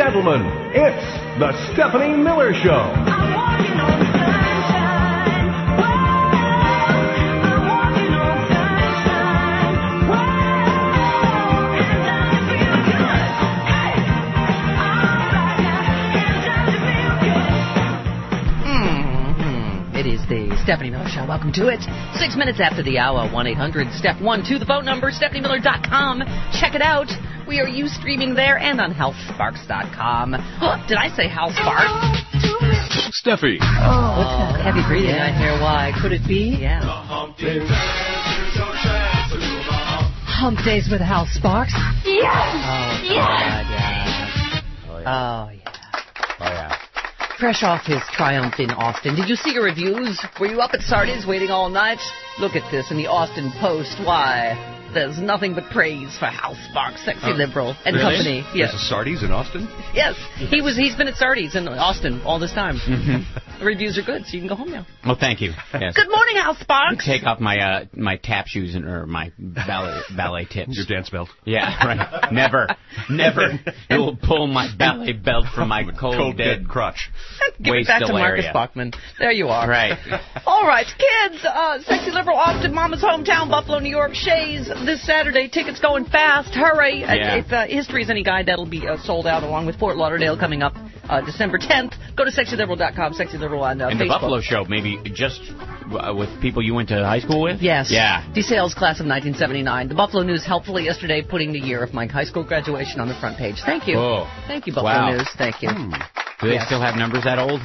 gentlemen, it's the Stephanie Miller Show. I'm walking on sunshine. Whoa, I'm walking on sunshine. Whoa, and does it feel good? Hey, alright now, and does it feel good? It is the Stephanie Miller Show. Welcome to it. 6 minutes after the hour, 1-800-STEP-1-2, the phone number, StephanieMiller.com. Check it out. We are streaming there and on HalSparks.com. Oh, did I say Hal Sparks? Steffi. Oh, what's that heavy breathing? I hear why. Could it be? Yeah. Hump Days with Hal Sparks? Yes! Oh, God, yeah. Oh, yeah. Oh, yeah. Fresh off his triumph in Austin. Did you see your reviews? Were you up at Sardi's waiting all night? Look at this in the Austin Post. Why? There's nothing but praise for Hal Sparks, sexy liberal, and really? company. Yes. There's a Sardi's in Austin? Yes. He's been at Sardi's in Austin all this time. The reviews are good, so you can go home now. Well, thank you. Yes. Good morning, Hal Sparks. Take off my my tap shoes or my ballet tips. Your dance belt. Yeah, right. Never will pull my ballet belt from my cold dead crotch. Give it back to Marcus area. Bachman. There you are. Right. All right, kids. Sexy liberal Austin, Mama's hometown, Buffalo, New York. Shays this Saturday. Tickets going fast. Hurry. Yeah. If history is any guide, that'll be sold out along with Fort Lauderdale coming up December 10th. Go to sexyliberal.com, sexyliberal on And Facebook. the Buffalo show, maybe just with people you went to high school with? Yes. Yeah. DeSales class of 1979. The Buffalo News helpfully yesterday putting the year of my high school graduation on the front page. Thank you. Oh. Thank you, Buffalo Wow. News. Thank you. Do they still have numbers that old?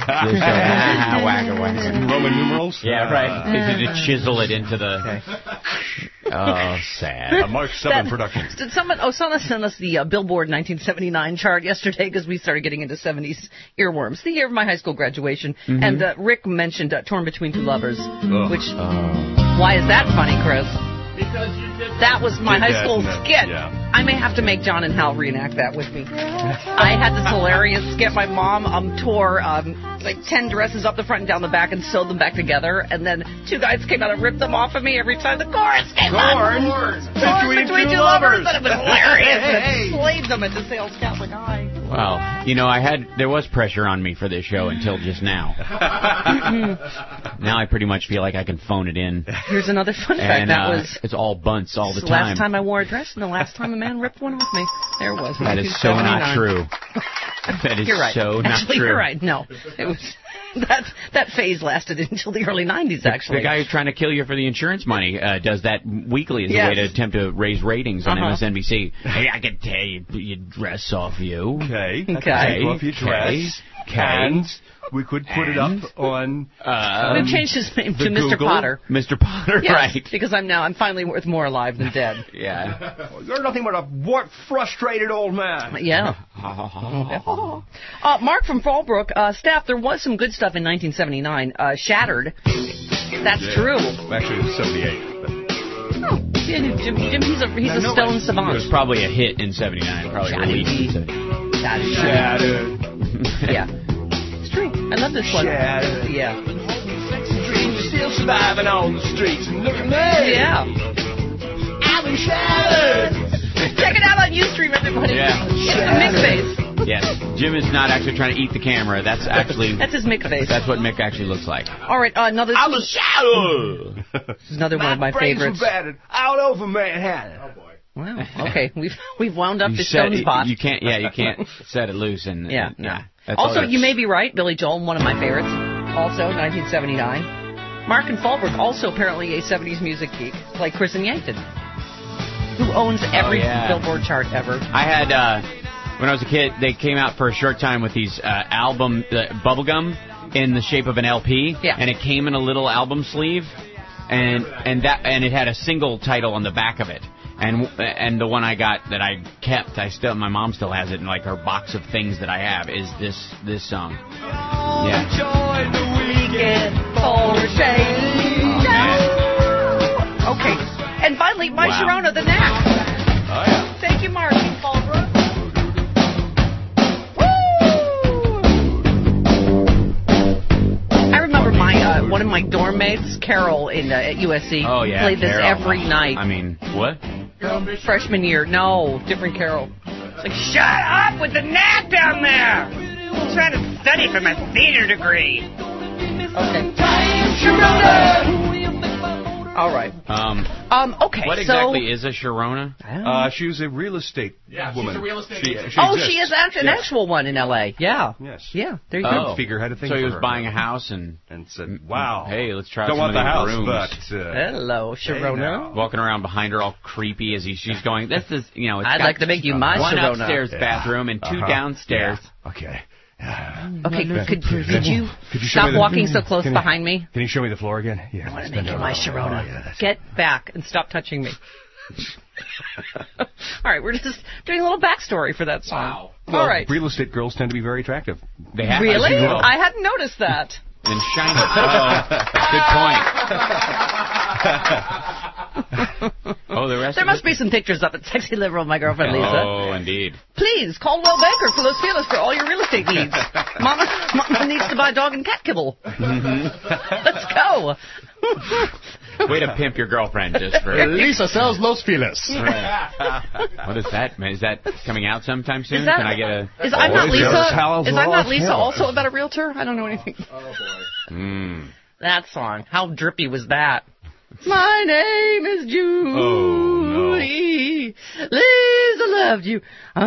Roman numerals? Yeah, right. Did it chisel it into the... Oh, sad. A Mark 7 production. Did someone sent us the Billboard 1979 chart yesterday because we started getting into 70s earworms. The year of my high school graduation. And Rick mentioned Torn Between Two Lovers, which... Why is that funny, Chris? Because you did That was my high school skit. Yeah. I may have to make John and Hal reenact that with me. I had this hilarious skit. My mom tore like 10 dresses up the front and down the back and sewed them back together. And then two guys came out and ripped them off of me every time the chorus came on. Torn between two lovers. But it was hilarious. I slayed them at the Sales Catholic High. Well, you know, there was pressure on me for this show until just now. Now I pretty much feel like I can phone it in. Here's another fun fact. And That was it's all bunts all the the time. last time I wore a dress and the last time a man ripped one off me. There it was. That is so not true. That is You're right. so not Actually, true. you're right. No, it was that phase lasted until the early 90s. Actually, The guy who's trying to kill you for the insurance money does that weekly as a Yes. way to attempt to raise ratings on MSNBC. Hey, I can tell you dress off you. Okay. Okay. Take off your dress. And we could put it up on... We've changed his name to Mr. Google. Potter. Mr. Potter, Yes, right. because I'm finally worth more alive than dead. Yeah. You're nothing but a frustrated old man. Yeah. Mark from Fallbrook, staff, there was some good stuff in 1979. Shattered. That's true. Actually, it was 78. But... Oh, yeah, Jim, he's a stone It savant. was probably a hit in 79. Probably released in 79. Shattered. Shattered. Yeah. It's true. I love this one. Shattered. Yeah. Dreams still surviving on the streets. And look at me. Yeah. I've been shattered. Check it out on Ustream, everybody. Yeah. It's the Mick face. Yes. Jim is not actually trying to eat the camera. That's actually... That's his Mick face. That's what Mick actually looks like. All right, another... I'm a shattered. This is another one of my brains favorites. were battered all over Manhattan. Oh, boy. Wow. Okay, we've wound up the Stones bot. You can't set it loose and... Yeah. That's Also, all you may be right, Billy Joel, one of my favorites. Also, 1979. Mark and Fallbrook, also apparently a 70s music geek, like Chris and Yankton, who owns every Billboard chart ever. I had... when I was a kid, they came out for a short time with these album bubblegum in the shape of an LP, and it came in a little album sleeve, and it had a single title on the back of it. And the one I got that I kept, my mom still has it in like her box of things that I have, is this song. Yeah. Join the weekend for a change. Okay. And finally, my Sharona, the Knack. Oh, yeah. Thank you, Mark and Fallbrook. I remember one of my dorm mates, Carol, at USC, played this every night. I mean, what? Freshman year. No, different Carol. It's like, shut up with the nap down there. I'm trying to study for my theater degree. Okay. All right. Okay. What exactly is a Sharona? She was a real estate woman. She's a real estate She is an actual one in L.A. Yeah. Yes. Yeah. There you Couldn't figure out a thing So he for was her. buying a house and said, "Wow, hey, let's try don't some want the of house, these rooms." but Hello, Sharona. Walking around behind her all creepy as she's going, this is, it's I'd got like to make you my one Sharona. upstairs bathroom and two downstairs. Yeah. Okay. Okay, could you show stop me the- walking so close Can you- behind me? Can you show me the floor again? Yeah. I want let's to make bend you over. my Sharona. Oh, yeah, that's- Get back and stop touching me. All right, we're just doing a little backstory for that song. Wow. Well, All right. real estate girls tend to be very attractive. They have Really? as you will. I hadn't noticed that. And shiny. Good point. Oh, the rest There of must it? be some pictures up at Sexy Liberal, my girlfriend Lisa. Oh, indeed. Please, Caldwell Banker for Los Feliz for all your real estate needs. Mama needs to buy dog and cat kibble. Let's go. Way to pimp your girlfriend just for... Lisa sells Los Feliz. What is that, man? Is that coming out sometime soon? Is that, Can I get a... Is I'm Not is Lisa? there towels Is I'm Not off? Lisa Yeah. also about a realtor? I don't know anything. That song. How drippy was that? My name is Julie. Lisa loved you.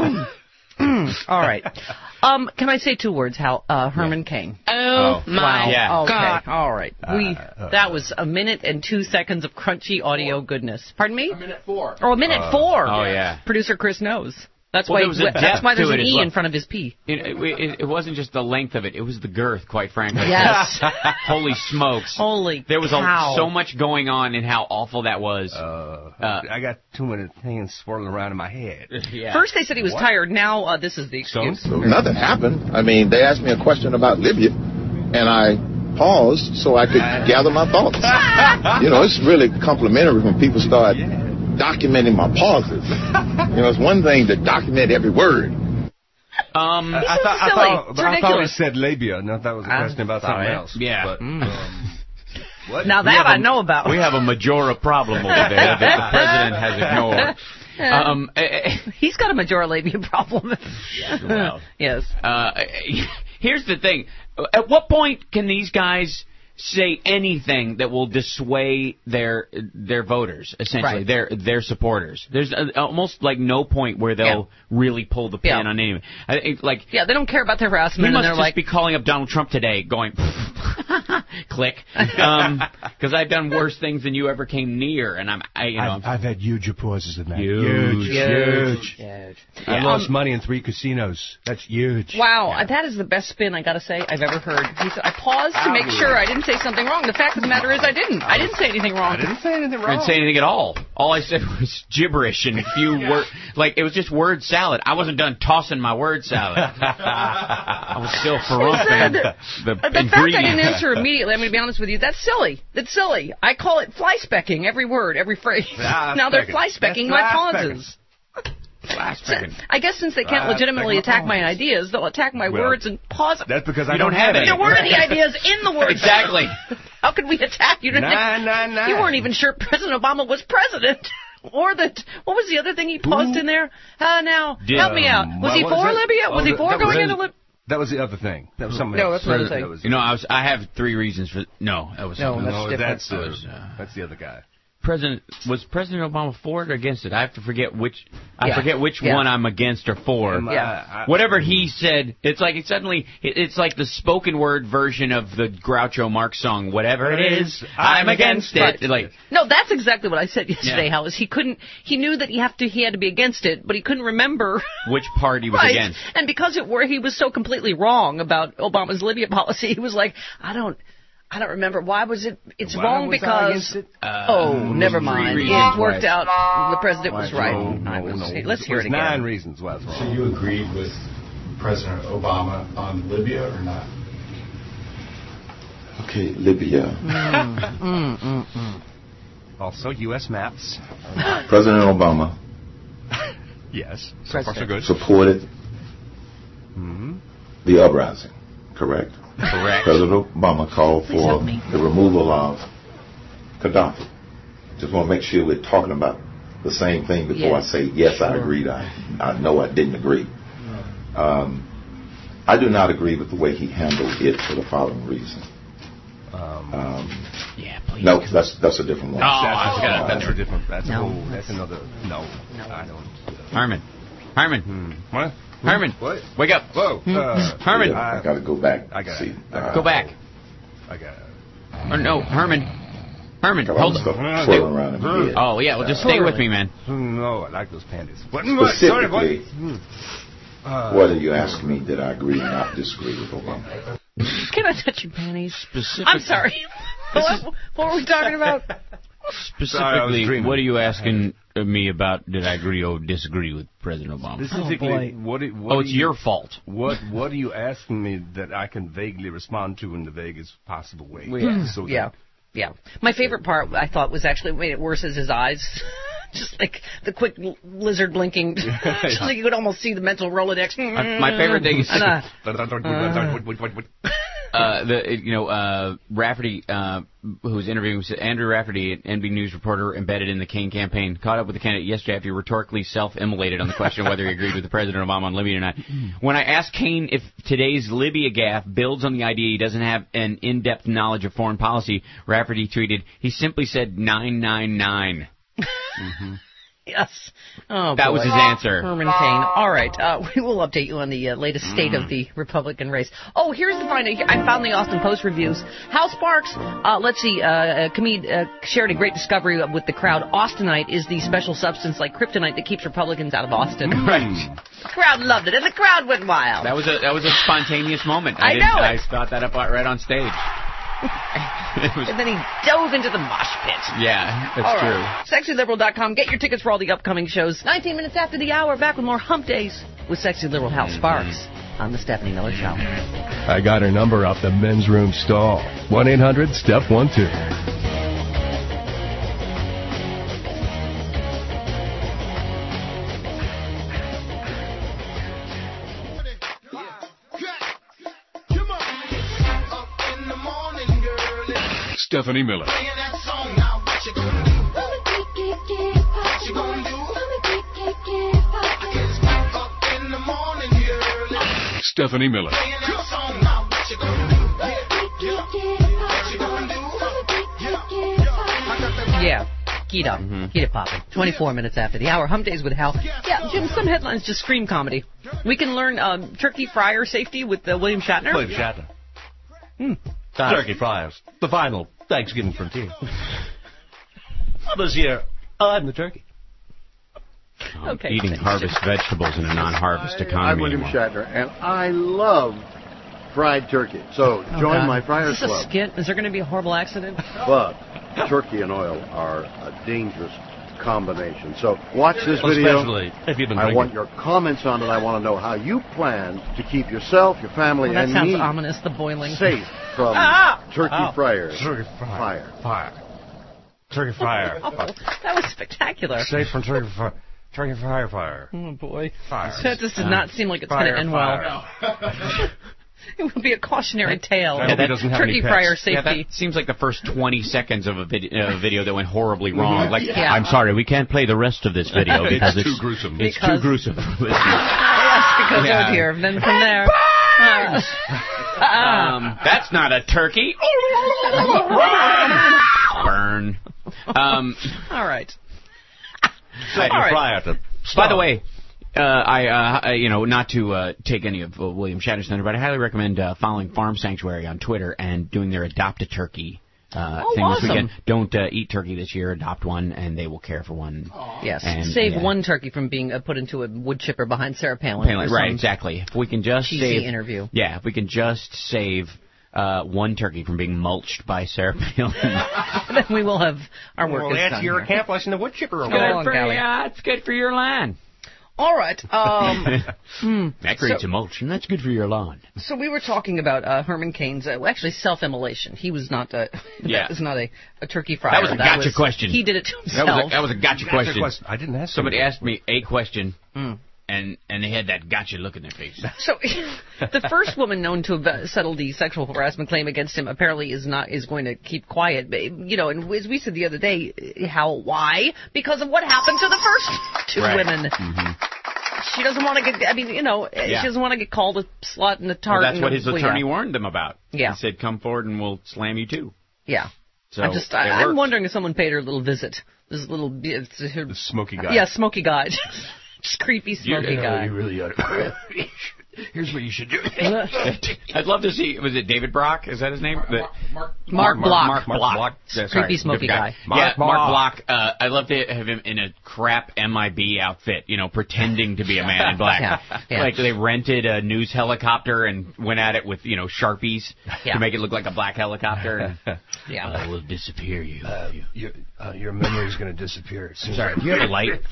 All right. Can I say two words? Herman Cain. Oh, Wow. Yeah. Okay. God. All right. That was a minute and 2 seconds of crunchy audio goodness. Pardon me? A minute 4. Oh, a minute 4. Oh, yeah. Producer Chris knows. That's Well, why. there was a That's depth why there's to an it as E well. in front of his P. It wasn't just the length of it; it was the girth, quite frankly. Yes. Holy smokes! Holy There was cow. so much going on, and how awful that was. I got too many things swirling around in my head. Yeah. First they said he was tired. Now this is the excuse. So? Nothing happened. I mean, they asked me a question about Libya, and I paused so I could gather my thoughts. It's really complimentary when people start documenting my pauses. It's one thing to document every word. I thought he said labia. No, that was a question about something else. Yeah. But, what? Now that I know about. We have a Majora problem over there that the president has ignored. He's got a major labia problem. Well. Yes. Here's the thing. At what point can these guys say anything that will dissuade their voters, essentially, their supporters? There's almost like no point where they'll really pull the pin on anyone. They don't care about their harassment. He must and they're just be calling up Donald Trump today, going, click, because I've done worse things than you ever came near, and I've had huge pauses in that. Huge. I lost money in 3 casinos. That's huge. Wow, that is the best spin, I gotta say, I've ever heard. He said, I paused to make sure I didn't say something wrong. The fact of the matter is I didn't. I didn't say anything wrong. I didn't say anything I wrong. didn't say anything at all. All I said was gibberish and a few words. Like, it was just word salad. I wasn't done tossing my word salad. I was still fermenting the fact I ingredients. didn't answer immediately, I'm going to be honest with you, that's silly. That's silly. I call it fly specking, every word, every phrase. Now they're fly specking my pauses. I guess since they can't legitimately attack my ideas, they'll attack my words and pause. That's because I don't have any. There weren't any ideas in the words. Exactly. How could we attack you? Nah. You weren't even sure President Obama was president. Or that, what was the other thing he paused in there? Now, help me out. Was he for Libya? Was he for going into Libya? That was the other thing. That was something No, else. that's another thing. I have 3 reasons for... No, that was... No, that's different. That's the other guy. Was President Obama for it or against it? I have to forget which. I forget which one I'm against or for. Whatever he said, it's like it's like the spoken word version of the Groucho Marx song. Whatever it is, I'm against it. Like, no, that's exactly what I said yesterday. How is he knew that he had to be against it, but he couldn't remember which part he was against. And because he was so completely wrong about Obama's Libya policy, he was like, I don't remember. Why was it? It's wrong because... never mind. It worked out. The president was right. Let's hear it again. 9 reasons why it's wrong. So you agreed with President Obama on Libya or not? Okay, Libya. Also, U.S. maps. President Obama Yes. So far, so good. supported the uprising, correct? Correct. President Obama called for the removal of Gaddafi. Just want to make sure we're talking about the same thing before I say, yes, I agreed, I know I didn't agree. I do not agree with the way he handled it for the following reason. Please. No, that's a different one. That's a different. That's another. No, I don't. Herman. What? Herman. What? Wake up. Whoa. Herman. I got to go back. Go back. I got. Or no, Herman, hold on. Swirling around in my head. Oh yeah, well just stay with me, man. No, I like those panties. Specifically, what are you asking me? Did I agree or not disagree with Obama? Can I touch your panties? Specifically, I'm sorry. What were we talking about? Specifically, what are you asking me about? Did I agree or disagree with President Obama? Specifically, what it's your fault. What are you asking me that I can vaguely respond to in the vaguest possible way? Yeah. My favorite part, I thought, was actually what made it worse is his eyes. Just like the quick lizard blinking. Just like you could almost see the mental Rolodex. My favorite thing is Rafferty, who was interviewing, Andrew Rafferty, an NBC News reporter embedded in the Kaine campaign, caught up with the candidate yesterday after he rhetorically self-immolated on the question of whether he agreed with the President Obama on Libya or not. When I asked Kaine if today's Libya gaffe builds on the idea he doesn't have an in-depth knowledge of foreign policy, Rafferty tweeted, he simply said 999. Yes. Oh, that was his answer. Herman Cain. All right. We will update you on the latest state of the Republican race. Oh, here's the find. I found the Austin Post reviews. Hal Sparks, let's see, shared a great discovery with the crowd. Austenite is the special substance like kryptonite that keeps Republicans out of Austin. Right. The crowd loved it, and the crowd went wild. That was a spontaneous moment. I thought that up right on stage. And then he dove into the mosh pit. Yeah, that's true. SexyLiberal.com. Get your tickets for all the upcoming shows. 19 minutes after the hour, back with more Hump Days with Sexy Liberal Hal Sparks on The Stephanie Miller Show. I got her number off the men's room stall. 1-800-STEP-12. Stephanie Miller. Stephanie Miller. Yeah. Get up. Get it poppin'. 24 minutes after the hour. Hump Days with Hal. Yeah, Jim, some headlines just scream comedy. We can learn turkey fryer safety with William Shatner. William Shatner. Turkey fryers. The final Thanksgiving frontier. This year, I'm the turkey. Okay. Eating harvest vegetables in a non-harvest economy. I'm William Shatner, and I love fried turkey. So join my Friars Club. Is this a skit? Is there going to be a horrible accident? But turkey and oil are a dangerous combination. So watch this video. Especially if you've been I want your comments on it. I want to know how you plan to keep yourself, your family, and that me sounds ominous, the boiling. safe from turkey fryers. Turkey fryer. Turkey fryer. Oh, that was spectacular. Safe from turkey fryer. Turkey fire. Oh, boy. Fire. That just does not seem like it's going to end well. It would be a cautionary tale. That turkey fryer safety. Yeah, that seems like the first 20 seconds of a video that went horribly wrong. Like, I'm sorry, we can't play the rest of this video because it's too gruesome. It's too gruesome. Yes, because oh dear. Then from there. That's not a turkey. Burn. All right. By the way, not to take any of William Shatner's thunder, but I highly recommend following Farm Sanctuary on Twitter and doing their Adopt a Turkey thing awesome. this weekend. Don't eat turkey this year. Adopt one, and they will care for one. Yes. And, save one turkey from being put into a wood chipper behind Sarah Palin. Right, exactly. If we can just cheesy interview. Yeah, if we can just save one turkey from being mulched by Sarah Palin. Then we will have our work that's done. your accomplice in the wood chipper. It's good for your lawn. All right. That creates emulsion. That's good for your lawn. So we were talking about Herman Cain's actually self-immolation. He was not that was not a turkey fryer. That was a gotcha question. He did it to himself. That was a gotcha question. I didn't ask somebody asked me a question, and and they had that gotcha look in their face. So, the first woman known to have settled the sexual harassment claim against him apparently is going to keep quiet. But, you know, and as we said the other day, why? Because of what happened to the first two women. She doesn't want to get, I mean, you know, she doesn't want to get called a slut and a tart. Well, that's what his attorney warned them about. Yeah. He said, come forward and we'll slam you too. Yeah. So I'm wondering if someone paid her a little visit. This little... The smoky guy. Yeah, smoky guy. Just creepy smoky guy. You really ought to... Here's what you should do. I'd love to see, was it David Brock? Is that his name? Mark Block. Mark Block. Creepy smoky guy. Mark Block. I'd love to have him in a crap MIB outfit, you know, pretending to be a man in black. Like they rented a news helicopter and went at it with, you know, Sharpies to make it look like a black helicopter. I will disappear you. Your memory's going to disappear. Sorry, do you have a light?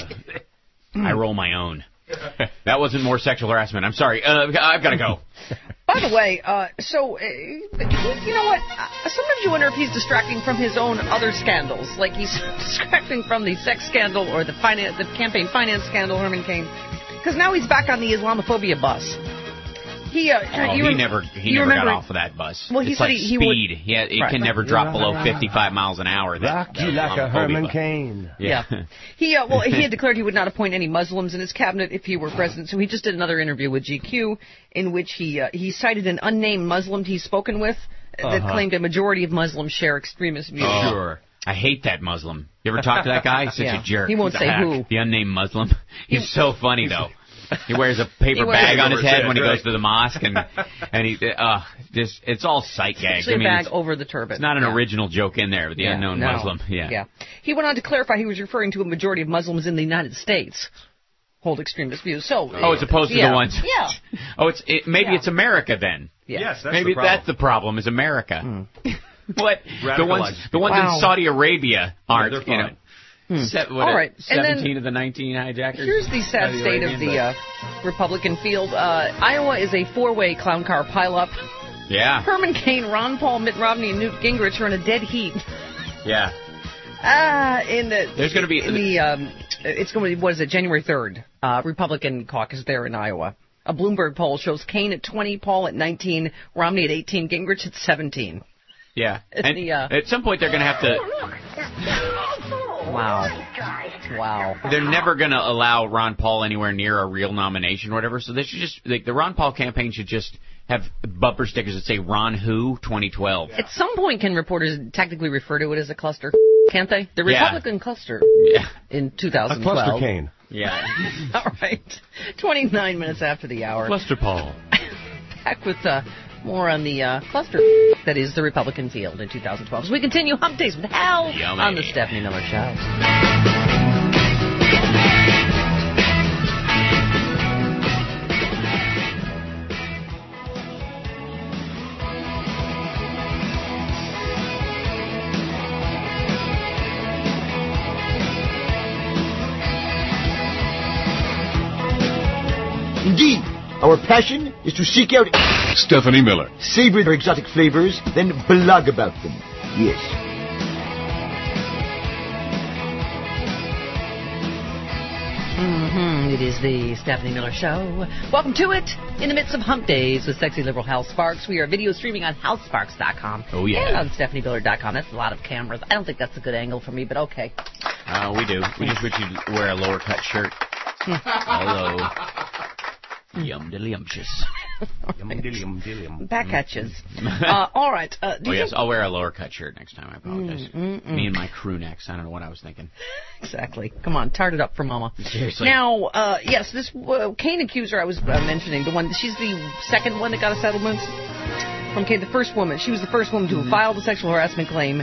I roll my own. That wasn't more sexual harassment. I'm sorry. I've got to go. By the way, you know what? Sometimes you wonder if he's distracting from his own other scandals. Like he's distracting from the sex scandal or the campaign finance scandal, Herman Cain. Because now he's back on the Islamophobia bus. He never got off of that bus. Well, he said he speed. It can never drop below 55 miles an hour. Rocky like a Herman Cain. Yeah. He had declared he would not appoint any Muslims in his cabinet if he were president. So he just did another interview with GQ in which he cited an unnamed Muslim he's spoken with that claimed a majority of Muslims share extremist views. Sure. I hate that Muslim. You ever talk to that guy? He's such a jerk. He won't say who. The unnamed Muslim. He's so funny though. He wears a paper bag on his head when he goes to the mosque, and it's all sight gags. Actually, a bag over the turban. It's not an original joke in there with the unknown Muslim. Yeah. He went on to clarify he was referring to a majority of Muslims in the United States hold extremist views. So, as opposed to the ones. Yeah. Maybe it's America then. Yeah. Yes, that's maybe the problem. that's the problem. Is America? What the ones Wow. in Saudi Arabia aren't? they're fine. All right. 17 of the 19 hijackers. Here's the sad state of the Republican field. Iowa is a four-way clown car pileup. Yeah. Herman Cain, Ron Paul, Mitt Romney, and Newt Gingrich are in a dead heat. Yeah. There's going to be it's going to be, what is it, January 3rd, Republican caucus there in Iowa. A Bloomberg poll shows Cain at 20, Paul at 19, Romney at 18, Gingrich at 17. Yeah. And at some point they're going to have to... Wow. They're never going to allow Ron Paul anywhere near a real nomination or whatever, so they should just... the Ron Paul campaign should just have bumper stickers that say Ron Who 2012. At some point, can reporters technically refer to it as a cluster? Can't they? The Republican cluster in 2012. A cluster cane. Yeah. All right. 29 minutes after the hour. Cluster Paul. Back with more on the cluster that is the Republican field in 2012. So we continue Hump Days with Hal on the Stephanie Miller Show. Indeed, our passion is to seek out Stephanie Miller. savory or exotic flavors, then blog about them. Yes. It is the Stephanie Miller Show. Welcome to it. In the midst of Hump Days with sexy liberal Hal Sparks. We are video streaming on HalSparks.com. Oh, yeah. And on StephanieMiller.com. That's a lot of cameras. I don't think that's a good angle for me, but okay. We do. We just wish you'd wear a lower cut shirt. Hello. Yum dilliumptious. Back hatches. All right. Yes, I'll wear a lower cut shirt next time. I apologize. Me and my crew necks. I don't know what I was thinking. Exactly. Come on, tart it up for Mama. Seriously. Now, yes, this Cain accuser I was mentioning, the one, she's the second one that got a settlement from Cain. The first woman, she was the first woman to file the sexual harassment claim.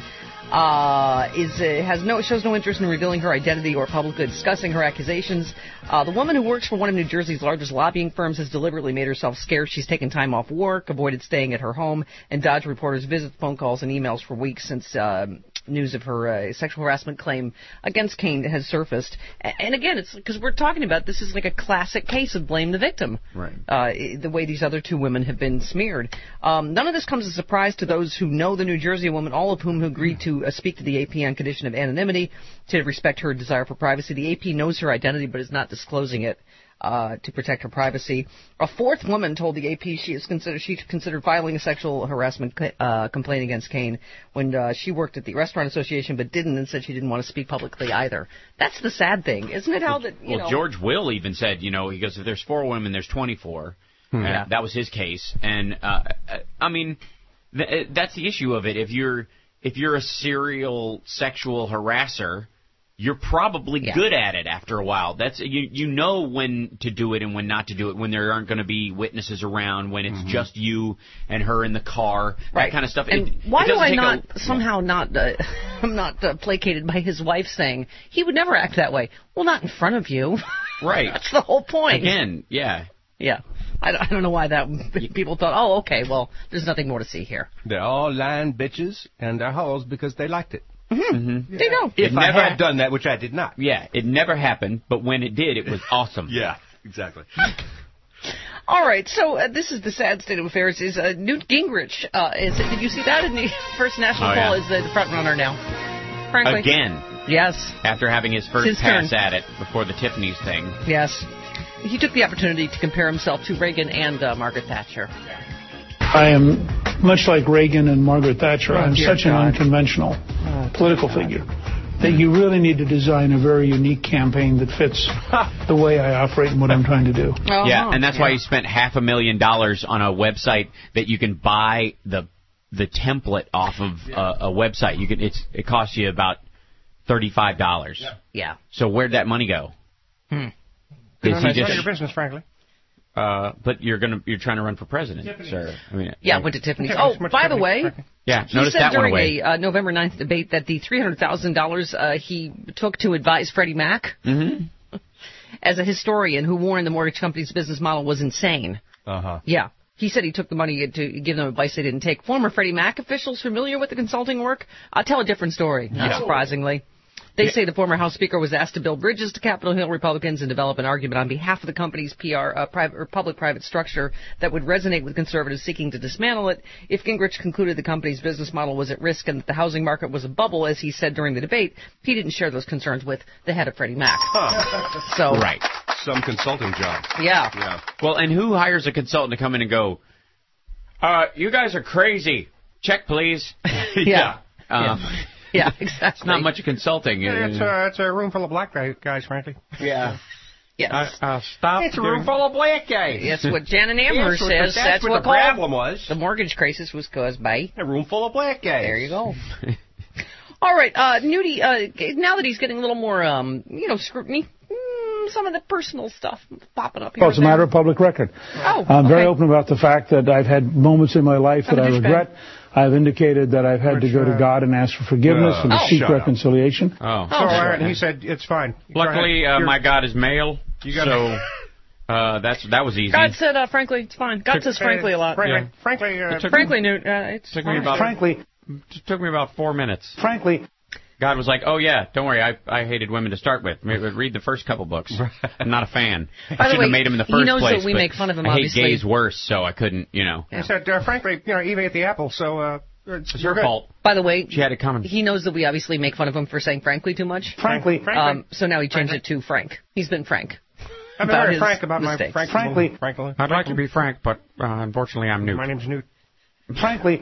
Shows no interest in revealing her identity or publicly discussing her accusations. The woman who works for one of New Jersey's largest lobbying firms has deliberately made herself scarce. She's taken time off work, avoided staying at her home, and dodged reporters' visits, phone calls, and emails for weeks since news of her sexual harassment claim against Cain has surfaced. And again, it's because we're talking about this is like a classic case of blame the victim. Right. The way these other two women have been smeared. None of this comes as a surprise to those who know the New Jersey woman, all of whom agreed to speak to the AP on condition of anonymity to respect her desire for privacy. The AP knows her identity but is not disclosing it. to protect her privacy. A fourth woman told the AP she considered filing a sexual harassment complaint against Cain when she worked at the Restaurant Association, but didn't, and said she didn't want to speak publicly either. That's the sad thing, isn't it? How that George Will even said, he goes, if there's 4 women, there's 24. Yeah. That was his case, and I mean, that's the issue of it. If you're a serial sexual harasser, you're probably good at it after a while. That's you know when to do it and when not to do it, when there aren't going to be witnesses around, when it's just you and her in the car, that kind of stuff. And why do I not I'm not placated by his wife saying he would never act that way? Well, not in front of you. Right. That's the whole point. Again, yeah. Yeah. I don't know why people thought, oh, okay, well, there's nothing more to see here. They're all lying bitches and they're hoes because they liked it. Mm-hmm. There you go. If I had done that, which I did not. Yeah, it never happened, but when it did, it was awesome. Yeah, exactly. All right, so this is the sad state of affairs. Is Newt Gingrich? Did you see that in the first national poll? Is the front runner now? Frankly, again. Yes. After having his first pass at it before the Tiffany's thing. Yes. He took the opportunity to compare himself to Reagan and Margaret Thatcher. I am much like Reagan and Margaret Thatcher. I'm such an unconventional political figure that you really need to design a very unique campaign that fits the way I operate and what I'm trying to do. Yeah, and that's why he spent $500,000 on a website that you can buy the template off of a website. It costs you about $35. Yeah. So where'd that money go? It's none of your business, frankly. But you're trying to run for president, Tiffany's. sir. I mean, went to Tiffany's. Oh, by the way, notice that one away. He said during a November 9th debate that the $300,000 he took to advise Freddie Mac as a historian who warned the mortgage company's business model was insane. Yeah. He said he took the money to give them advice they didn't take. Former Freddie Mac officials familiar with the consulting work? I'll tell a different story, not surprisingly. They say the former House Speaker was asked to build bridges to Capitol Hill Republicans and develop an argument on behalf of the company's public-private structure that would resonate with conservatives seeking to dismantle it. If Gingrich concluded the company's business model was at risk and that the housing market was a bubble, as he said during the debate, he didn't share those concerns with the head of Freddie Mac. So right. Some consulting job. Yeah. Well, and who hires a consultant to come in and go, you guys are crazy. Check, please. Yeah, exactly. It's not much consulting. It's a room full of black guys, frankly. Yeah. Yes. Stop. It's a room full of black guys. Yes, what Janet Amherst says. That's what the problem was. The mortgage crisis was caused by a room full of black guys. There you go. All right, Nudie. Now that he's getting a little more, scrutiny, some of the personal stuff popping up here. Well, it's a matter of public record. I'm very open about the fact that I've had moments in my life that I regret. I've indicated that I've had to go to God and ask for forgiveness and to seek reconciliation. And he said it's fine. Luckily, my God is male, so that was easy. God said, frankly, it's fine. God says frankly a lot. Frankly, Newt, it's fine. It took me about 4 minutes. Frankly. God was like, oh, yeah, don't worry, I hated women to start with. Read the first couple books. I'm not a fan. I shouldn't have made them in the first place. He knows that we make fun of him, obviously. I hate gays worse, so I couldn't, He said, frankly, Eve ate the apple, so it's your fault. By the way, she had it coming. He knows that we obviously make fun of him for saying frankly too much. Frankly. So now he changed it to frank. He's been frank. I'm very frank about mistakes. my frankly. I'd like to be frank, but unfortunately I'm Newt. My name's Newt. Frankly.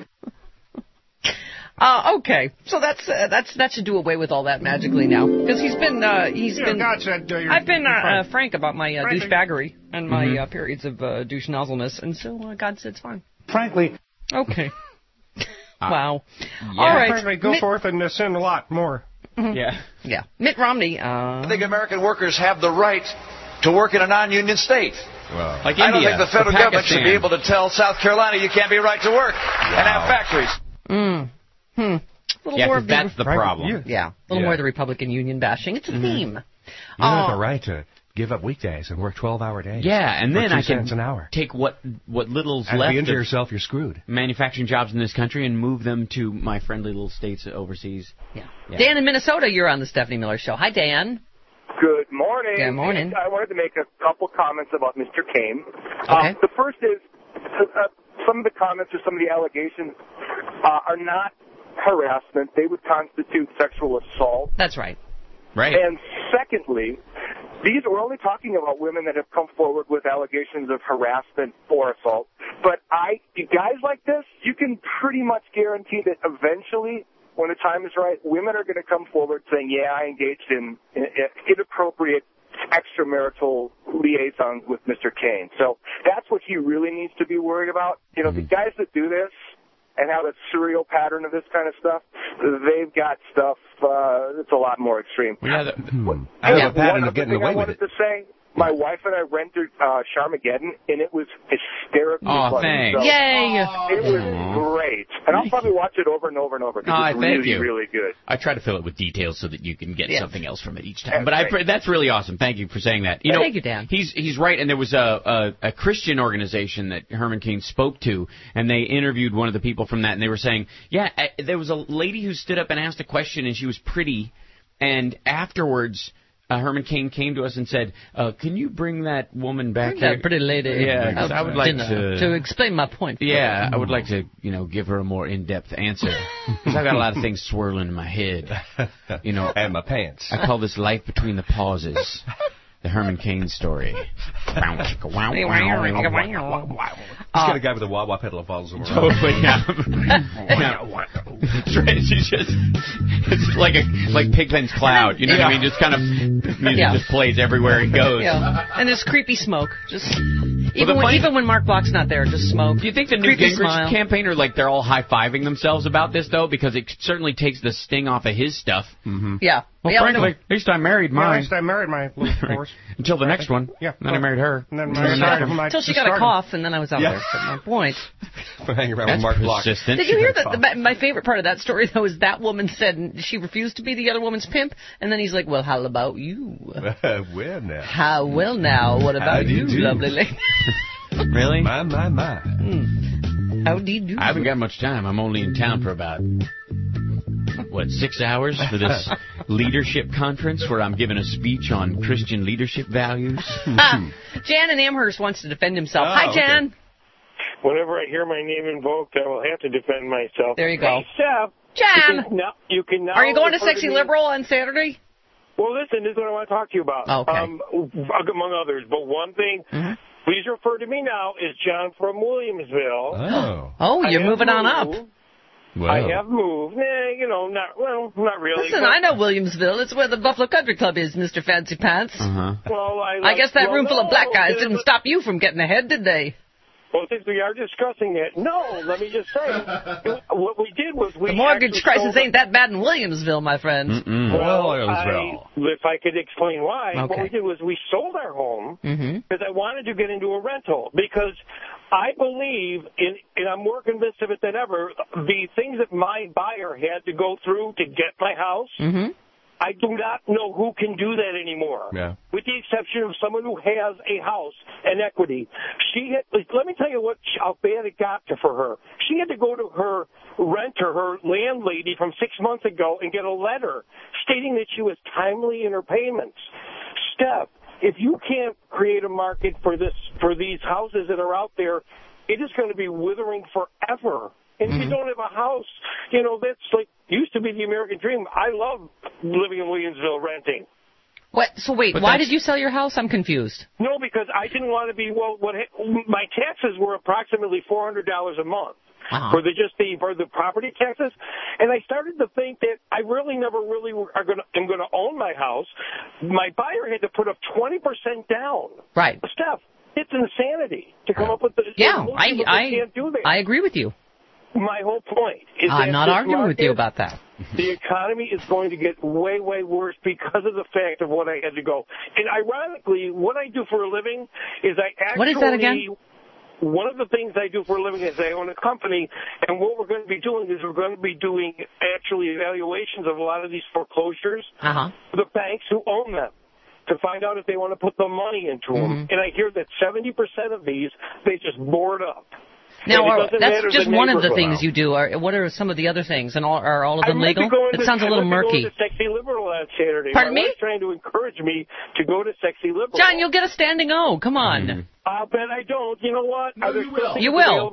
Okay, so that should do away with all that magically now, because he's been God said, I've been frank about my douchebaggery and my periods of douche nozzleness, and so God said it's fine. Frankly. Okay. Wow. Yeah. All right. Frankly, go forth and sin a lot more. Yeah. Mitt Romney. I think American workers have the right to work in a non-union state. Well, like I don't India, think the federal government should be able to tell South Carolina you can't be right to work and have factories. That's the problem. A little more of the Republican union bashing. It's a theme. You have the right to give up weekdays and work 12-hour days. Yeah, and then I can an hour. take what little's and left if you injure of yourself, you're screwed. Manufacturing jobs in this country and move them to my friendly little states overseas. Yeah. Dan in Minnesota, you're on the Stephanie Miller Show. Hi, Dan. Good morning. Good morning. I wanted to make a couple comments about Mr. Cain. Okay. The first is some of the comments or some of the allegations are not harassment. They would constitute sexual assault. That's right. Right. And secondly, we're only talking about women that have come forward with allegations of harassment or assault. But guys like this, you can pretty much guarantee that eventually, when the time is right, women are going to come forward saying, yeah, I engaged in inappropriate extramarital liaisons with Mr. Kane. So that's what he really needs to be worried about. You know, the guys that do this and have a serial pattern of this kind of stuff, they've got stuff that's a lot more extreme. I have a pattern of getting away with it. To say, my wife and I rented Sharmageddon, and it was hysterically funny. Thanks. So, Yay! It was great. And I'll probably watch it over and over and over because it's really, really good. I try to fill it with details so that you can get something else from it each time. But that's really awesome. Thank you for saying that. Thank you, Dan. He's right, and there was a Christian organization that Herman Cain spoke to, and they interviewed one of the people from that, and they were saying, there was a lady who stood up and asked a question, and she was pretty, and afterwards Herman Cain came to us and said, can you bring that woman back here? That pretty lady. Yeah, I would like to explain my point. Yeah, I would like to, give her a more in-depth answer. Because I've got a lot of things swirling in my head. And my pants. I call this life between the pauses. The Herman Cain story. He's got a guy with a wah-wah pedal that follows him around. Totally, it's like Pigpen's Cloud. You know what I mean? Just kind of music just plays everywhere he goes. Yeah, and there's creepy smoke. Even when Mark Block's not there, just smoke. Do you think the new Gingrich campaign are they're all high-fiving themselves about this, though? Because it certainly takes the sting off of his stuff. Mm-hmm. Yeah. Well, frankly, at least I married mine. At least I married my little horse. Until the next one. Yeah. Then I married her. And then until she got a cough, and then I was out there. So my point. Hanging around with Mark Block. Did you hear that? My favorite part of that story, though, is that woman said she refused to be the other woman's pimp, and then he's like, well, how about you? Well, now. How well now? What about you, lovely lady? Really? My. How do you do? I haven't got much time. I'm only in town for about 6 hours for this leadership conference where I'm giving a speech on Christian leadership values. Jan in Amherst wants to defend himself. Hi, Jan. Whenever I hear my name invoked, I will have to defend myself. There you go. Hey, Seth. Jan. You can now. Are you going to Sexy Liberal on Saturday? Well, listen, this is what I want to talk to you about. Okay. Among others. But one thing, please refer to me now as John from Williamsville. Oh, you're moving on up. Wow. I have moved. Not really. Listen, I know Williamsville. It's where the Buffalo Country Club is, Mr. Fancy Pants. Well, I guess that room full of black guys didn't stop you from getting ahead, did they? Well, since we are discussing it, no, let me just say, what we did was the mortgage crisis ain't that bad in Williamsville, my friend. If I could explain why, what we did was we sold our home because I wanted to get into a rental because I believe, and I'm more convinced of it than ever, the things that my buyer had to go through to get my house, I do not know who can do that anymore. Yeah. With the exception of someone who has a house and equity. Let me tell you how bad it got for her. She had to go to her renter, her landlady from 6 months ago, and get a letter stating that she was timely in her payments. Steph, if you can't create a market for these houses that are out there, it is going to be withering forever. And if you don't have a house, that's used to be the American dream. I love living in Williamsville renting. What? So wait, why did you sell your house? I'm confused. No, because I didn't want to be. My taxes were approximately $400 a month for the property taxes, and I started to think that I really never am going to own my house. My buyer had to put up 20% down. Right. Steph, it's insanity to come up with this. I can't do that. I agree with you. My whole point is I'm not arguing with you about that. The economy is going to get way, way worse because of the fact of what I had to go. And ironically, what I do for a living is I actually... What is that again? One of the things I do for a living is I own a company, and what we're going to be doing is we're going to be doing actually evaluations of a lot of these foreclosures for the banks who own them to find out if they want to put the money into them. And I hear that 70% of these, they just board up. Now, that's just one of the things you do. What are some of the other things? And are all of them legal? It sounds a little murky. I'm going to Sexy Liberal on Saturday. Pardon me? My wife's trying to encourage me to go to Sexy Liberal. John, you'll get a standing O. Come on. I'll bet I don't. You know what? No, you will.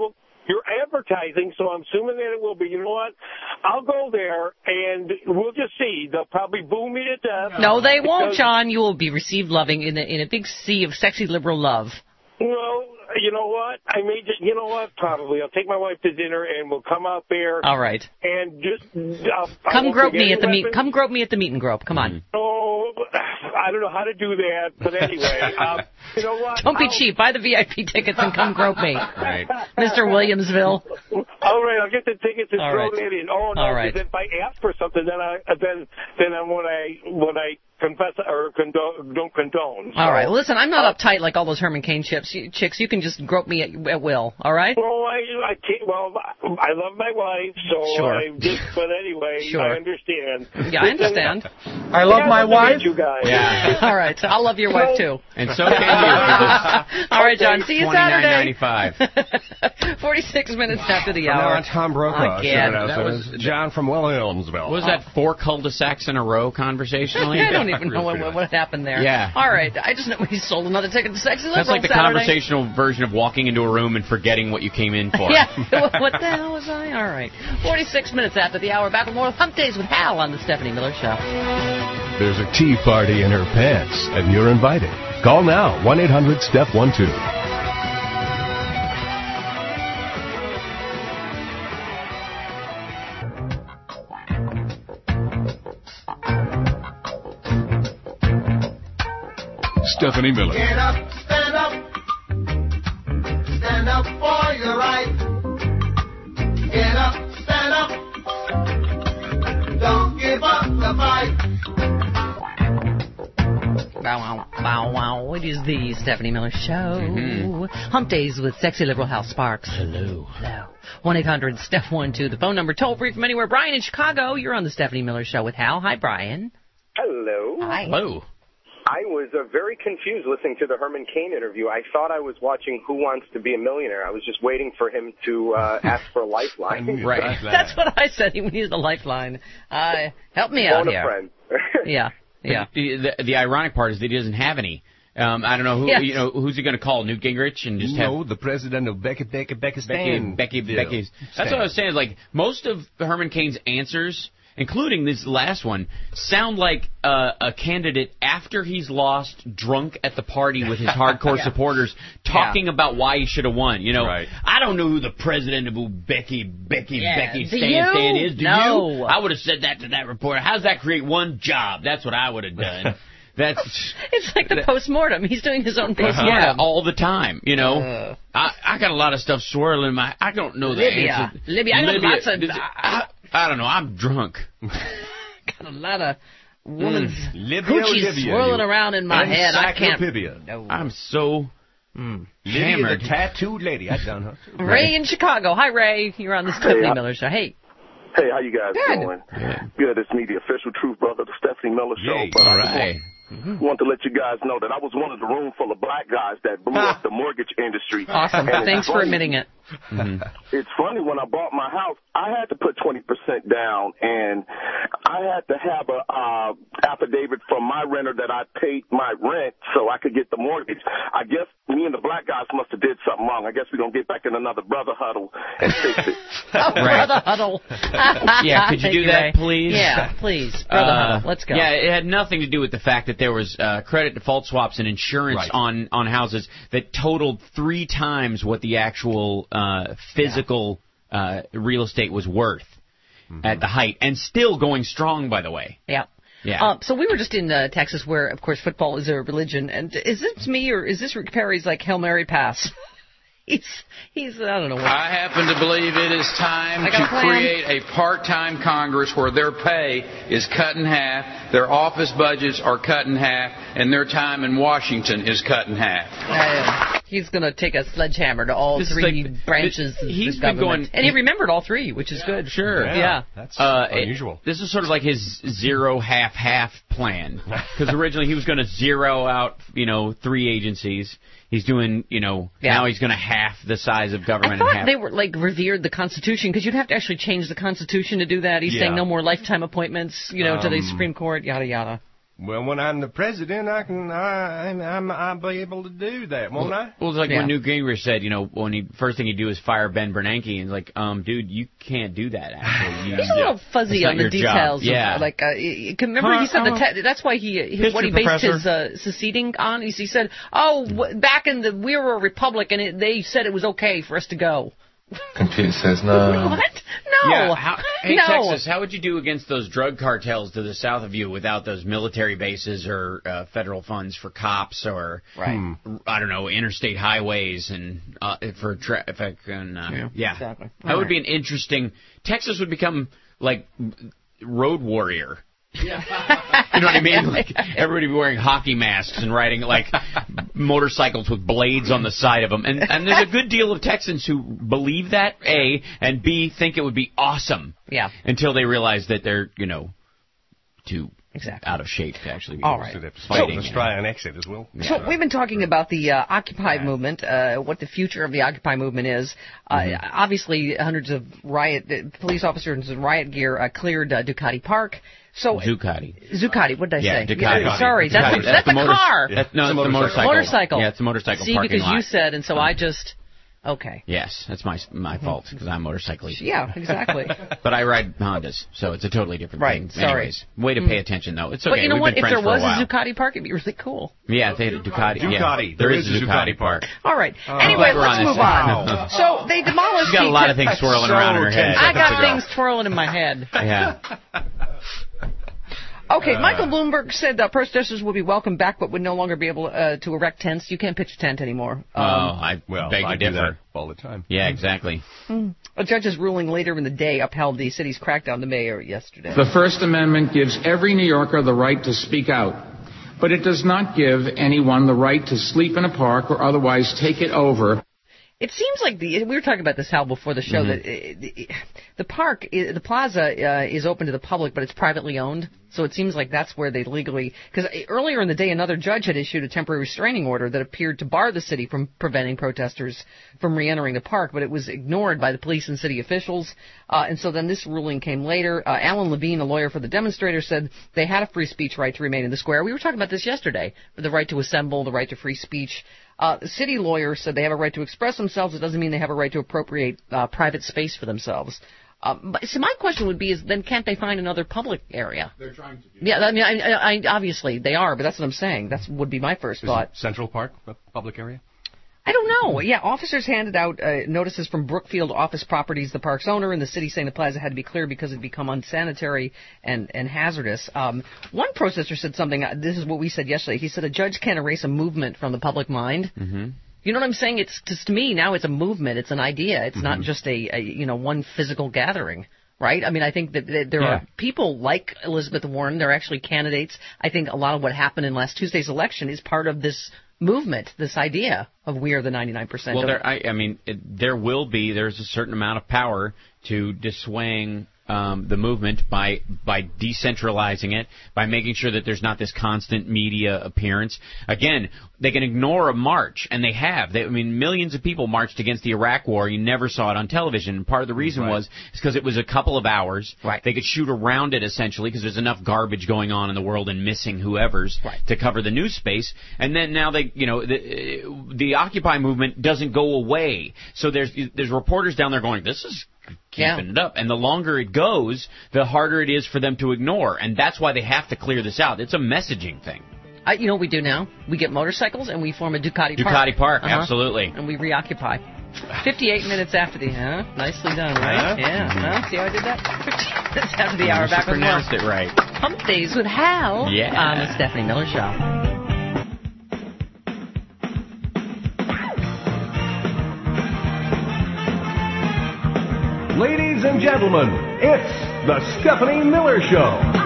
You're advertising, so I'm assuming that it will be. You know what? I'll go there, and we'll just see. They'll probably boo me to death. No, they won't, John. You will be received loving in a big sea of sexy liberal love. Well, you know what? You know what? Probably. I'll take my wife to dinner, and we'll come out there. All right. And just come grope me at the meet. Come grope me at the meet and grope. Come on. Oh, I don't know how to do that, but anyway, you know what? Don't be cheap. Buy the VIP tickets and come grope me, right, Mr. Williamsville. All right, I'll get the tickets and throw right. it in. Oh no, all right. If I ask for something, then when I confess or don't condone. So. All right. Listen, I'm not uptight like all those Herman Cain chicks. You can just grope me at will. All right. Well, I can't. Well, I love my wife, so sure. But anyway, sure. I understand. Yeah, I understand. I love my wife. You guys. Yeah. All right. I'll love your wife too. And so can you. All right, John. See you Saturday. $29.95. 46 minutes after the hour. Now Tom Brokaw. Again. That was John from Williamsville. Was that 4 cul-de-sacs in a row conversationally? I don't even know what happened there. Yeah. All right. I just know he sold another ticket to Sexy Liberal That's like the Saturday. conversational version of walking into a room and forgetting what you came in for. Yeah. What the hell was I? All right. 46 minutes after the hour. Back with more Hump Days with Hal on the Stephanie Miller Show. There's a tea party in her pants, and you're invited. Call now, 1-800-STEPH12. Stephanie Miller. Get up, stand up. Stand up for your right. Get up, stand up. Don't give up the fight. Wow, wow, wow. It is the Stephanie Miller Show. Mm-hmm. Hump Days with Sexy Liberal Hal Sparks. Hello. Hello. 1-800-STEPH12. The phone number toll free from anywhere. Brian in Chicago, you're on the Stephanie Miller Show with Hal. Hi, Brian. Hello. Hi. Hello. I was very confused listening to the Herman Cain interview. I thought I was watching Who Wants to Be a Millionaire. I was just waiting for him to ask for a lifeline. Right. That's what I said. He needed a lifeline. Help me out here. Friend. Yeah. Yeah. The ironic part is that he doesn't have any. I don't know who. Yes. You know, who's he going to call? Newt Gingrich and just have the president of Becky. That's what I was saying. Like most of Herman Cain's answers, including this last one, sound like a candidate after he's lost, drunk at the party with his hardcore supporters, talking about why he should have won. You know, I don't know who the president of Becky Stan is. Do you? I would have said that to that reporter. How's that create one job? That's what I would have done. It's like the postmortem. He's doing his own postmortem. Yeah, all the time. You know, I got a lot of stuff swirling in my. I don't know the answer. Libya. I got lots of. I don't know. I'm drunk. Got a lot of woman's coochies swirling around in my head. I can't. No. I'm so hammered. The tattooed lady. I done her. Ray in Chicago. Hi, Ray. You're on the Stephanie Miller Show. Hey. Hey, how you guys doing? Good. It's me, the official Truth Brother, the Stephanie Miller Show. Yay. But all right. Want to let you guys know that I was one of the room full of black guys that blew up the mortgage industry. Awesome. Thanks for admitting it. It's funny, when I bought my house, I had to put 20% down, and I had to have a affidavit from my renter that I paid my rent so I could get the mortgage. I guess me and the black guys must have did something wrong. I guess we're going to get back in another brother huddle and fix it. Brother huddle. Yeah, could you do that, please? Yeah, please. Brother huddle. Let's go. Yeah, it had nothing to do with the fact that there was credit default swaps and insurance on houses that totaled 3 times what the actual physical real estate was worth at the height, and still going strong, by the way. Yeah. Yeah. So we were just in Texas, where, of course, football is a religion. And is this me, or is this Rick Perry's, like, Hail Mary pass? He's I don't know what. I happen to believe it is time to create a part-time Congress where their pay is cut in half, their office budgets are cut in half, and their time in Washington is cut in half. He's going to take a sledgehammer to all three branches of the government. And he remembered all 3, which is good. Sure. Yeah. That's unusual. This is sort of like his zero half plan. Because originally he was going to zero out, 3 agencies. He's doing, now he's going to half the size of government. I thought they were, revered the Constitution, because you'd have to actually change the Constitution to do that. He's saying no more lifetime appointments, to the Supreme Court, yada, yada. Well, when I'm the president, I'll be able to do that, won't I? Well, it's like when Newt Gingrich said, when first thing he'd do is fire Ben Bernanke, and it's like, dude, you can't do that. Actually, he's a little fuzzy on the details. Yeah, remember he said that's why what he based his seceding on. He said, back in we were a republic, and they said it was okay for us to go. Compete says no. What? No. Yeah, Texas, how would you do against those drug cartels to the south of you without those military bases or federal funds for cops or, I don't know, interstate highways and for traffic? Exactly. That would be an interesting... Texas would become like Road Warrior. Yeah. You know what I mean? Like everybody be wearing hockey masks and riding like motorcycles with blades on the side of them. And there's a good deal of Texans who believe that, A, and B, think it would be awesome. Yeah. Until they realize that they're, too out of shape to actually be fighting. Let's try an exit as well. So we've been talking about the Occupy movement, what the future of the Occupy movement is. Obviously, hundreds of police officers in riot gear cleared Ducati Park. So Zuccotti. What did I say? Ducati. Yeah, sorry, that's the car. That's the motorcycle. Motorcycle. Yeah, it's the motorcycle. See, parking because lot. you said, and so I just. Okay. Yes, that's my fault because I'm motorcyclist. Yeah, exactly. But I ride Hondas, so it's a totally different thing. Sorry. Anyways, way to pay attention though. It's okay. But you know We've what? been If there was a Ducati Park, it'd be really cool. Yeah, if they had a Ducati. Ducati. There is a Ducati Park. All right. Anyway, let's move on. So they demolished. She's got a lot of things swirling around in her head. I got things twirling in my head. Yeah. Okay, Michael Bloomberg said protesters will be welcome back, but would no longer be able to erect tents. You can't pitch a tent anymore. I beg to differ. Do that all the time. Yeah, exactly. A judge's ruling later in the day upheld the city's crackdown on the mayor yesterday. The First Amendment gives every New Yorker the right to speak out, but it does not give anyone the right to sleep in a park or otherwise take it over. It seems like we were talking about this, Hal, before the show, that the park, the plaza is open to the public, but it's privately owned. So it seems like that's where they legally... Because earlier in the day, another judge had issued a temporary restraining order that appeared to bar the city from preventing protesters from re-entering the park, but it was ignored by the police and city officials. And so then this ruling came later. Alan Levine, a lawyer for the demonstrators, said they had a free speech right to remain in the square. We were talking about this yesterday, the right to assemble, the right to free speech. The city lawyers said they have a right to express themselves. It doesn't mean they have a right to appropriate private space for themselves. So my question would be: is then can't they find another public area? They're trying to do. Yeah, I mean, I obviously they are, but that's what I'm saying. That would be my first thought. Central Park, a public area? I don't know. Yeah, officers handed out notices from Brookfield Office Properties, the park's owner, and the city saying the plaza had to be cleared because it had become unsanitary and hazardous. One protester said something. This is what we said yesterday. He said a judge can't erase a movement from the public mind. Mm-hmm. You know what I'm saying? It's to me now it's a movement. It's an idea. It's not just a one physical gathering. Right? I mean, I think that there are people like Elizabeth Warren. They're actually candidates. I think a lot of what happened in last Tuesday's election is part of this movement, this idea of we are the 99%. Well, there's a certain amount of power to dissuading the movement by decentralizing it, by making sure that there's not this constant media appearance. Again, they can ignore a march, and they have. Millions of people marched against the Iraq War. You never saw it on television. And part of the reason was because it was a couple of hours. Right. They could shoot around it, essentially, because there's enough garbage going on in the world and missing whoever's to cover the news space. And then now the Occupy movement doesn't go away. So there's reporters down there going, this is keeping it up. And the longer it goes, the harder it is for them to ignore. And that's why they have to clear this out. It's a messaging thing. You know what we do now? We get motorcycles and we form a Ducati Park. Ducati Park, absolutely. And we reoccupy. 58 minutes after the... Nicely done, right? Yeah. See how I did that? 58 minutes after the hour. Back with more. Pronounced it right. Hump Days with Hal. Yeah. On the Stephanie Miller Show. Ladies and gentlemen, it's the Stephanie Miller Show.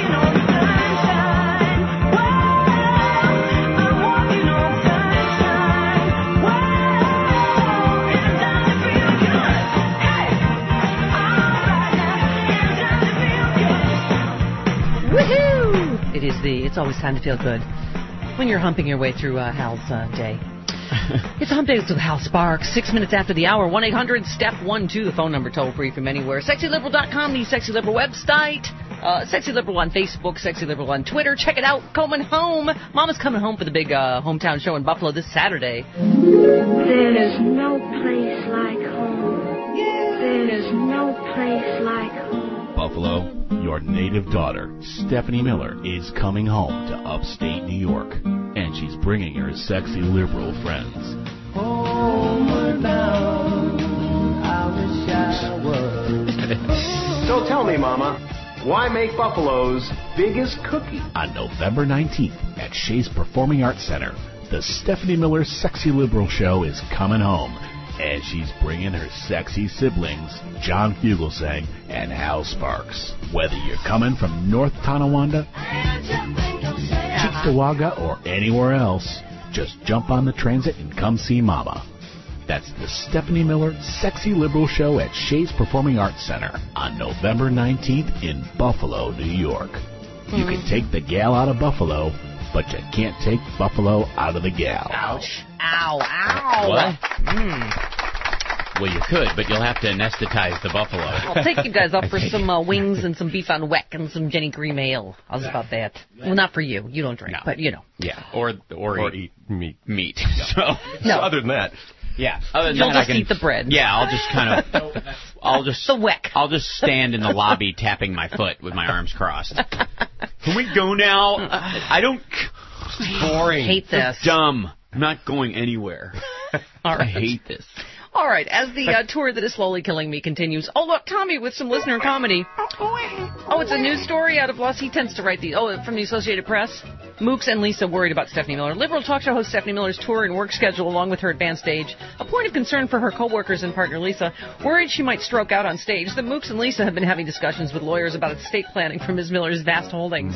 Woohoo! It's always time to feel good when you're humping your way through Hal's day. It's Hump Days with Hal Sparks. 6 minutes after the hour. 1-800-STEP-12, the phone number toll free from anywhere. SexyLiberal.com, the Sexy Liberal website. Sexy Liberal on Facebook, Sexy Liberal on Twitter. Check it out. Coming home. Mama's coming home for the big hometown show in Buffalo this Saturday. There's no place like home. There's no place like home. Buffalo, your native daughter, Stephanie Miller, is coming home to upstate New York. And she's bringing her sexy liberal friends. Homeward bound, I wish I was. So tell me, Mama, why make Buffalo's biggest cookie? On November 19th at Shea's Performing Arts Center, the Stephanie Miller Sexy Liberal Show is coming home. And she's bringing her sexy siblings, John Fugelsang and Hal Sparks. Whether you're coming from North Tonawanda, Cheektowaga, or anywhere else, just jump on the transit and come see Mama. That's the Stephanie Miller Sexy Liberal Show at Shea's Performing Arts Center on November 19th in Buffalo, New York. You can take the gal out of Buffalo, but you can't take Buffalo out of the gal. Ouch. Ow, ow. What? Well, you could, but you'll have to anesthetize the buffalo. I'll take you guys up for some wings and some beef on weck and some Jenny Cream ale. How's about that? Well, not for you. You don't drink, but you know. Yeah, or eat meat. Meat. So, other than that. Yeah, other than You'll that, just I can eat the bread. Yeah, I'll just kind of, the weck. I'll just stand in the lobby tapping my foot with my arms crossed. Can we go now? I don't. Boring. I hate this. It's dumb. I'm not going anywhere. All right. I hate this. All right, as the tour that is slowly killing me continues. Oh, look, Tommy with some listener comedy. Oh, it's a news story out of Los. He tends to write the, from the Associated Press. Mooks and Lisa worried about Stephanie Miller. Liberal talk show host Stephanie Miller's tour and work schedule along with her advanced age. A point of concern for her co-workers and partner Lisa. Worried she might stroke out on stage, the Mooks and Lisa have been having discussions with lawyers about estate planning for Ms. Miller's vast holdings.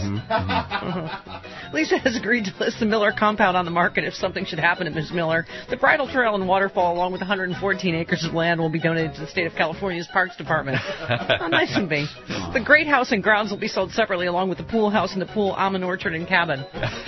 Lisa has agreed to list the Miller compound on the market if something should happen to Ms. Miller. The bridal trail and waterfall, along with 114 acres of land, will be donated to the state of California's Parks Department. How nice would be. The Great House and grounds will be sold separately, along with the pool house and the pool, almond orchard, and cabin.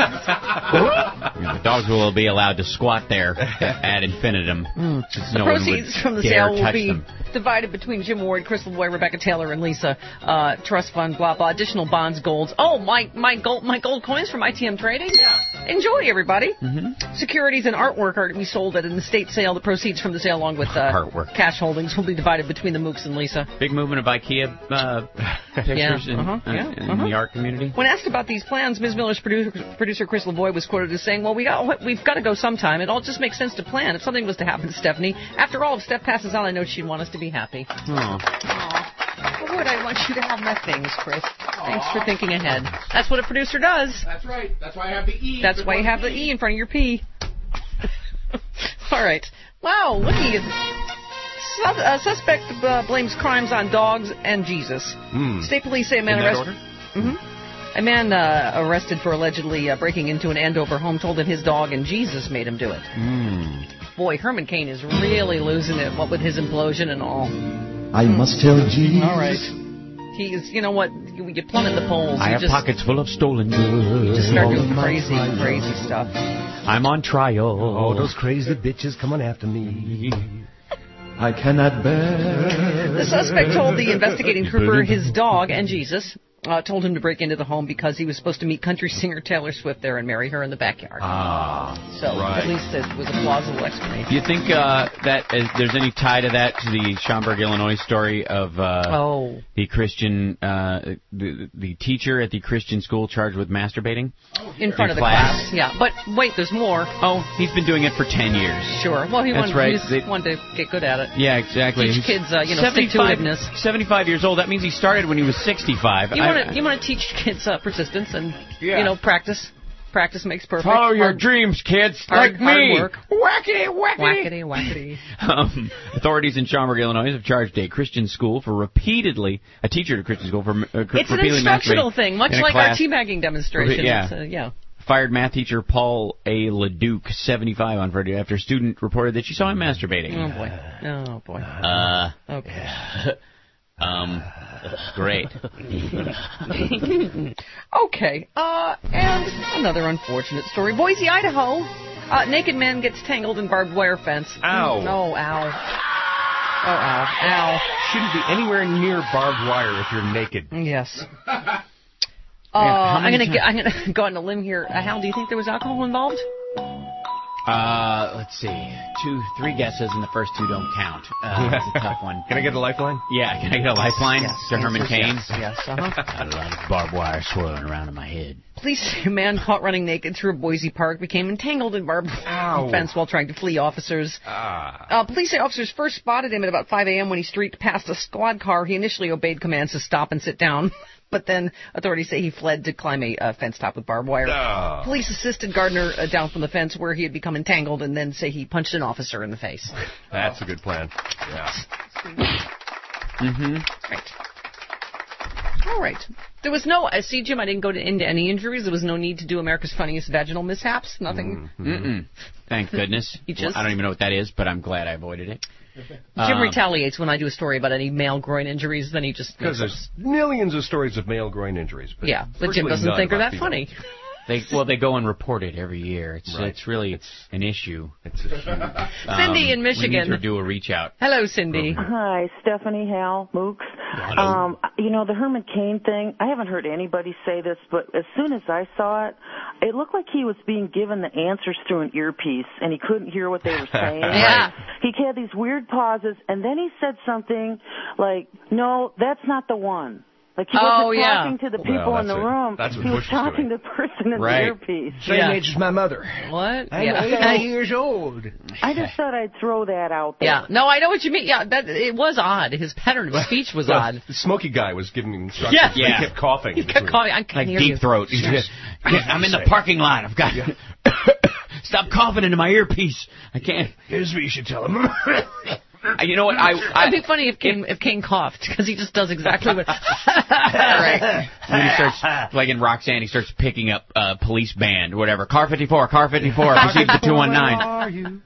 The dogs will be allowed to squat there ad infinitum. The proceeds from the sale will be divided between Jim Ward, Chris LeBoy, Rebecca Taylor, and Lisa. Trust fund, blah, blah. Additional bonds, golds. Oh, my gold coins from ITM Trading? Yeah. Enjoy, everybody. Securities and artwork are to be sold at an estate sale. The proceeds from the sale, along with cash holdings, will be divided between the Mooks and Lisa. Big movement of IKEA pictures in the art community. When asked about these plans, Ms. Miller's producer Chris LeBoy was quoted as saying, well, we've got to go sometime. It all just makes sense to plan. If something was to happen to Stephanie, after all, if Steph passes on, I know she'd want us to be happy. Well, would I want you to have my things, Chris? Thanks for thinking ahead. That's what a producer does. That's right. That's why I have the E. That's why you have the E in front of your P. All right. Wow, looky. Suspect blames crimes on dogs and Jesus. State police say a man arrested. A man arrested for allegedly breaking into an Andover home told that his dog and Jesus made him do it. Boy, Herman Cain is really losing it, what with his implosion and all. I must tell Jesus. All right. He's, you know what, you plummet the polls. I have pockets full of stolen goods. You just start doing crazy stuff. I'm on trial. Oh, those crazy bitches coming after me. I cannot bear. The suspect told the investigating trooper his dog and Jesus told him to break into the home because he was supposed to meet country singer Taylor Swift there and marry her in the backyard. At least it was a plausible explanation. Do you think that there's any tie to that, to the Schaumburg, Illinois story of the Christian, the teacher at the Christian school charged with masturbating? In front of the class, yeah. But wait, there's more. Oh, he's been doing it for 10 years. Sure. Well, he wanted to get good at it. Yeah, exactly. Teach kids, stick-to-itiveness. 75 years old. That means he started when he was 65. You want to teach kids persistence and, practice. Practice makes perfect. Follow your dreams, kids, like me. Hard work. Wackety. Authorities in Schaumburg, Illinois, have charged a Christian school a teacher at a Christian school for it's an instructional thing, much like our teabagging demonstration. Fired math teacher Paul A. LeDuc, 75, on Friday after a student reported that she saw him masturbating. Oh boy. Okay. Great. Okay, and another unfortunate story. Boise, Idaho. Naked man gets tangled in barbed wire fence. Ow. No, ow. Al. Shouldn't be anywhere near barbed wire if you're naked. Yes. I'm gonna go on a limb here. Hal, do you think there was alcohol involved? Let's see. 3 guesses, and the first 2 don't count. It's a tough one. Can I get a lifeline? Yeah, can I get a lifeline? Yes. To Herman Cain? Yes. A lot of barbed wire swirling around in my head. Police say a man caught running naked through a Boise park became entangled in barbed wire fence while trying to flee officers. Police say officers first spotted him at about 5 a.m. when he streaked past a squad car. He initially obeyed commands to stop and sit down. But then authorities say he fled to climb a fence top with barbed wire. Police assisted Gardner down from the fence where he had become entangled and then say he punched an officer in the face. That's a good plan. Yeah. Right. All right. There was no, see, Jim, I didn't go into any injuries. There was no need to do America's Funniest Vaginal Mishaps. Nothing. Thank goodness. Well, I don't even know what that is, but I'm glad I avoided it. Jim retaliates when I do a story about any male groin injuries. Then he just... Because there's millions of stories of male groin injuries. But but Jim doesn't think they're that funny. They go and report it every year. It's really an issue. It's a huge... Cindy in Michigan. We need to do a reach out. Hello, Cindy. Hi, Stephanie, Hal, Mooks. The Herman Cain thing, I haven't heard anybody say this, but as soon as I saw it, it looked like he was being given the answers through an earpiece, and he couldn't hear what they were saying. He had these weird pauses, and then he said something like, no, that's not the one. Like he wasn't talking to the people in the room. He was talking to the person in the earpiece. Same age as my mother. What? I'm 8 years old. I just thought I'd throw that out there. Yeah. No, I know what you mean. Yeah, it was odd. His pattern of speech was odd. The Smoky guy was giving instructions. He kept coughing. He kept coughing. I couldn't hear deep throat. I'm in the parking lot. I've got... Stop coughing into my earpiece. I can't. Here's what you should tell him. You know what? It'd be funny if Cain coughed, because he just does exactly what... Right. When he starts, like in Roxanne, he starts picking up police band, or whatever. Car 54, proceed to 219.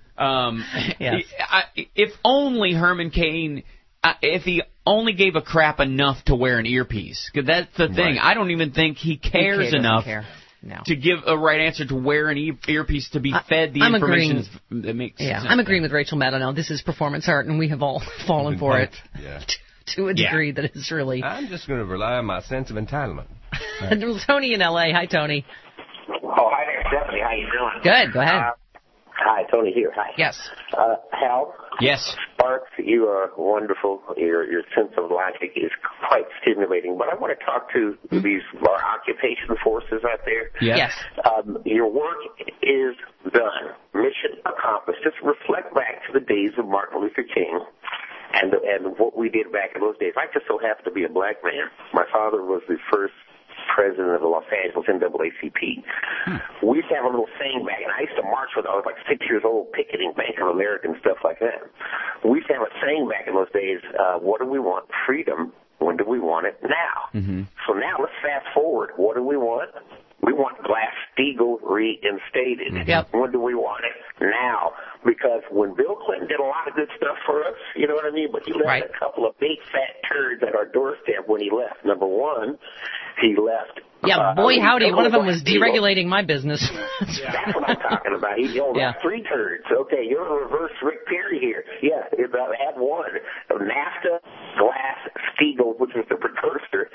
If only Herman Cain... if he only gave a crap enough to wear an earpiece, because that's the thing. I don't even think he cares enough to give a right answer to wear an earpiece to be fed the information that makes sense. I'm agreeing with Rachel Maddow. This is performance art, and we have all fallen for it to a degree that it's really... I'm just going to rely on my sense of entitlement. Tony in L.A. Hi, Tony. Oh, hi there, Stephanie. How you doing? Good. Go ahead. Hi, Tony here. Hi. Yes. Hal? Yes. Sparks, you are wonderful. Your sense of logic is quite stimulating. But I want to talk to these our occupation forces out there. Yes. Your work is done. Mission accomplished. Just reflect back to the days of Martin Luther King and what we did back in those days. I just so happen to be a black man. My father was the first president of the Los Angeles NAACP. We used to have a little saying back, and I used to march when I was like 6 years old, picketing Bank of America and stuff like that. We used to have a saying back in those days, what do we want? Freedom. When do we want it? Now. So now let's fast forward. What do we want? We want Glass-Steagall reinstated. When do we want it? Now. Because when Bill Clinton did a lot of good stuff for us, you know what I mean? But he left a couple of big fat turds at our doorstep when he left. Number one, he left... boy howdy, one of them was deregulating my business. That's what I'm talking about. He left 3 turds. Okay, you're a reverse Rick Perry here. Yeah, I had one. NAFTA, Glass-Steagall, which was the precursor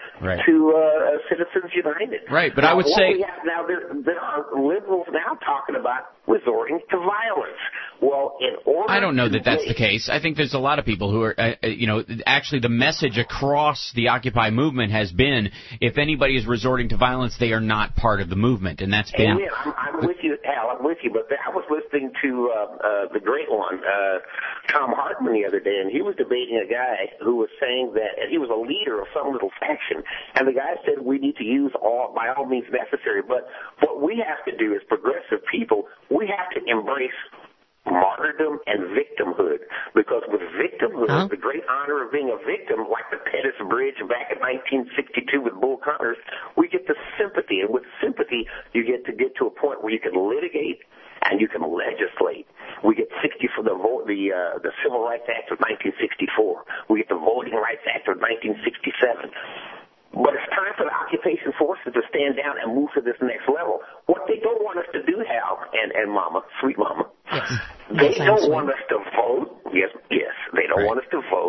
to Citizens United. Right, but I would say... Now, there are liberals now talking about resorting to violence. Well, in order I don't know that that's the case. I think there's a lot of people who are, actually the message across the Occupy movement has been, if anybody is resorting to violence, they are not part of the movement, and that's been... Amen. I'm with you, Al, I'm with you, but I was listening to the great one, Tom Hartman, the other day, and he was debating a guy who was saying that, and he was a leader of some little faction, and the guy said we need to use by all means necessary, but what we have to do as progressive people, we have to embrace martyrdom and victimhood, because with victimhood, the great honor of being a victim, like the Pettus Bridge back in 1962 with Bull Connors, we get the sympathy, and with sympathy, you get to a point where you can litigate and you can legislate. We get 60 for the Civil Rights Act of 1964. We get the Voting Rights Act of 1967. But it's time for the occupation forces to stand down and move to this next level. What they don't want us to do, Hal, and Mama, sweet Mama, they don't want us to vote. Yes, they don't want us to vote.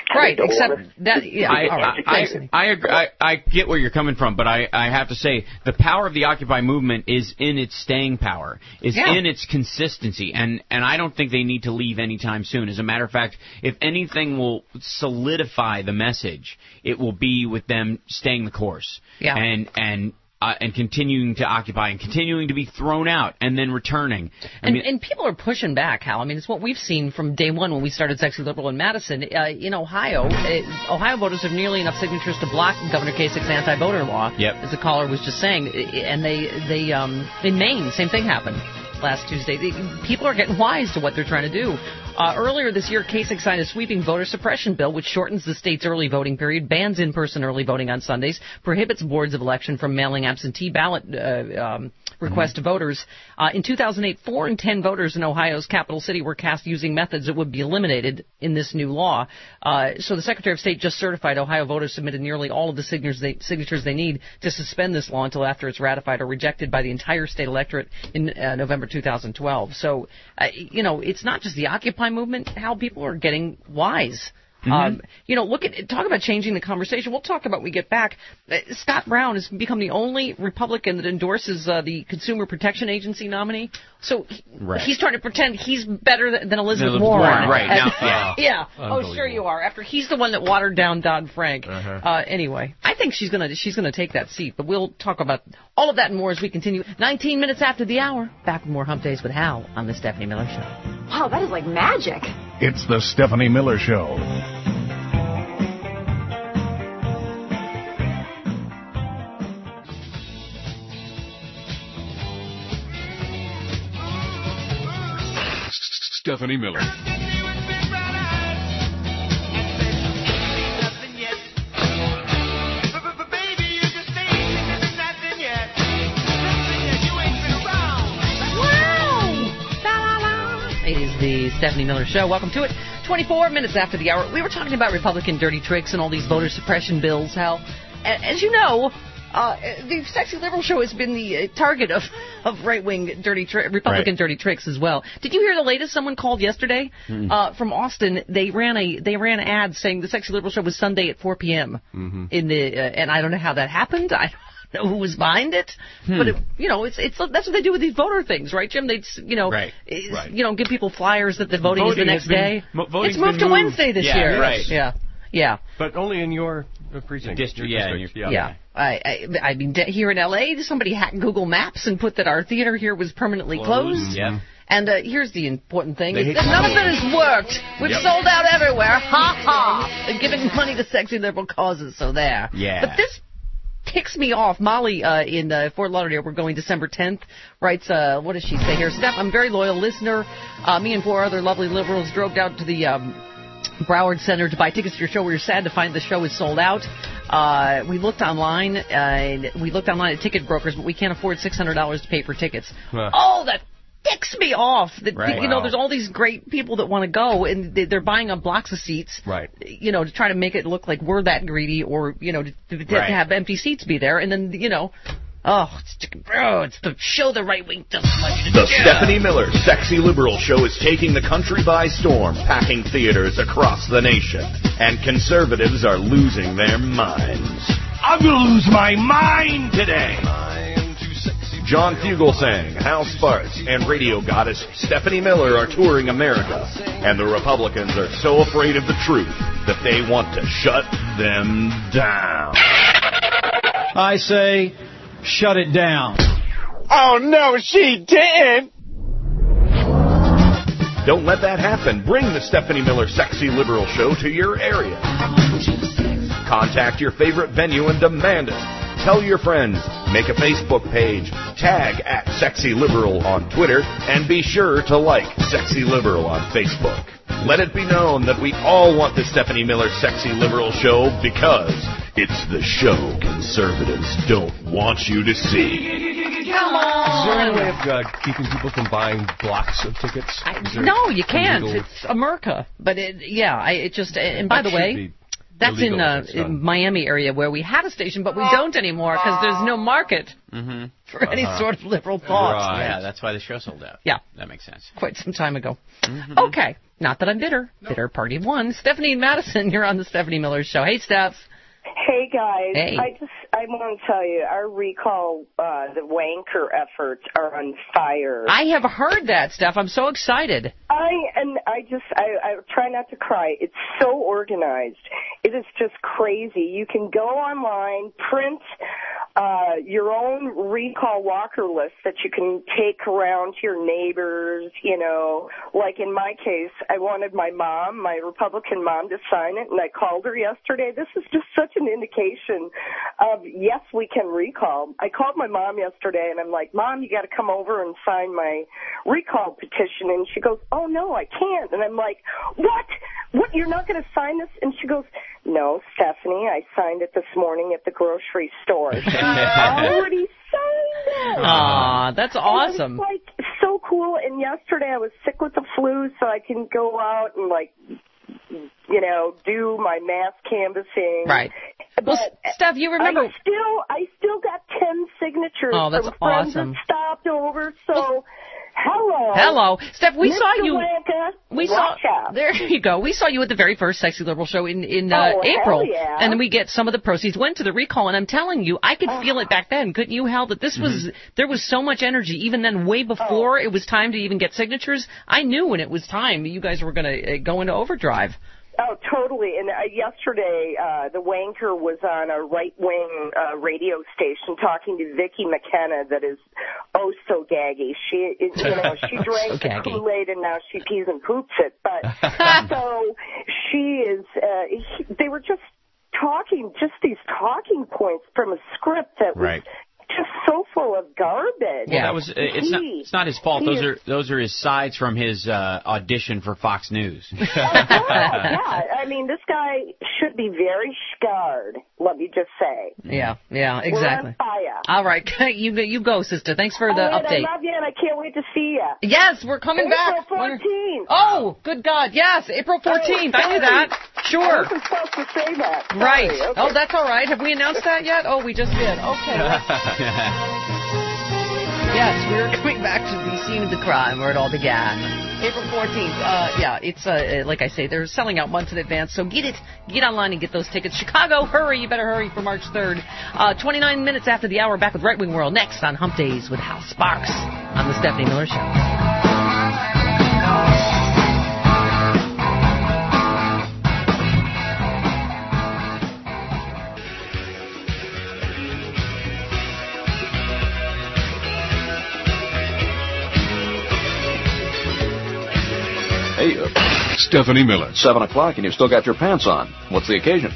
Right, except that. Yeah, I get where you're coming from, but I have to say the power of the Occupy movement is in its staying power, in its consistency, and I don't think they need to leave anytime soon. As a matter of fact, if anything will solidify the message, it will be with them staying the course, and continuing to occupy and continuing to be thrown out and then returning. And people are pushing back, Hal. I mean, it's what we've seen from day one when we started Sexy Liberal in Madison. In Ohio, Ohio voters have nearly enough signatures to block Governor Kasich's anti-voter law, as the caller was just saying. And in Maine, same thing happened last Tuesday. People are getting wise to what they're trying to do. Earlier this year, Kasich signed a sweeping voter suppression bill which shortens the state's early voting period, bans in-person early voting on Sundays, prohibits boards of election from mailing absentee ballot requests to voters. In 2008, 4 in 10 voters in Ohio's capital city were cast using methods that would be eliminated in this new law. So the Secretary of State just certified Ohio voters submitted nearly all of the signatures they need to suspend this law until after it's ratified or rejected by the entire state electorate in November 2012. So, it's not just the Occupy movement, how people are getting wise. Talk about changing the conversation. We'll talk about when we get back. Scott Brown has become the only Republican that endorses the Consumer Protection Agency nominee. So he's trying to pretend he's better than Elizabeth Warren. Right. Now, Oh, sure you are. After he's the one that watered down Dodd-Frank. Anyway, I think she's gonna take that seat. But we'll talk about all of that and more as we continue. 19 minutes after the hour. Back with more Hump Days with Hal on the Stephanie Miller Show. Wow, that is like magic. It's the Stephanie Miller Show. Stephanie Miller. It is the Stephanie Miller Show. Welcome to it. 24 minutes after the hour. We were talking about Republican dirty tricks and all these voter suppression bills. Hal, as you know, the Sexy Liberal Show has been the target of right-wing Republican dirty tricks as well. Did you hear the latest? Someone called yesterday from Austin. They ran ads saying the Sexy Liberal Show was Sunday at 4 p.m. And I don't know how that happened. I don't know who was behind it, but it's that's what they do with these voter things, right, Jim? They give people flyers that the voting is the next day. It's moved to Wednesday this year. Right. Yeah. But only in your precinct. District. I mean, here in L.A., somebody hacked Google Maps and put that our theater here was permanently closed. Yeah. And here's the important thing. None of it has worked. We've sold out everywhere. Ha ha. They're giving money to sexy liberal causes, so there. Yeah. But this ticks me off. Molly in Fort Lauderdale, we're going December 10th, writes, what does she say here? Steph, I'm a very loyal listener. Me and 4 other lovely liberals drove down to the Broward Center to buy tickets to your show. We were sad to find the show is sold out. We looked online at ticket brokers, but we can't afford $600 to pay for tickets. Oh, that ticks me off. That, there's all these great people that want to go, and they're buying up blocks of seats. Right. To try to make it look like we're that greedy, or to have empty seats be there, and then it's to show the right wing doesn't like you to do. The Stephanie Miller Sexy Liberal Show is taking the country by storm, packing theaters across the nation, and conservatives are losing their minds. I'm gonna lose my mind today. John Fugelsang, Hal Sparks, and radio goddess Stephanie Miller are touring America, and the Republicans are so afraid of the truth that they want to shut them down. I say, shut it down. Oh, no, she didn't! Don't let that happen. Bring the Stephanie Miller Sexy Liberal Show to your area. Contact your favorite venue and demand it. Tell your friends, make a Facebook page, tag @SexyLiberal on Twitter, and be sure to like Sexy Liberal on Facebook. Let it be known that we all want the Stephanie Miller Sexy Liberal Show because it's the show conservatives don't want you to see. Come on! Is there any way of keeping people from buying blocks of tickets? No, you can't. It's America. But and by the way, that's in Miami area where we had a station, but we don't anymore because there's no market for any sort of liberal thoughts. Right. Yeah, that's why the show sold out. Yeah. That makes sense. Quite some time ago. Okay. Not that I'm bitter. No. Bitter party of one. Stephanie and Madison, you're on the Stephanie Miller Show. Hey, Steph. Hey, guys. Hey. I want to tell you, our recall, the wanker efforts are on fire. I have heard that, Steph. I'm so excited. I try not to cry. It's so organized. It is just crazy. You can go online, print your own recall walker list that you can take around to your neighbors, you know. Like in my case, I wanted my mom, my Republican mom, to sign it, and I called her yesterday. This is just such an indication of, yes, we can recall. I called my mom yesterday, and I'm like, Mom, you got to come over and sign my recall petition. And she goes, oh, no, I can't. And I'm like, what, you're not going to sign this? And she goes, no, Stephanie, I signed it this morning at the grocery store. She already signed it. Aw, that's awesome. And it was, like, so cool. And yesterday I was sick with the flu, so I can go out and, like, you know, do my mass canvassing. Right. Well, Steph, you remember... I still got 10 signatures from friends awesome. that stopped over, so... Hello. Steph, we Mr. saw you. Wanka, There you go. We saw you at the very first Sexy Liberal show in Hell April. yeah. And then we get some of the proceeds went to the recall. And I'm telling you, I could feel it back then. Couldn't you, Hal, that this was, there was so much energy, even then way before it was time to even get signatures. I knew when it was time you guys were going to go into overdrive. Oh, totally. And yesterday, the wanker was on a right-wing radio station talking to Vicki McKenna that is oh so gaggy. She drank the Kool-Aid and now she pees and poops it. But so she is. They were just talking, just these talking points from a script that was just so full of garbage. Yeah, that was. It's not his fault. Those are his sides from his audition for Fox News. Yeah, I mean, this guy should be very scarred. Let me just say. Yeah, exactly. We're on fire. All right, you go, sister. Thanks for the update. I love you, and I can't wait to see you. Yes, we're coming back. April 14th. Oh, good God, yes, April 14th. I knew that. Sure. I wasn't supposed to say that. Sorry. Right. Okay. Oh, that's all right. Have we announced that yet? Oh, we just did. Okay. Yes, we're coming back to the scene of the crime where it all began. April 14th. It's like I say, they're selling out months in advance, so get online and get those tickets. Chicago, hurry, you better hurry for March 3rd. 29 minutes after the hour, back with Right Wing World next on Hump Days with Hal Sparks on the Stephanie Miller Show. Hey, Stephanie Miller. 7 o'clock and you've still got your pants on. What's the occasion?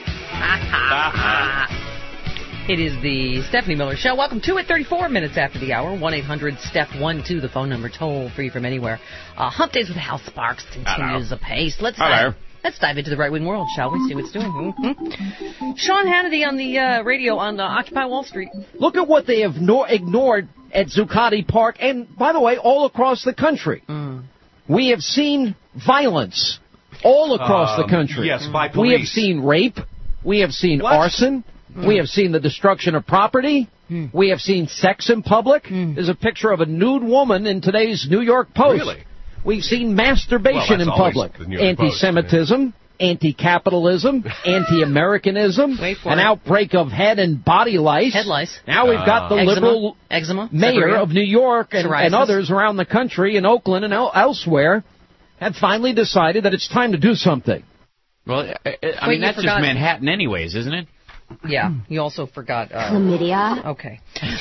It is the Stephanie Miller Show. Welcome to it. 34 minutes after the hour. 1-800-STEPH-12, the phone number, toll free from anywhere. Hump Days with Hal Sparks continues apace. Let's dive into the right wing world, shall we? See what it's doing. Mm-hmm. Sean Hannity on the radio on Occupy Wall Street. Look at what they have ignored at Zuccotti Park, and by the way, all across the country. We have seen violence all across the country. Yes, by police. We have seen rape. We have seen arson. We have seen the destruction of property. We have seen sex in public. There's a picture of a nude woman in today's New York Post. Really? We've seen masturbation in public. Anti-Semitism, anti-capitalism, anti-Americanism, an outbreak of head and body lice. Head lice. Now we've got the liberal mayor of New York and others around the country, in Oakland and elsewhere, have finally decided that it's time to do something. Well, I mean, that's just Manhattan anyways, isn't it? Yeah, you also forgot... Chlamydia. Okay.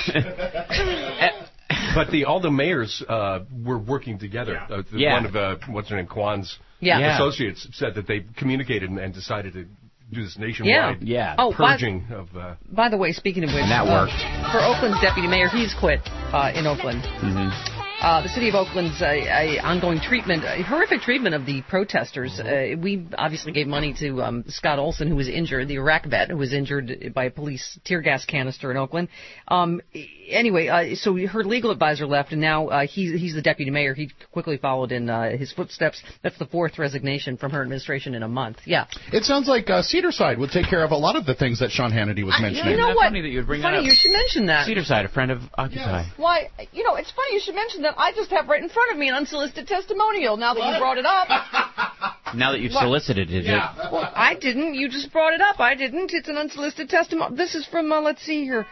But all the mayors were working together. One of what's her name, Kwan's associates said that they communicated and decided to do this nationwide purging of. By the way, speaking of which, and that worked for Oakland's deputy mayor. He's quit in Oakland. The city of Oakland's ongoing treatment, horrific treatment of the protesters. We obviously gave money to Scott Olson, who was injured, the Iraq vet who was injured by a police tear gas canister in Oakland. Anyway, so her legal advisor left, and now he's the deputy mayor. He quickly followed in his footsteps. That's the fourth resignation from her administration in a month. Yeah. It sounds like Cedarside would take care of a lot of the things that Sean Hannity was mentioning. You know what? Funny that you would bring that up. You should mention that. Cedarside, a friend of Occupy. Why? It's funny you should mention that. President, I just have right in front of me an unsolicited testimonial now that you brought it up. Now that you've solicited it. Well, I didn't. You just brought it up. I didn't. It's an unsolicited testimonial. This is from, let's see here.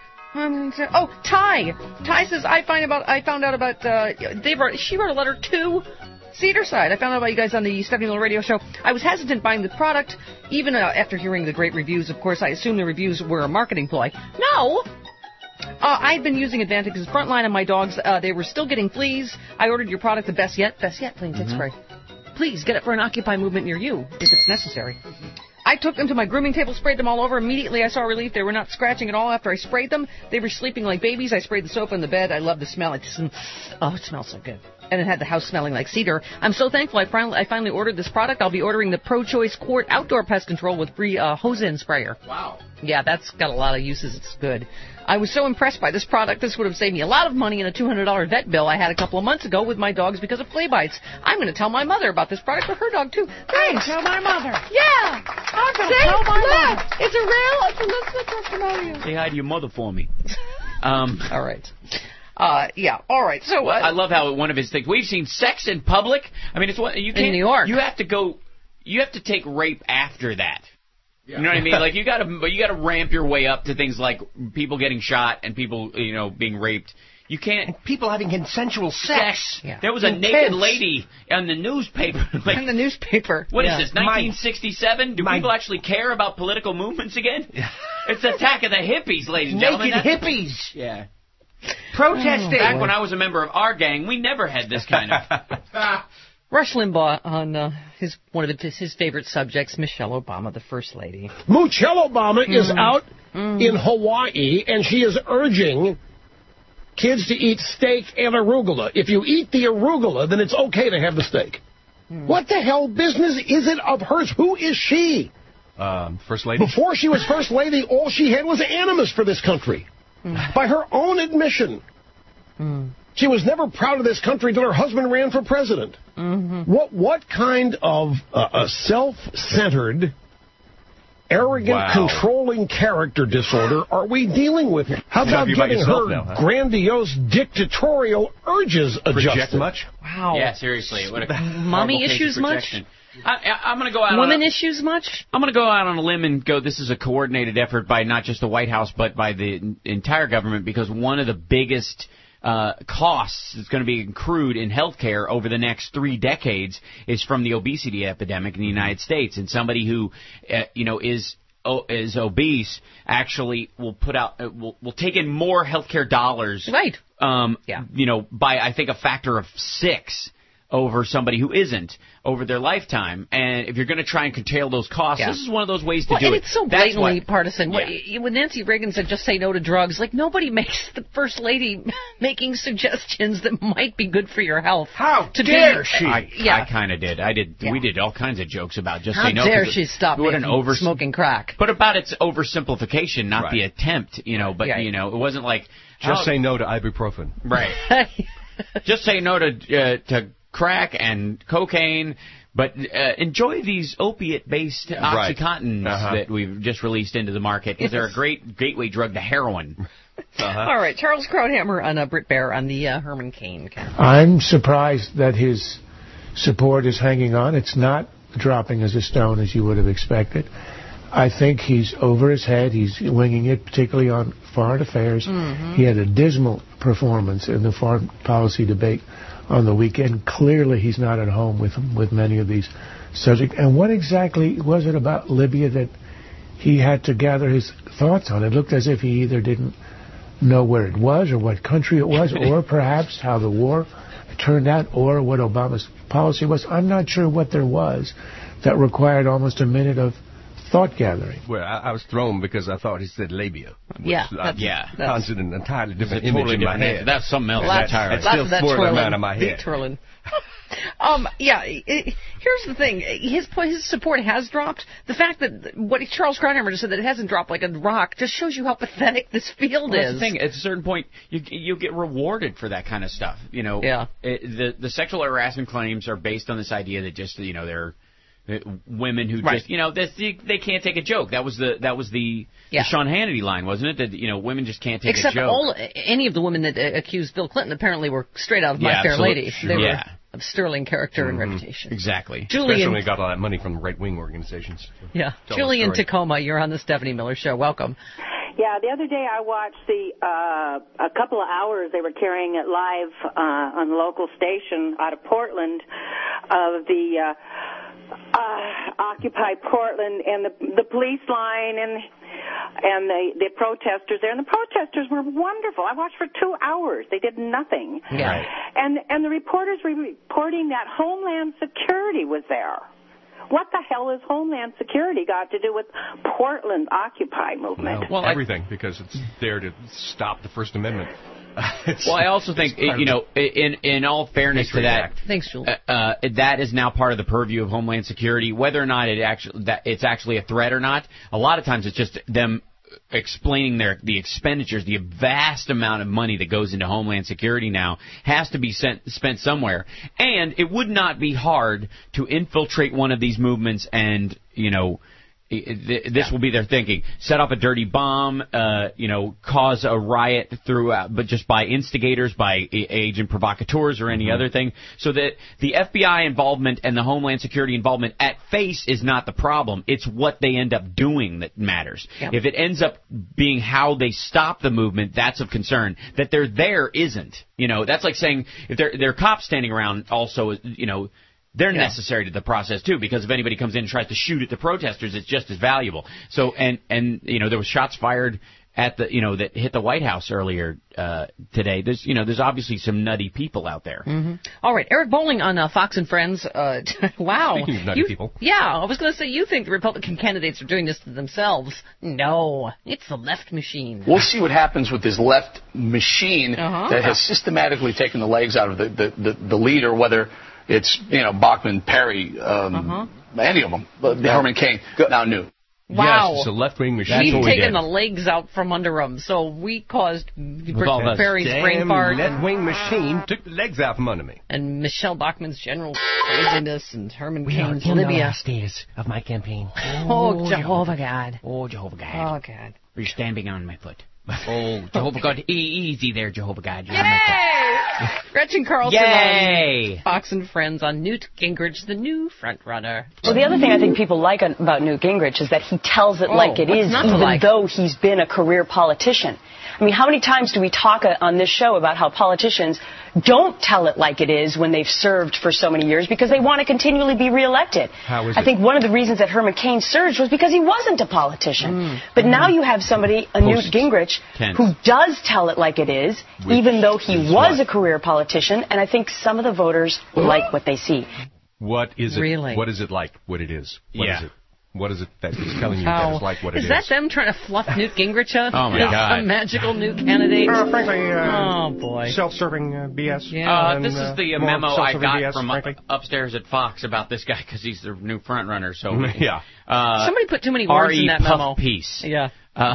Ty. Ty says, I found out about, she wrote a letter to Cedarside. I found out about you guys on the Stephanie Miller Radio Show. I was hesitant buying the product, even after hearing the great reviews. Of course, I assumed the reviews were a marketing ploy. No! I've been using Advantix's Frontline on my dogs. They were still getting fleas. I ordered your product, the Best Yet flea and tick spray. Please get it for an Occupy movement near you, if it's necessary. I took them to my grooming table, sprayed them all over. Immediately I saw relief. They were not scratching at all after I sprayed them. They were sleeping like babies. I sprayed the sofa in the bed. I love the smell. It smells so good. And it had the house smelling like cedar. I'm so thankful I finally ordered this product. I'll be ordering the Pro-Choice Quart Outdoor Pest Control with free hose-in sprayer. Wow. Yeah, that's got a lot of uses. It's good. I was so impressed by this product. This would have saved me a lot of money in a $200 vet bill I had a couple of months ago with my dogs because of flea bites. I'm going to tell my mother about this product for her dog, too. Thanks. Tell my mother. Yeah. I'm going to tell my mother. It's a listener testimonial. Say hi to your mother for me. All right. Yeah. All right. So I love how one of his things. We've seen sex in public. I mean, it's what you can't. In New York. You have to take rape after that. Yeah. You know what I mean? Like you got to ramp your way up to things like people getting shot and people being raped. You can't. And people having consensual sex. Yeah. There was a naked lady on the newspaper. In the newspaper. What is this? 1967? Do people actually care about political movements again? Yeah. It's the attack of the hippies, ladies and gentlemen. Naked hippies. Yeah. Protesting. Back when I was a member of our gang, we never had this kind of. Rush Limbaugh on one of his favorite subjects, Michelle Obama, the First Lady. Michelle Obama is out in Hawaii, and she is urging kids to eat steak and arugula. If you eat the arugula, then it's okay to have the steak. What the hell business is it of hers? Who is she? First Lady? Before she was First Lady, all she had was animus for this country. By her own admission. She was never proud of this country until her husband ran for president. What kind of self-centered, arrogant, controlling character disorder are we dealing with? How about getting her grandiose dictatorial urges adjusted? Project much? Wow. Yeah, seriously. What a mommy issues much? I'm going to go out Women issues much? I'm going to go out on a limb and go, this is a coordinated effort by not just the White House, but by the entire government, because one of the biggest costs that's going to be accrued in healthcare over the next 3 decades is from the obesity epidemic in the United States. And somebody who, is obese actually will put out, will take in more healthcare dollars. Right. By, I think, a factor of 6 over somebody who isn't over their lifetime. And if you're going to try and curtail those costs, this is one of those ways to do it. And it's so blatantly partisan. Yeah. When Nancy Reagan said just say no to drugs, like nobody makes the First Lady making suggestions that might be good for your health. How dare she? I kind of did. Yeah. We did all kinds of jokes about just say no. How dare she stop smoking crack? But about its oversimplification, not the attempt, but, it wasn't like... Just say no to ibuprofen. Right. Just say no to crack and cocaine, but enjoy these opiate-based OxyContins that we've just released into the market, because they're a great gateway drug to heroin. All right, Charles Krauthammer on Brit Baier on the Herman Cain campaign. I'm surprised that his support is hanging on. It's not dropping as a stone as you would have expected. I think he's over his head. He's winging it, particularly on foreign affairs. He had a dismal performance in the foreign policy debate on the weekend. Clearly, he's not at home with many of these subjects. And what exactly was it about Libya that he had to gather his thoughts on? It looked as if he either didn't know where it was or what country it was, or perhaps how the war turned out, or what Obama's policy was. I'm not sure what there was that required almost a minute of thought gathering. Well, I was thrown because I thought he said labia. That's an entirely different image in my head. That's something else entirely. It's still swirling out of my head. Here's the thing. His support has dropped. The fact that what Charles Krauthammer just said, that it hasn't dropped like a rock, just shows you how pathetic this field is. That's the thing. At a certain point, you get rewarded for that kind of stuff. The sexual harassment claims are based on this idea that just they're women who just, they can't take a joke. That was the Sean Hannity line, wasn't it? That, women just can't take a joke. Any of the women that accused Bill Clinton apparently were straight out of My Fair Lady. They were of sterling character and reputation. Exactly. Especially when they got all that money from right-wing organizations. Yeah. Julie in Tacoma, you're on the Stephanie Miller Show. Welcome. Yeah, the other day I watched a couple of hours they were carrying it live on the local station out of Portland of the Occupy Portland and the police line and the protesters there. And the protesters were wonderful. I watched for 2 hours. They did nothing. Yeah. Right. And the reporters were reporting that Homeland Security was there. What the hell has Homeland Security got to do with Portland's Occupy movement? Well, everything, because it's there to stop the First Amendment. Well, I also think, in all fairness to that, thanks, Julie. That is now part of the purview of Homeland Security. Whether or not it's actually a threat or not, a lot of times it's just them explaining the expenditures, the vast amount of money that goes into Homeland Security now has to be spent somewhere. And it would not be hard to infiltrate one of these movements and, this will be their thinking. Set up a dirty bomb, cause a riot throughout, but just by instigators, by agent provocateurs or any other thing. So that the FBI involvement and the Homeland Security involvement at face is not the problem. It's what they end up doing that matters. Yeah. If it ends up being how they stop the movement, that's of concern. That they're there isn't. That's like saying if there are cops standing around also, they're necessary to the process, too, because if anybody comes in and tries to shoot at the protesters, it's just as valuable. So, and there was shots fired at that hit the White House earlier today. There's obviously some nutty people out there. Mm-hmm. All right, Eric Bolling on Fox and Friends. Wow. Speaking of nutty people. Yeah, I was going to say, you think the Republican candidates are doing this to themselves. No, it's the left machine. We'll see what happens with this left machine that has systematically taken the legs out of the leader, whether it's, Bachmann, Perry, any of them. Herman Cain, now new. Wow. Yes, it's a left-wing machine. We've taken the legs out from under them, so we caused Perry's brain fart. Left-wing machine took the legs out from under me. And Michelle Bachmann's general craziness and Herman Cain's Libya. The last days of my campaign. Oh, Jehovah God. Oh, Jehovah God. Oh, God. You're stamping on my foot. Oh, Jehovah God. Easy there, Jehovah God. You're Yay! Gretchen Carlson Yay! on Fox and Friends on Newt Gingrich, the new front-runner. Well, the other thing I think people like about Newt Gingrich is that he tells it like it is, even though he's been a career politician. I mean, how many times do we talk on this show about how politicians don't tell it like it is when they've served for so many years because they want to continually be reelected? I think one of the reasons that Herman Cain surged was because he wasn't a politician. But now you have somebody, Newt Gingrich, who does tell it like it is, even though he was a career politician, and I think some of the voters like what they see. What is it? Really? What is it like what it is? What is it? What is it that he's telling you that is like what it is? Is that them trying to fluff Newt Gingrich up? Oh, my God. A magical new candidate? Frankly, oh, boy. Self-serving BS. Yeah. This is the memo I got from upstairs at Fox about this guy because he's the new front runner. So yeah. Somebody put too many words in that memo. Piece. Yeah.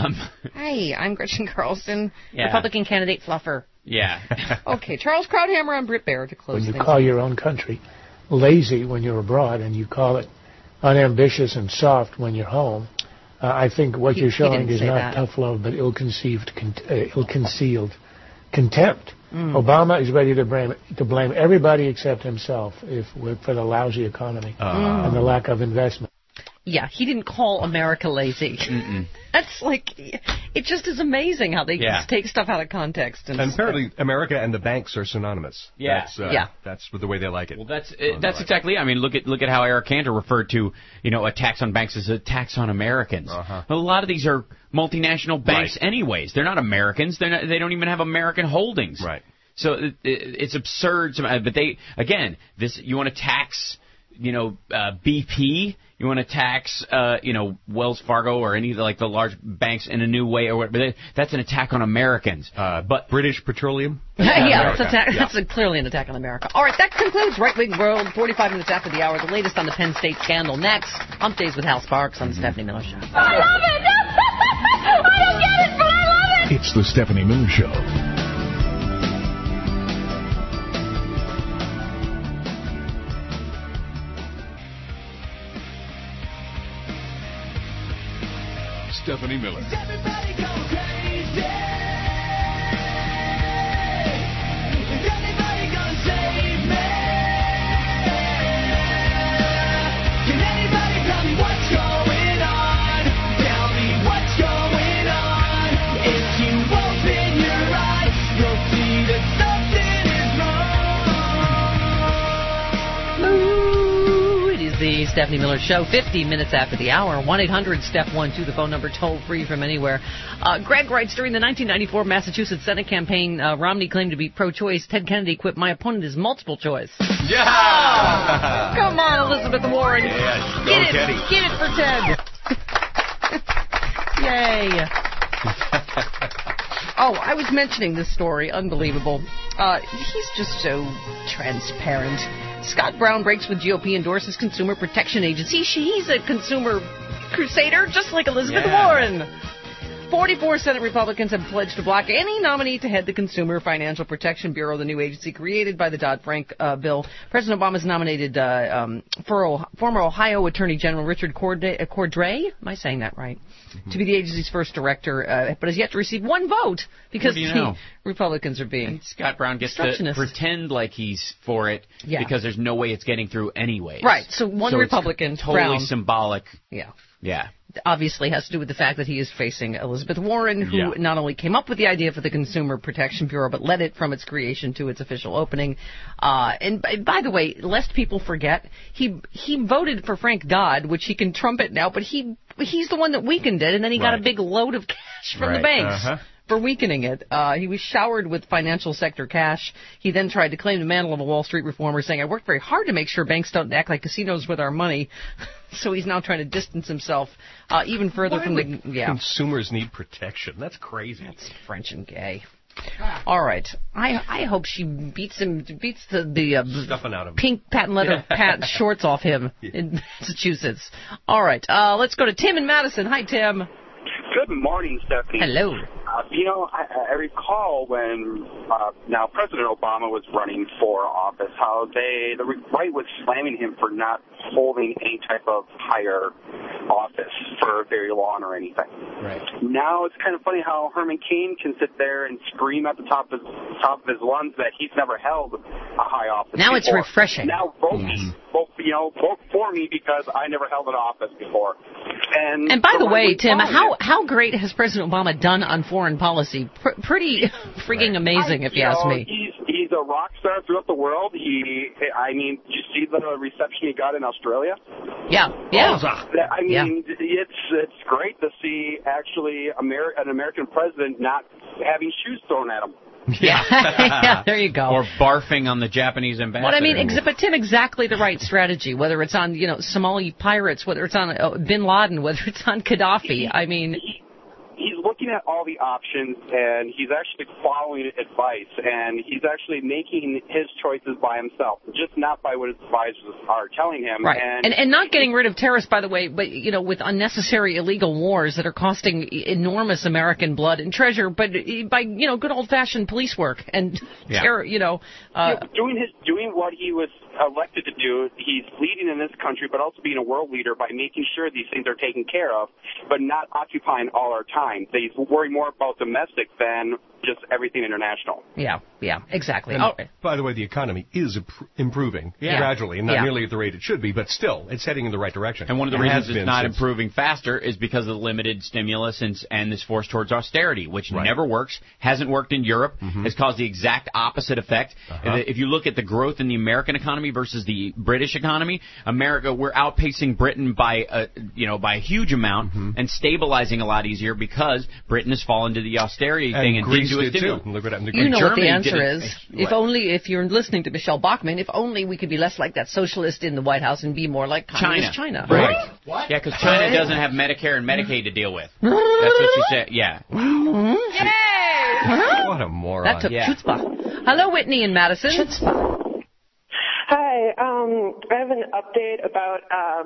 Hi, I'm Gretchen Carlson, Republican candidate fluffer. Yeah. Okay, Charles Krauthammer on Britt Baer to close things. When you call your own country lazy when you're abroad and you call it unambitious and soft when you're home, I think what you're showing is not tough love, but ill-concealed contempt. Obama is ready to blame everybody except himself for the lousy economy and the lack of investment. Yeah, he didn't call America lazy. That's like, it just is amazing how they just take stuff out of context. And apparently America and the banks are synonymous. Yeah. That's the way they like it. Well, that's exactly. I mean, look at how Eric Cantor referred to, a tax on banks as a tax on Americans. A lot of these are multinational banks anyways. They're not Americans. They don't even have American holdings. Right. So it's absurd. But you want to tax, BP. You want to tax, Wells Fargo or any of the large banks in a new way, or whatever. That's an attack on Americans. But British Petroleum? That's clearly an attack on America. All right, that concludes Right Wing World. 45 minutes after the hour, the latest on the Penn State scandal. Next, Hump Days with Hal Sparks on the Stephanie Miller Show. I love it! I don't get it, but I love it! It's the Stephanie Miller Show. Stephanie Miller. The Stephanie Miller Show, 50 minutes after the hour, 1-800-STEP-12, the phone number, toll free from anywhere. Greg writes, during the 1994 Massachusetts Senate campaign, Romney claimed to be pro-choice. Ted Kennedy quipped, my opponent is multiple choice. Yeah! Oh, come on, Elizabeth Warren. Yes, Get it for Ted. Yay. Oh, I was mentioning this story. Unbelievable. He's just so transparent. Scott Brown breaks with GOP, endorses Consumer Protection Agency. He's a consumer crusader, just like Elizabeth Warren. 44 Senate Republicans have pledged to block any nominee to head the Consumer Financial Protection Bureau, the new agency created by the Dodd-Frank bill. President Obama has nominated former Ohio Attorney General Richard Cordray, am I saying that right, to be the agency's first director, but has yet to receive one vote because Republicans are being Scott Brown gets to pretend like he's for it because there's no way it's getting through anyway. Right, so Republican, it's totally Brown, symbolic. Yeah. Obviously has to do with the fact that he is facing Elizabeth Warren, who not only came up with the idea for the Consumer Protection Bureau, but led it from its creation to its official opening. And by the way, lest people forget, he voted for Frank Dodd, which he can trumpet now, but he's the one that weakened it, and then he got a big load of cash from the banks. For weakening it. He was showered with financial sector cash. He then tried to claim the mantle of a Wall Street reformer, saying, I worked very hard to make sure banks don't act like casinos with our money. So he's now trying to distance himself even further from the... Consumers need protection. That's crazy. That's French and gay. All right. I hope she beats the stuffing out of him. Pink patent leather shorts off him in Massachusetts. All right. Let's go to Tim in Madison. Hi, Tim. Good morning, Stephanie. Hello. I recall when now President Obama was running for office, how the right was slamming him for not holding any type of higher office for very long or anything. Right. Now it's kind of funny how Herman Cain can sit there and scream at the top of his lungs that he's never held a high office. Now before. It's refreshing. Now vote for me because I never held an office before. And by the way, Tim, how great has President Obama done on foreign policy? Pretty freaking amazing, if you ask me. He's a rock star throughout the world. Did you see the reception he got in Australia? Yeah. It's great to see actually an American president not having shoes thrown at him. Yeah, there you go. Or barfing on the Japanese ambassador. What I mean, but Tim, exactly the right strategy. Whether it's on Somali pirates, whether it's on Bin Laden, whether it's on Gaddafi. I mean. He's looking at all the options, and he's actually following advice, and he's actually making his choices by himself, just not by what his advisors are telling him. Right. And not getting rid of terrorists, by the way, but, with unnecessary illegal wars that are costing enormous American blood and treasure, but by, good old-fashioned police work and terror, doing what he was elected to do. He's leading in this country, but also being a world leader by making sure these things are taken care of, but not occupying all our time. They worry more about domestic than just everything international. Yeah, exactly. By the way, the economy is improving gradually, and not nearly at the rate it should be, but still, it's heading in the right direction. And one of the reasons it's not improving faster is because of the limited stimulus and this force towards austerity, which never works, hasn't worked in Europe, has caused the exact opposite effect. If you look at the growth in the American economy versus the British economy, we're outpacing Britain by a huge amount and stabilizing a lot easier because Britain has fallen to the austerity thing and didn't do a stimulus. Look what happened to you know what the answer is. If you're listening to Michelle Bachmann, if only we could be less like that socialist in the White House and be more like communist China. Right. What? Yeah, because China doesn't have Medicare and Medicaid to deal with. That's what she said. Yeah. Yay! What a moron. That took chutzpah. Hello, Whitney in Madison. Chutzpah. Hi, I have an update about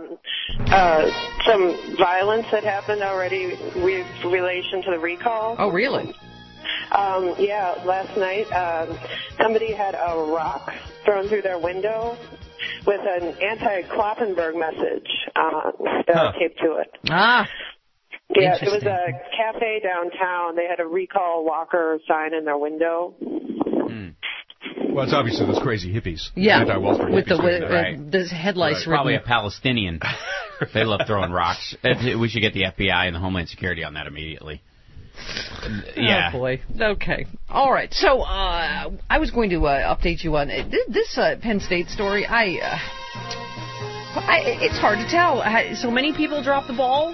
some violence that happened already with relation to the recall. Oh, really? Last night somebody had a rock thrown through their window with an anti-Kloppenberg message taped to it. Ah. Yeah, it was a cafe downtown. They had a recall Walker sign in their window. Well, it's obviously those crazy hippies. Yeah, anti-welfare with hippies the headlights. Right. Probably a Palestinian. They love throwing rocks. We should get the FBI and the Homeland Security on that immediately. Yeah. Oh, boy. Okay. All right. So I was going to update you on this Penn State story. It's hard to tell. So many people drop the ball.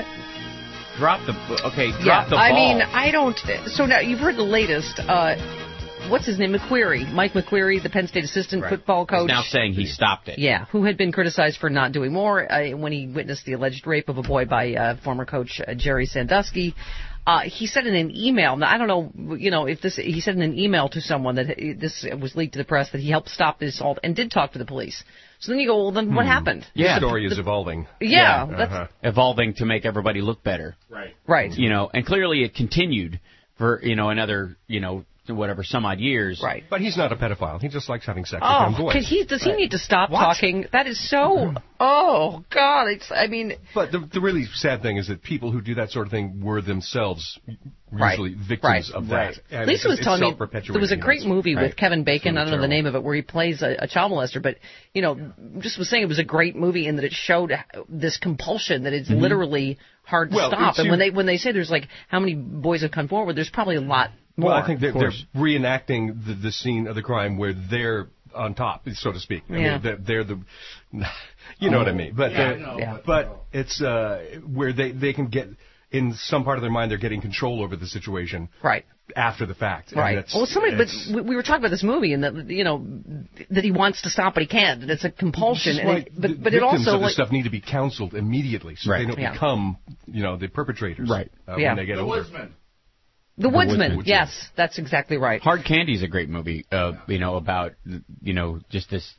Drop the ball. I mean, I don't. So now you've heard the latest. What's his name? Mike McQueary, the Penn State assistant football coach. He's now saying he stopped it. Yeah, who had been criticized for not doing more when he witnessed the alleged rape of a boy by former coach Jerry Sandusky. He said in an email, now I don't know, if he said in an email to someone that this was leaked to the press that he helped stop the assault and did talk to the police. So then you go, well, then what happened? Yeah. The story is evolving. Yeah. That's evolving to make everybody look better. Right. And clearly it continued for, another, whatever, some odd years. Right. But he's not a pedophile. He just likes having sex with young boys. Does he need to stop talking? That is so... Oh, God. But the really sad thing is that people who do that sort of thing were themselves usually victims of that. And Lisa was telling me there was a great movie with Kevin Bacon, I don't know the name of it, where he plays a child molester, but, just was saying it was a great movie in that it showed this compulsion that it's literally hard to stop. And when they say there's how many boys have come forward, there's probably a lot more. Well, I think they're reenacting the scene of the crime where they're on top, so to speak. I mean, they're the... You know what I mean? But but it's where they can get... In some part of their mind, they're getting control over the situation after the fact. Right. Well, we were talking about this movie, and that that he wants to stop, but he can't, and it's a compulsion. But it also of this stuff need to be counseled immediately, so they don't become the perpetrators. Right. When they get older. The Woodsman. Yes, that's exactly right. Hard Candy is a great movie. About just this.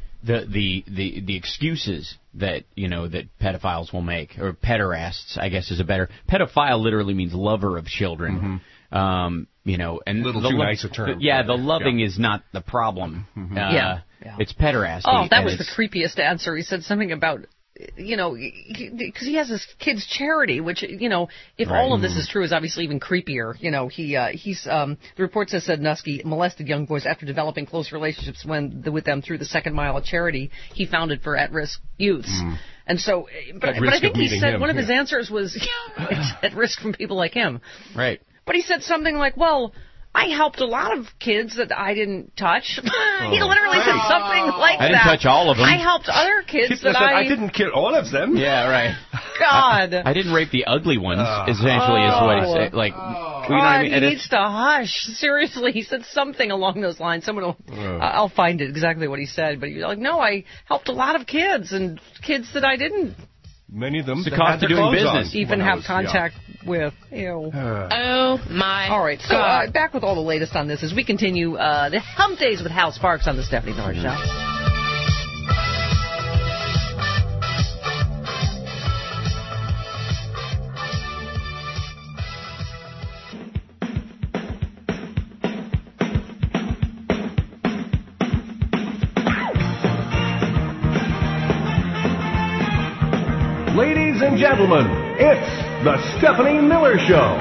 The excuses that that pedophiles will make, or pederasts, I guess is a better. Pedophile literally means lover of children. And little too nice a term. The loving is not the problem. It's pederasty. Oh, that was the creepiest answer. He said something about. Because he has his kids' charity, which, if all of this is true, is obviously even creepier. The report says Sandusky molested young boys after developing close relationships with them through the Second Mile, a charity he founded for at-risk youths. And so, but I think he said one of his answers was it's at risk from people like him. Right. But he said something like, well, I helped a lot of kids that I didn't touch. He literally said something like that. I didn't touch all of them. I helped other kids that I didn't kill all of them. Yeah, right. God. I didn't rape the ugly ones, essentially, is what he said. Like, God, you know what I mean? He needs to hush. Seriously, he said something along those lines. Someone will, I'll find it exactly what he said. But he was like, no, I helped a lot of kids, and kids that I didn't. Many of them it's the cost of doing business. Even have contact with. Ew. Oh, my All right, so back with all the latest on this as we continue the Hump Days with Hal Sparks on the Stephanie Miller Show. Ladies and gentlemen, it's the Stephanie Miller Show.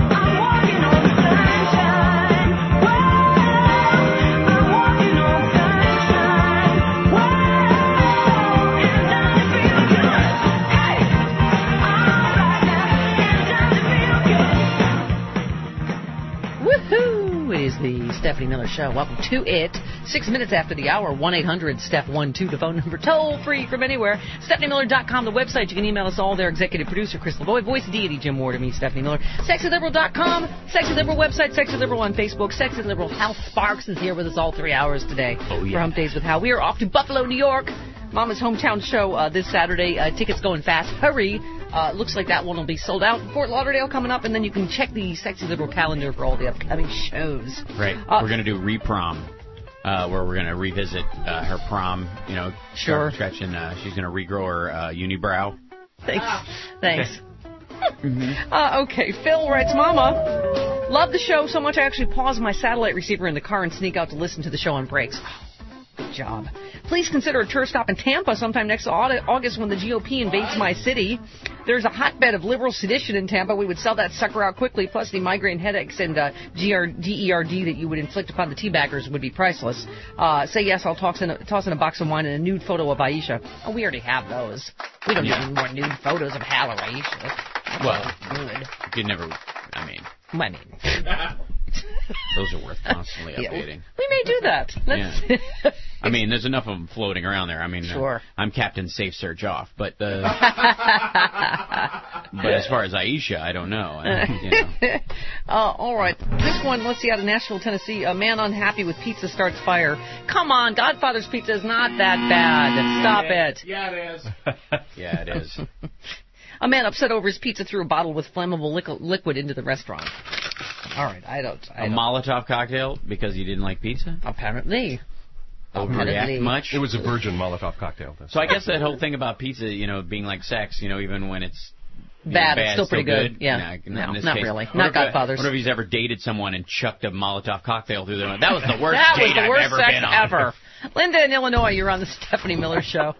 Woohoo! It is the Stephanie Miller Show. Welcome to it. 6 minutes after the hour, 1-800-STEP-12, the phone number, toll free from anywhere. StephanieMiller.com, the website. You can email us all there. Executive producer Chris LaVoy, voice deity Jim Ward, and me, Stephanie Miller. SexyLiberal.com, Sexy Liberal website, Sexy Liberal on Facebook. Sexy Liberal Hal Sparks is here with us all 3 hours today for Hump Days with Hal. We are off to Buffalo, New York. Mama's hometown show this Saturday. Tickets going fast. Hurry. Looks like that one will be sold out. Fort Lauderdale coming up, and then you can check the Sexy Liberal calendar for all the upcoming shows. Right. We're going to do Reprom, where we're going to revisit her prom, Sure. stretch, and she's going to regrow her unibrow. Thanks. Okay, Phil writes, Mama, love the show so much I actually pause my satellite receiver in the car and sneak out to listen to the show on breaks. Good job. Please consider a tour stop in Tampa sometime next August when the GOP invades my city. there's a hotbed of liberal sedition in Tampa. We would sell that sucker out quickly. Plus, the migraine headaches and GERD that you would inflict upon the teabaggers would be priceless. Say yes, I'll toss in a box of wine and a nude photo of Aisha. Oh, we already have those. We don't need any more nude photos of Hal or Aisha. Well, good. You never. I mean. Those are worth constantly updating. We may do that. Yeah. I mean, there's enough of them floating around there. I mean, sure. I'm Captain Safe Search Off, but but as far as Aisha, I don't know. All right. This one, let's see, out of Nashville, Tennessee. A man unhappy with pizza starts fire. Come on, Godfather's Pizza is not that bad. Stop it. Yeah, it is. Yeah, it is. A man upset over his pizza threw a bottle with flammable liquid into the restaurant. All right, I don't. Molotov cocktail because you didn't like pizza? Apparently. Overreact much? It was a virgin Molotov cocktail. So I guess that whole thing about pizza, being like sex, even when it's bad, it's still pretty good. Yeah. No, not really. Not Godfathers. I wonder if he's ever dated someone and chucked a Molotov cocktail through their. That was the worst that date was the worst I've ever sex been on. ever. Linda in Illinois, you're on the Stephanie Miller Show.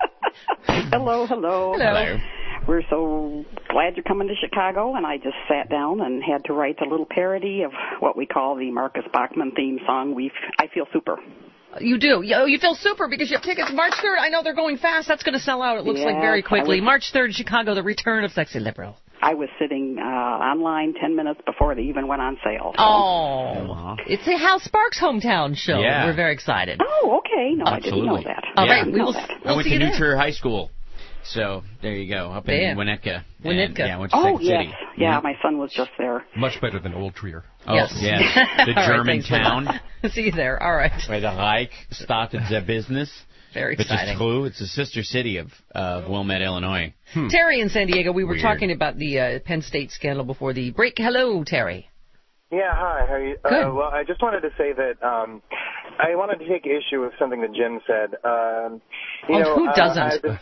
Hello. We're so glad you're coming to Chicago, and I just sat down and had to write a little parody of what we call the Marcus Bachman theme song, I Feel Super. You do. You feel super because you have tickets March 3rd. I know they're going fast. That's going to sell out, it looks like, very quickly. March 3rd, Chicago, the return of Sexy Liberal. I was sitting online 10 minutes before they even went on sale. So. Oh. It's a Hal Sparks hometown show. Yeah. We're very excited. Oh, okay. No, Absolutely. I didn't know that. All right. I went to New Trier High School. So, there you go, up in Winnetka. Winnetka. I went to Second City. Yeah, my son was just there. Much better than Old Trier. Oh, yes. The German town. See you there. All right. Where the Reich started their business. Very exciting. Which is true. It's a sister city of Wilmette, Illinois. Terry in San Diego, we were talking about the Penn State scandal before the break. Hello, Terry. Yeah, hi. How are you? Good. Well, I just wanted to say that I wanted to take issue with something that Jim said. Who doesn't?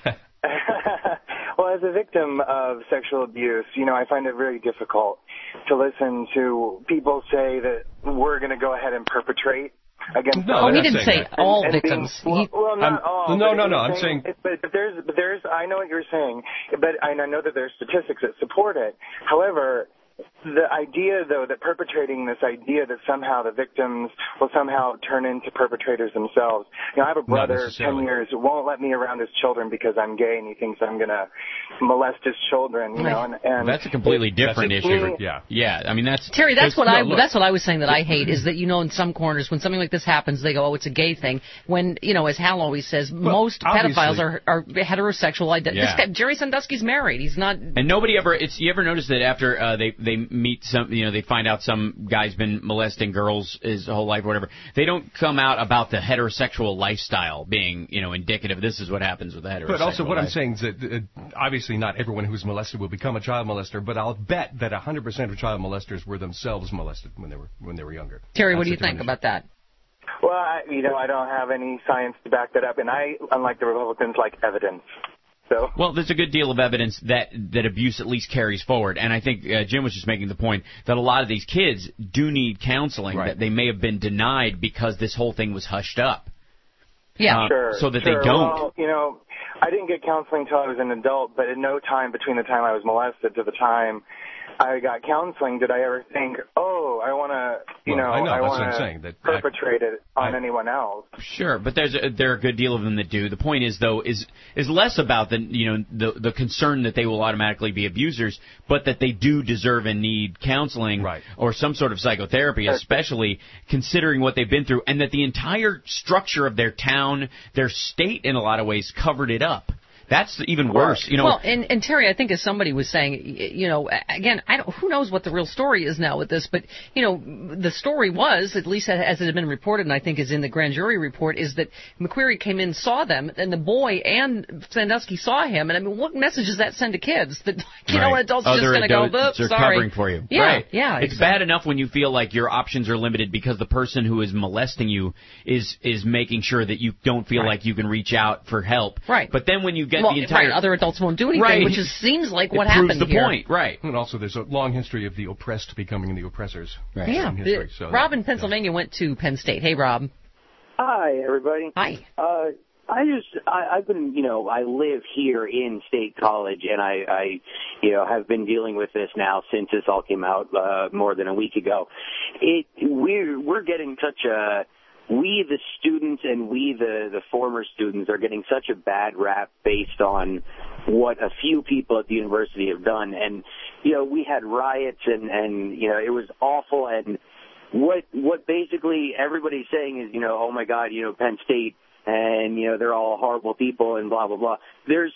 Well, as a victim of sexual abuse, I find it very difficult to listen to people say that we're going to go ahead and perpetrate against. No, he didn't say all victims. Well, not all. No. I'm saying. But there's. I know what you're saying, but I know that there's statistics that support it. However, the idea, though, that perpetrating this idea that somehow the victims will somehow turn into perpetrators themselves. I have a brother, 10 years, won't let me around his children because I'm gay, and he thinks I'm going to molest his children. And that's a completely different issue. Yeah. I mean, that's Terry. That's what I was saying that I hate is that in some corners when something like this happens, they go, oh, it's a gay thing. When as Hal always says, most pedophiles are heterosexual. This guy, Jerry Sandusky's married. He's not. And nobody ever. You ever notice that after they meet some, they find out some guy's been molesting girls his whole life or whatever, they don't come out about the heterosexual lifestyle being, indicative. This is what happens with the heterosexual. But also what life. I'm saying is that obviously not everyone who's molested will become a child molester, but I'll bet that 100% of child molesters were themselves molested when they were younger. Terry, what do you think about that? Well, I don't have any science to back that up, and I, unlike the Republicans, like evidence. So. Well, there's a good deal of evidence that abuse at least carries forward, and I think Jim was just making the point that a lot of these kids do need counseling that they may have been denied because this whole thing was hushed up. Yeah, so that they don't. Well, I didn't get counseling until I was an adult, but in no time between the time I was molested to the time I got counseling did I ever think, oh, I want to, I want to perpetrate it on anyone else. Sure, but there are a good deal of them that do. The point is, though, is less about the concern that they will automatically be abusers, but that they do deserve and need counseling or some sort of psychotherapy, especially considering what they've been through, and that the entire structure of their town, their state, in a lot of ways, covered it up. That's even worse, Well, and Terry, I think as somebody was saying, again, who knows what the real story is now with this, but the story was, at least as it had been reported, and I think is in the grand jury report, is that McQuarrie came in, saw them, and the boy and Sandusky saw him, and I mean, what message does that send to kids? That when adults are just going to go, oops, they're sorry. covering for you. Yeah, right. yeah. It's bad enough when you feel like your options are limited because the person who is molesting you is making sure that you don't feel like you can reach out for help. Right. But then when you get the entire other adults won't do anything, which seems like what happened here. Proves the point, right? And also, there's a long history of the oppressed becoming the oppressors. Right. Yeah. Rob in Pennsylvania went to Penn State. Hey, Rob. Hi, everybody. Hi. I've been, I live here in State College, and I have been dealing with this now since this all came out more than a week ago. We're getting we the students and we the former students are getting such a bad rap based on what a few people at the university have done. And, we had riots and it was awful. And what basically everybody's saying is, oh my God, Penn State, and, they're all horrible people and blah, blah, blah. There's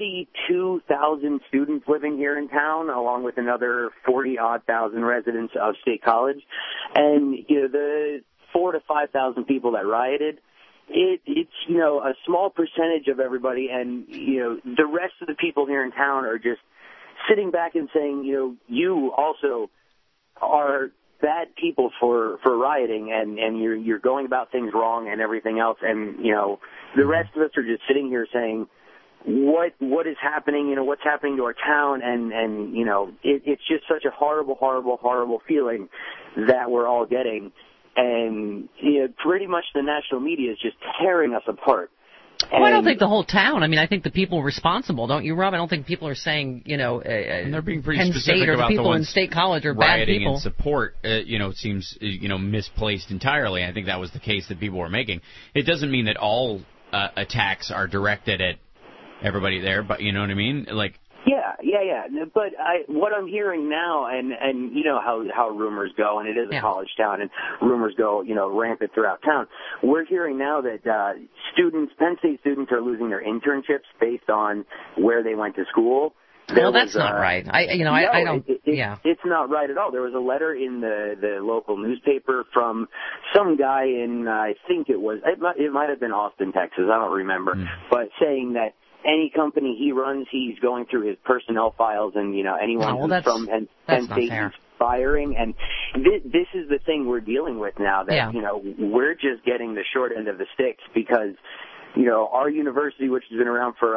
42,000 students living here in town, along with another 40-odd thousand residents of State College. And, the 4,000 to 5,000 people that rioted, it's, a small percentage of everybody. And, the rest of the people here in town are just sitting back and saying, you also are bad people for rioting, and you're going about things wrong and everything else. And, the rest of us are just sitting here saying, what is happening, what's happening to our town, and it's just such a horrible, horrible, horrible feeling that we're all getting. And, pretty much the national media is just tearing us apart. Well, I don't think the whole town. I mean, I think the people responsible, don't you, Rob? I don't think people are saying, and they're being pretty Penn specific State or about the people the in ones State College are bad rioting people. And support, seems, misplaced entirely. I think that was the case that people were making. It doesn't mean that all attacks are directed at everybody there, but you know what I mean? Like. Yeah. But what I'm hearing now, and you know how rumors go, and it is a college town, and rumors go, rampant throughout town. We're hearing now that Penn State students are losing their internships based on where they went to school. Well, that's not right. I don't. It's not right at all. There was a letter in the local newspaper from some guy in, I think it might have been Austin, Texas. I don't remember, but saying that any company he runs, he's going through his personnel files, and anyone who's from Penn State he's firing. And this is the thing we're dealing with now. That we're just getting the short end of the sticks because our university, which has been around for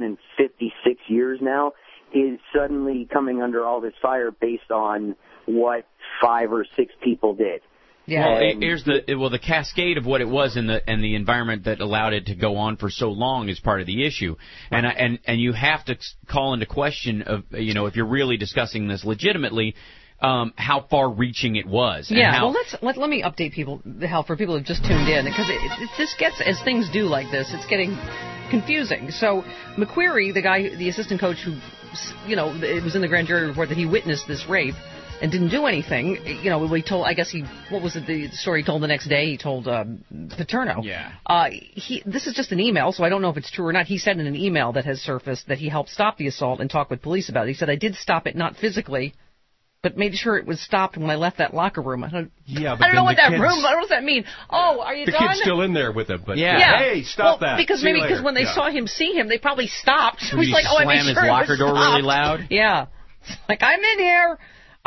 156 years now, is suddenly coming under all this fire based on what 5 or 6 people did. Yeah. Well, here's the cascade of what it was and the environment that allowed it to go on for so long is part of the issue, and you have to call into question of if you're really discussing this legitimately, how far-reaching it was. Yeah. Well, let me update people, for people who've just tuned in, because this gets, as things do like this, it's getting confusing. So McQuarrie, the assistant coach who, it was in the grand jury report that he witnessed this rape and didn't do anything. What was it, the story he told the next day? He told Paterno. Yeah. This is just an email, so I don't know if it's true or not. He said in an email that has surfaced that he helped stop the assault and talk with police about it. He said, I did stop it, not physically, but made sure it was stopped when I left that locker room. I don't know what that room. What does that mean? Oh, are you done? The kid's still in there with him, but hey, stop that. Because when they saw him see him, they probably stopped. Did he slam his locker door really loud? Yeah, like I'm in here.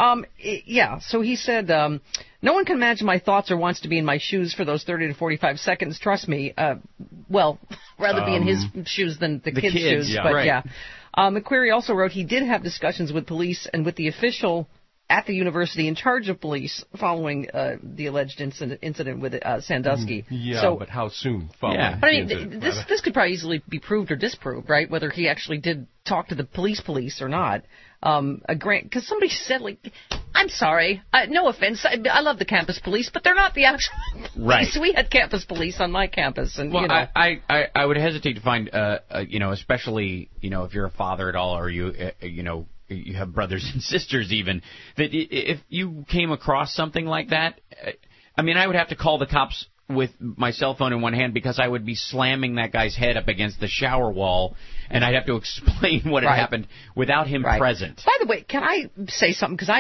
So he said, no one can imagine my thoughts or wants to be in my shoes for those 30 to 45 seconds. Trust me. Rather be in his shoes than the kid's shoes. Yeah, but right. McQuarrie also wrote he did have discussions with police and with the official at the university in charge of police following the alleged incident with Sandusky. But how soon following? Yeah. But I mean, this could probably easily be proved or disproved, right? Whether he actually did talk to the police or not. Because somebody said, I'm sorry, no offense, I love the campus police, but they're not the actual police. We had campus police on my campus, and I would hesitate to find, especially if you're a father at all, or you have brothers and sisters even, that if you came across something like that, I would have to call the cops with my cell phone in one hand because I would be slamming that guy's head up against the shower wall, and I'd have to explain what had happened without him present. By the way, can I say something? Because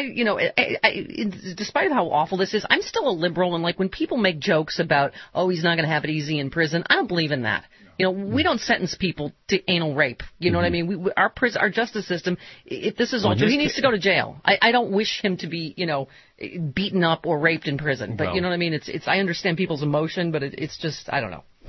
despite how awful this is, I'm still a liberal, and when people make jokes about, he's not going to have it easy in prison, I don't believe in that. We don't sentence people to anal rape. You know what I mean? Our justice system, if this is all true, he needs to go to jail. I don't wish him to be, beaten up or raped in prison. But you know what I mean? It's I understand people's emotion, but it's just, I don't know.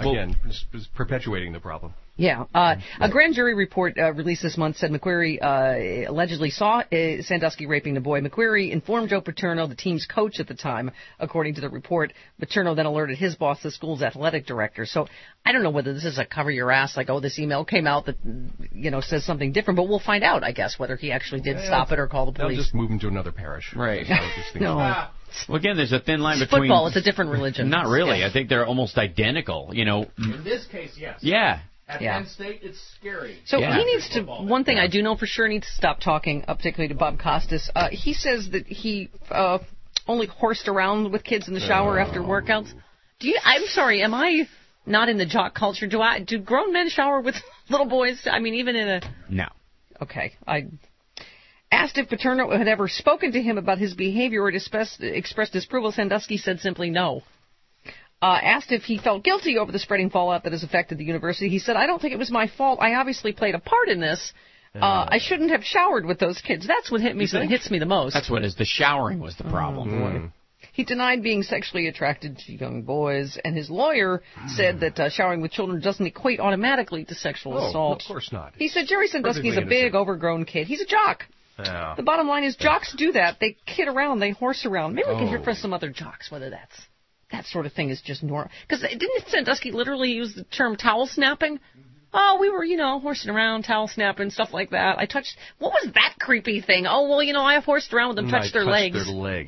again, is perpetuating the problem. Yeah. A grand jury report released this month said McQuarrie allegedly saw Sandusky raping the boy. McQuarrie informed Joe Paterno, the team's coach at the time, according to the report. Paterno then alerted his boss, the school's athletic director. So I don't know whether this is a cover your ass, like, this email came out that, says something different, but we'll find out, I guess, whether he actually did stop it or call the police. They'll just move him to another parish. Right. No. Well, again, there's a thin line between... Football, it's a different religion. Not really. Yeah. I think they're almost identical, In this case, yes. Yeah. At Penn State, it's scary. So he needs to, one thing I do know for sure, needs to stop talking, particularly to Bob Costas. He says that he only horsed around with kids in the shower after workouts. I'm sorry, am I not in the jock culture? Do grown men shower with little boys? I mean, even in a... No. Okay. I asked if Paterno had ever spoken to him about his behavior or expressed disapproval. Sandusky said simply no. Asked if he felt guilty over the spreading fallout that has affected the university. He said, I don't think it was my fault. I obviously played a part in this. I shouldn't have showered with those kids. That's what hits me the most. That's what is. The showering was the problem. He denied being sexually attracted to young boys, and his lawyer said that showering with children doesn't equate automatically to sexual assault. Of course not. He said Jerry Sandusky is a big, overgrown kid. He's a jock. Yeah. The bottom line is jocks do that. They kid around. They horse around. Maybe we can hear from some other jocks whether that sort of thing is just normal. Because didn't Sandusky literally use the term towel snapping? Oh, we were, horsing around, towel snapping, stuff like that. What was that creepy thing? Oh, well, I horsed around with them, touched their legs. Their legs.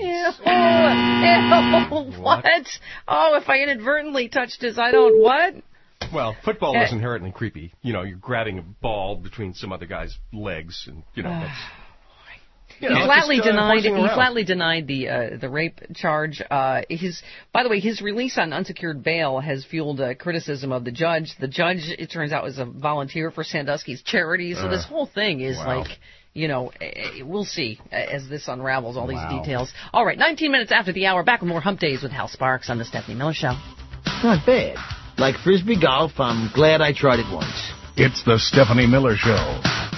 What? Oh, if I inadvertently touched his, what? Well, football is inherently creepy. You're grabbing a ball between some other guy's legs, and, that's... He flatly denied the rape charge. By the way, his release on unsecured bail has fueled criticism of the judge. The judge, it turns out, is a volunteer for Sandusky's charity. So this whole thing is we'll see as this unravels all these details. All right, 19 minutes after the hour, back with more Hump Days with Hal Sparks on the Stephanie Miller Show. Not bad. Like Frisbee golf, I'm glad I tried it once. It's the Stephanie Miller Show.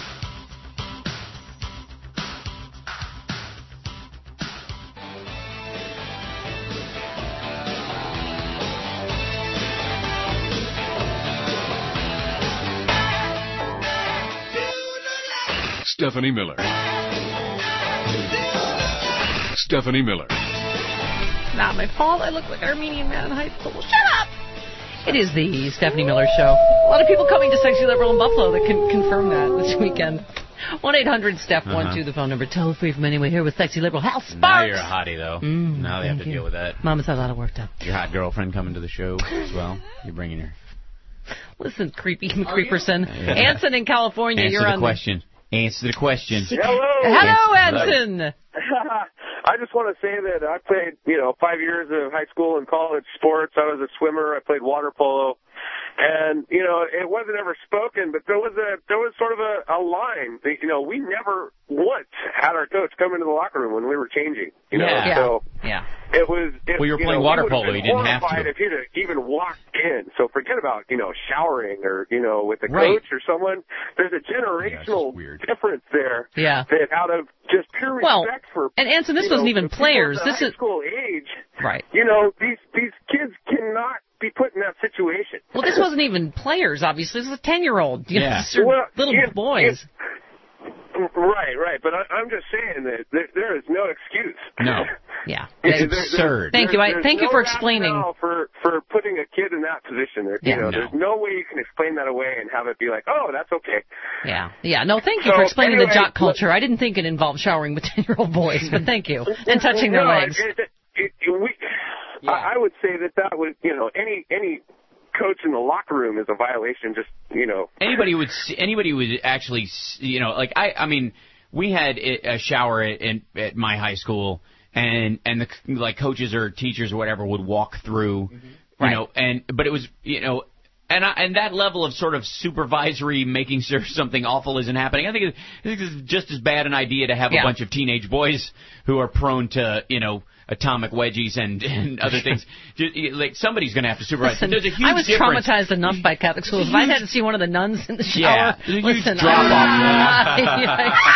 Stephanie Miller. Stephanie Miller. Not my fault. I look like an Armenian man in high school. Shut up! It is the Stephanie Miller Show. A lot of people coming to Sexy Liberal in Buffalo that can confirm that this weekend. 1-800-STEPH-12, the phone number. Toll free from anywhere here with Sexy Liberal Hal Sparks. Now you're a hottie, though. Now they have to deal with that. Mama's had a lot of work done. Your hot girlfriend coming to the show as well. You're bringing her. Listen, creepy McCreeperson. Anson in California, you're on. Answer the question. Hello, Anson. I just want to say that I played, 5 years of high school and college sports. I was a swimmer. I played water polo. And, it wasn't ever spoken, but there was sort of a line. We never once had our coach come into the locker room when we were changing. So it was. Well, you were playing water polo. You didn't have to. If he'd even walked in. So forget about, showering or, with the coach or someone. There's a generational difference there. Yeah. That out of just pure respect for. And Anson, this wasn't even players. This is school age. Right. These kids cannot be put in that situation. Well, this wasn't even players, obviously. This was a 10-year-old. Little boys. Right. But I'm just saying that there is no excuse. No. Yeah. It's absurd. Thank you. Thank you for explaining. For putting a kid in that position. There's no way you can explain that away and have it be like, oh, that's okay. Yeah. No, thank you for explaining the jock culture. I didn't think it involved showering with 10-year-old boys, but thank you. And touching their legs. I would say that would, any coach in the locker room is a violation. Just, anybody would actually, I mean, we had a shower at my high school, and the coaches or teachers or whatever would walk through, but it was, and that level of sort of supervisory, making sure something awful isn't happening. I think it's just as bad an idea to have a bunch of teenage boys who are prone to, atomic wedgies and other things. Somebody's going to have to supervise. Listen, there's a huge I was difference. traumatized enough by Catholic schools. If I had to see one of the nuns in the shower, there's a huge drop off.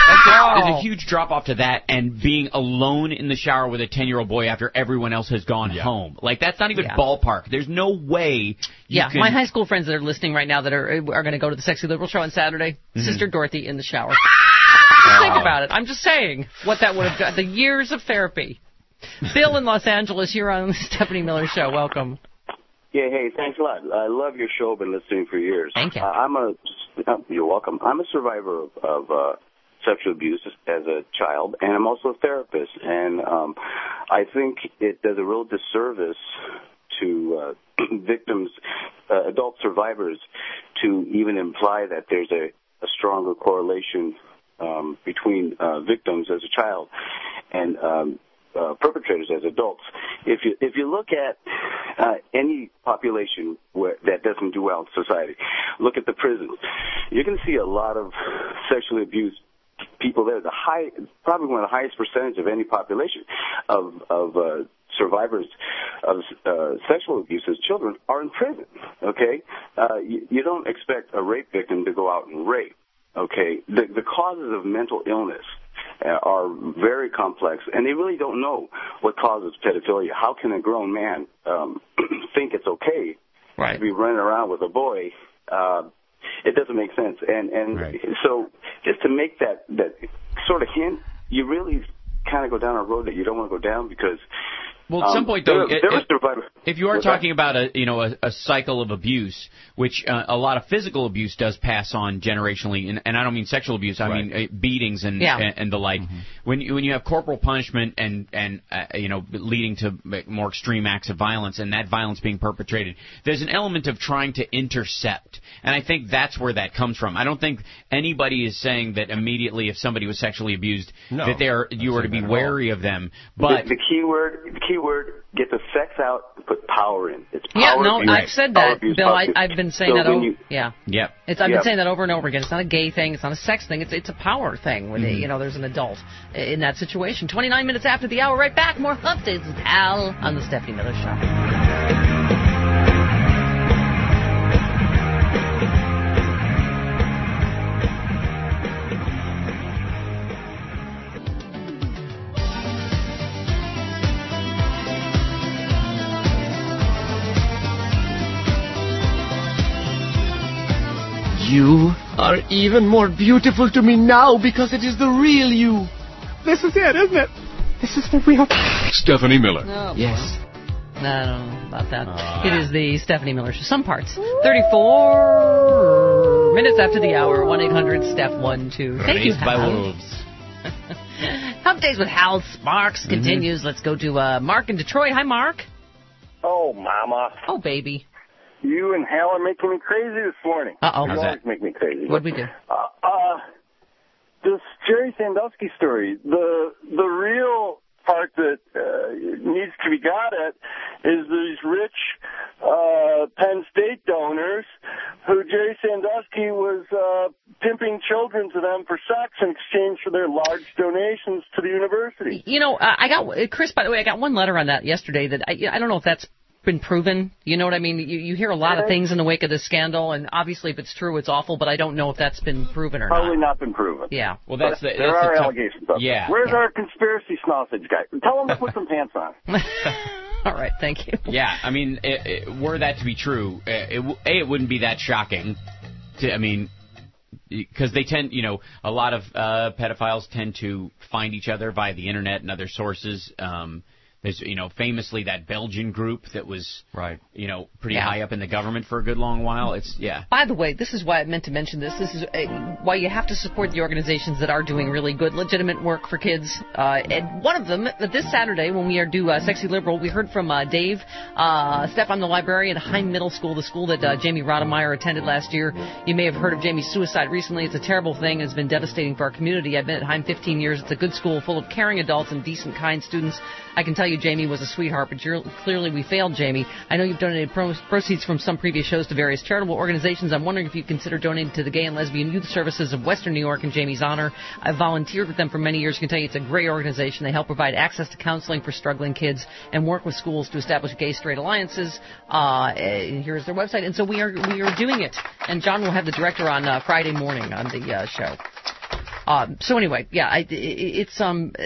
There's a huge drop off to that and being alone in the shower with a 10-year-old boy after everyone else has gone home. Like, that's not even ballpark. There's no way you can... my high school friends that are listening right now that are going to go to the Sexy Liberal show on Saturday, Sister Dorothy in the shower. Think about it. I'm just saying what that would have done. The years of therapy. Bill in Los Angeles, you're on the Stephanie Miller Show. Welcome. Yeah, hey, thanks a lot. I love your show. Been listening for years. Thank you. You're welcome. I'm a survivor of sexual abuse as a child, and I'm also a therapist. And I think it does a real disservice to victims, adult survivors, to even imply that there's a stronger correlation between victims as a child and perpetrators as adults. If you look at any population that doesn't do well in society, look at the prisons. You can see a lot of sexually abused people there. Probably one of the highest percentage of any population of survivors of sexual abuse as children are in prison. Okay, you don't expect a rape victim to go out and rape. Okay, the causes of mental illness are very complex, and they really don't know what causes pedophilia. How can a grown man think it's okay to be running around with a boy? It doesn't make sense. And so just to make that sort of hint, you really kind of go down a road that you don't want to go down because... Well, at some point, though, if you are talking about a cycle of abuse, which a lot of physical abuse does pass on generationally, and I don't mean sexual abuse, I mean beatings and the like. Mm-hmm. When you have corporal punishment and leading to more extreme acts of violence, and that violence being perpetrated, there's an element of trying to intercept, and I think that's where that comes from. I don't think anybody is saying that immediately if somebody was sexually abused that you were to be wary of them, but the key word, get the sex out, put power in. It's power abuse. I've said that, Bill. I've been saying that over. I've been saying that over and over again. It's not a gay thing. It's not a sex thing. It's a power thing when there's an adult in that situation. 29 minutes after the hour, right back. More updates with Al on the Stephanie Miller Show. You are even more beautiful to me now because it is the real you. This is it, isn't it? This is the real... Stephanie Miller. Oh, yes. I don't know about that. It is the Stephanie Miller Show. Some parts. 34 minutes after the hour. 1-800-STEPH-12. Thank you, Hal. Updates with Hal Sparks continues. Let's go to Mark in Detroit. Hi, Mark. Oh, Mama. Oh, baby. You and Hal are making me crazy this morning. Uh-oh. You always make me crazy. What'd we do? This Jerry Sandusky story, the real part that needs to be got at is these rich Penn State donors who Jerry Sandusky was pimping children to them for sex in exchange for their large donations to the university. Chris, by the way, I got one letter on that yesterday that I don't know if that's been proven. You know what I mean? You hear a lot of things in the wake of this scandal, and obviously if it's true, it's awful, but I don't know if that's been proven or Probably not been proven. Yeah. Well, there are allegations of it. Where's our conspiracy sausage guy? Tell him to put some pants on. All right, thank you. Yeah, I mean, were that to be true, it wouldn't be that shocking. Because they tend, a lot of pedophiles tend to find each other via the internet and other sources. There's, famously that Belgian group that was, pretty high up in the government for a good long while. By the way, this is why I meant to mention this. This is why you have to support the organizations that are doing really good, legitimate work for kids. And one of them, this Saturday, when we do Sexy Liberal, we heard from Dave Stefan, the librarian at Heim Middle School, the school that Jamie Rodemeyer attended last year. You may have heard of Jamie's suicide recently. It's a terrible thing. It's been devastating for our community. I've been at Heim 15 years. It's a good school full of caring adults and decent, kind students. I can tell you Jamie was a sweetheart, but clearly we failed Jamie. I know you've donated proceeds from some previous shows to various charitable organizations. I'm wondering if you'd consider donating to the Gay and Lesbian Youth Services of Western New York in Jamie's honor. I've volunteered with them for many years. I can tell you it's a great organization. They help provide access to counseling for struggling kids and work with schools to establish gay-straight alliances. And here's their website. And so we are doing it. And John will have the director on Friday morning on the show. So anyway, yeah, it's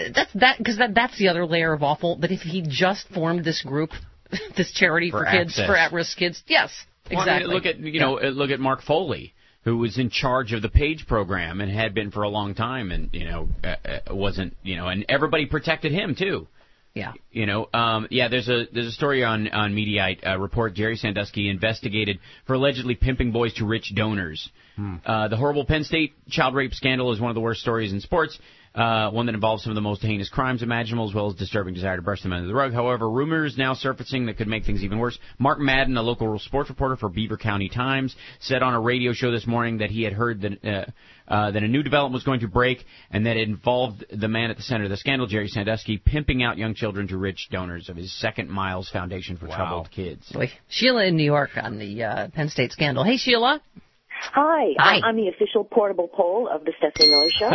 that's the other layer of awful. That if he just formed this group, this charity for kids, for at-risk kids, yes, exactly. Well, I mean, look at Mark Foley, who was in charge of the PAGE program and had been for a long time, and wasn't, and everybody protected him too. Yeah. There's a story on Mediaite report. Jerry Sandusky investigated for allegedly pimping boys to rich donors. The horrible Penn State child rape scandal is one of the worst stories in sports. One that involves some of the most heinous crimes imaginable, as well as disturbing desire to brush them under the rug. However, rumors now surfacing that could make things even worse. Mark Madden, a local sports reporter for Beaver County Times, said on a radio show this morning that he had heard that a new development was going to break, and that it involved the man at the center of the scandal, Jerry Sandusky, pimping out young children to rich donors of his Second Miles Foundation for Troubled Kids. Boy. Sheila in New York on the Penn State scandal. Hey, Sheila. Hi. I'm the official portable poll of the Stephanie Miller Show.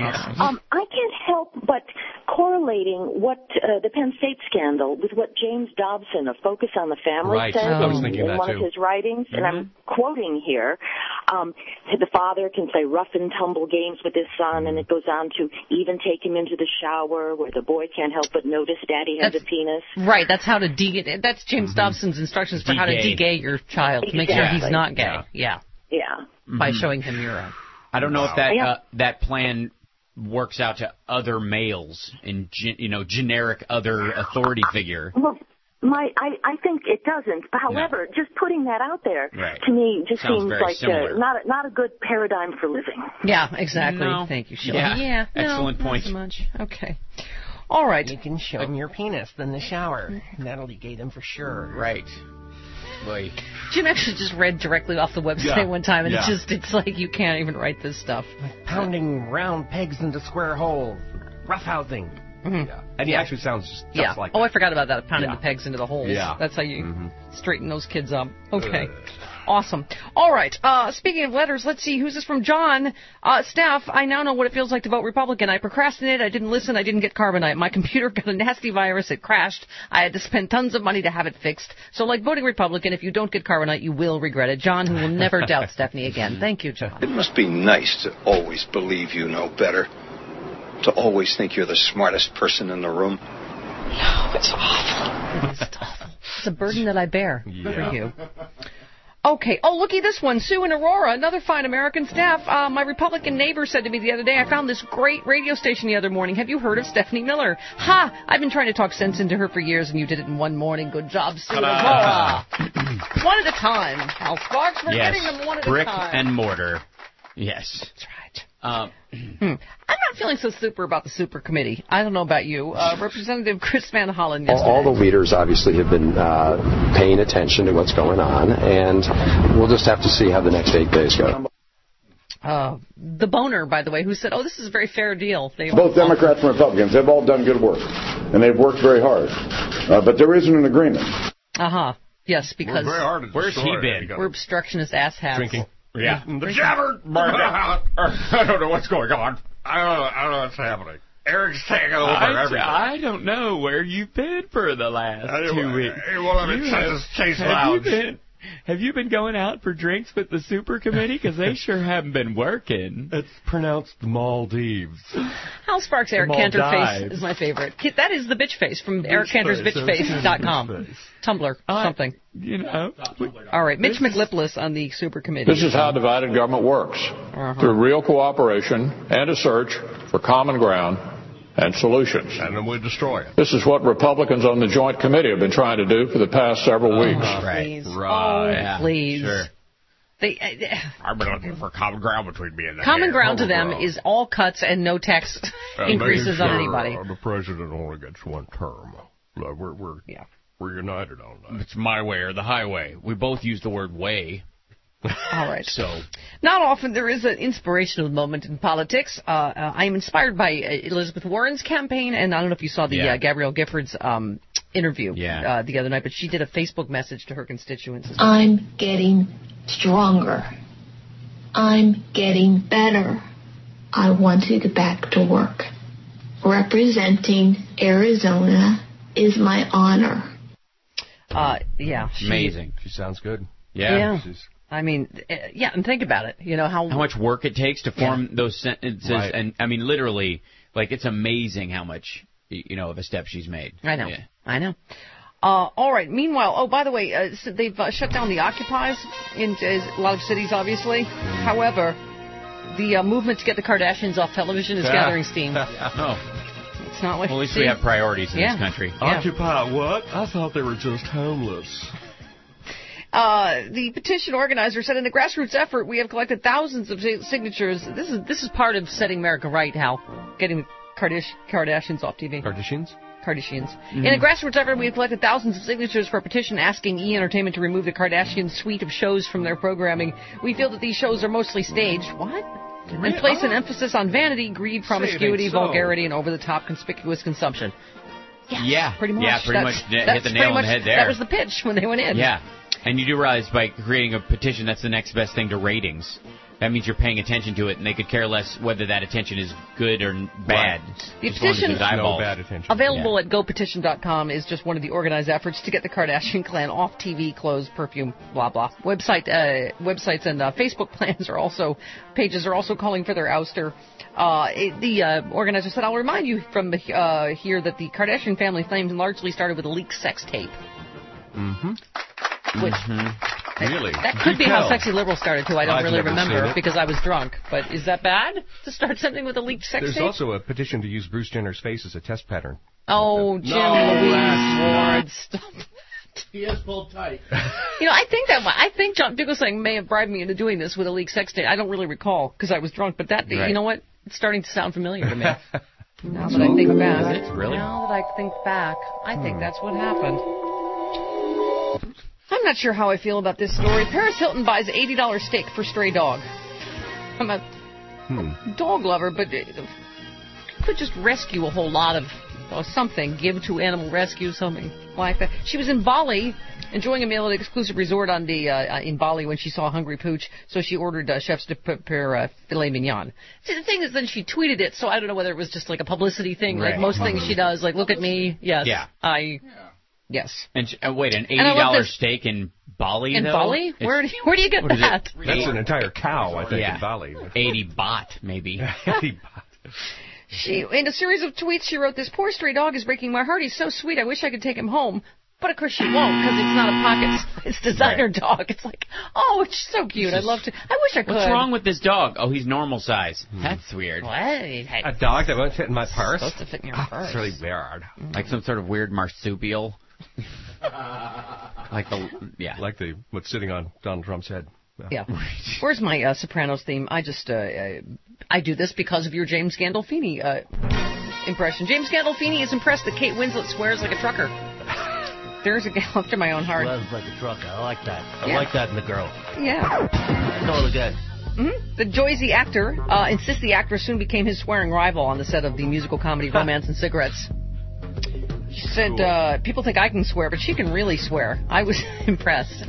I can't help but correlating what the Penn State scandal with what James Dobson of Focus on the Family said in one of his writings, and I'm quoting here. The father can play rough and tumble games with his son, and it goes on to even take him into the shower where the boy can't help but notice Daddy has a penis. Right, that's how to that's James Dobson's instructions for how to de-gay your child, to make sure he's not gay. Yeah. By showing him urine. I don't know if that plan works out to other males in generic other authority figure. Well, I think it doesn't. However, just putting that out there to me just seems like not a good paradigm for living. Yeah, exactly. No. Thank you, Sheila. Yeah. Excellent point. Not so much. Okay. All right. You can show them your penis in the shower. That'll negate them for sure. Right. Boy. Jim actually just read directly off the website one time, and it's like you can't even write this stuff. Pounding round pegs into square holes. Roughhousing. Yeah. And he actually sounds just like that. Oh, I forgot about that, pounding the pegs into the holes. Yeah. That's how you straighten those kids up. Okay. Awesome. All right. Speaking of letters, let's see. Who's this from? John. Steph, I now know what it feels like to vote Republican. I procrastinated. I didn't listen. I didn't get carbonite. My computer got a nasty virus. It crashed. I had to spend tons of money to have it fixed. So like voting Republican, if you don't get carbonite, you will regret it. John, who will never doubt Stephanie again. Thank you, John. It must be nice to always believe you know better. To always think you're the smartest person in the room. No, it's awful. It's awful. It's a burden that I bear for you. Okay. Oh, looky this one. Sue in Aurora, another fine American staff. My Republican neighbor said to me the other day, I found this great radio station the other morning. Have you heard of Stephanie Miller? Ha! I've been trying to talk sense into her for years, and you did it in one morning. Good job, Sue in Aurora. One at a time. Al Sparks, we're getting them one at a time. Brick and mortar. Yes. That's right. I'm not feeling so super about the super committee. I don't know about you. Representative Chris Van Hollen yesterday. All the leaders obviously have been paying attention to what's going on, and we'll just have to see how the next 8 days go. The boner, by the way, who said, this is a very fair deal. Both Democrats and Republicans, they've all done good work, and they've worked very hard. But there isn't an agreement. Yes, because where's he been? We're obstructionist asshats. Drinking. Yeah. The jabber! I don't know what's going on. I don't know what's happening. Eric's taking over everything. I don't know where you've been for the last 2 weeks. Have you been going out for drinks with the super committee? Because they sure haven't been working. It's pronounced the Maldives. Hal Sparks' Eric Cantor face is my favorite. That is the bitch face from ericcantorsbitchface.com. Tumblr, something. All right, Mitch McLipless on the super committee. This is how divided government works. Through real cooperation and a search for common ground and solutions. And then we destroy it. This is what Republicans on the Joint Committee have been trying to do for the past several weeks. Please. Please. Sure. I've been looking for common ground between me and them. Common ground to them is all cuts and no tax increases on anybody. The president only gets one term. We're united on that. It's my way or the highway. We both use the word way. All right. So, not often there is an inspirational moment in politics. I am inspired by Elizabeth Warren's campaign, and I don't know if you saw the Gabrielle Giffords interview the other night, but she did a Facebook message to her constituents. I'm getting stronger. I'm getting better. I want to get back to work. Representing Arizona is my honor. Amazing. She sounds good. Yeah. I mean, yeah, and think about it. You know, how much work it takes to form those sentences. Right. And, I mean, literally, like, it's amazing how much, of a step she's made. I know. Yeah. I know. All right. Meanwhile, by the way, so they've shut down the Occupies in a lot of cities, obviously. However, the movement to get the Kardashians off television is gathering steam. It's not like at least we have priorities in this country. Occupy what? I thought they were just homeless. The petition organizer said, in the grassroots effort, we have collected thousands of signatures. This is part of setting America right, Hal. Getting the Kardashians off TV. Kardashians. Mm-hmm. In a grassroots effort, we have collected thousands of signatures for a petition asking E! Entertainment to remove the Kardashian suite of shows from their programming. We feel that these shows are mostly staged. What? And place an emphasis on vanity, greed, promiscuity, vulgarity, and over-the-top conspicuous consumption. Yeah, pretty much. Yeah, pretty much hit the nail on the head there. That was the pitch when they went in. Yeah, and you do realize by creating a petition, that's the next best thing to ratings. That means you're paying attention to it, and they could care less whether that attention is good or bad. Right. The petition, no bad attention. Available at gopetition.com, is just one of the organized efforts to get the Kardashian clan off TV, clothes, perfume, blah, blah. Websites and Facebook pages are also calling for their ouster. The organizer said, I'll remind you from here that the Kardashian family flames largely started with a leaked sex tape. Mm-hmm. Which... Really? That could be how Sexy Liberal started, too. I don't really remember because I was drunk. But is that bad to start something with a leaked sex tape? There's also a petition to use Bruce Jenner's face as a test pattern. Oh, Jim Louise, stop. He is pulled tight. I think John Duggan may have bribed me into doing this with a leaked sex tape. I don't really recall because I was drunk. But that, right. You know what? It's starting to sound familiar to me. Now that I think back. Really? Now that I think back, I think that's what happened. I'm not sure how I feel about this story. Paris Hilton buys $80 steak for stray dog. I'm a dog lover, but could just rescue a whole lot of something, give to animal rescue, something like that. She was in Bali, enjoying a meal at an exclusive resort in Bali when she saw a hungry pooch, so she ordered chefs to prepare filet mignon. See, the thing is, then she tweeted it, so I don't know whether it was just like a publicity thing, right. Like most things she does, like, look at me, yes, yeah. Yes. And wait, an $80 steak in Bali, in though? Bali? Where do you get that? That's an entire cow, I think, in Bali. 80 baht, maybe. 80 baht. In a series of tweets, she wrote, "This poor stray dog is breaking my heart. He's so sweet. I wish I could take him home. But, of course, she won't because it's not a pocket-sized designer dog. It's like, oh, it's so cute. I'd love to. I wish I could." What's wrong with this dog? Oh, he's normal size. That's weird. What? A dog that won't fit in my purse? It's supposed to fit in your purse. It's really weird. Like some sort of weird marsupial. Like what's sitting on Donald Trump's head. Yeah. Where's my Sopranos theme? I just I do this because of your James Gandolfini impression. James Gandolfini is impressed that Kate Winslet swears like a trucker. There's a gal after my own heart. Swears like a trucker. I like that. I like that in the girl. Yeah. Totally good. Mm-hmm. The Joyzy actor insists the actress soon became his swearing rival on the set of the musical comedy Romance and Cigarettes. She said, people think I can swear, but she can really swear. I was impressed.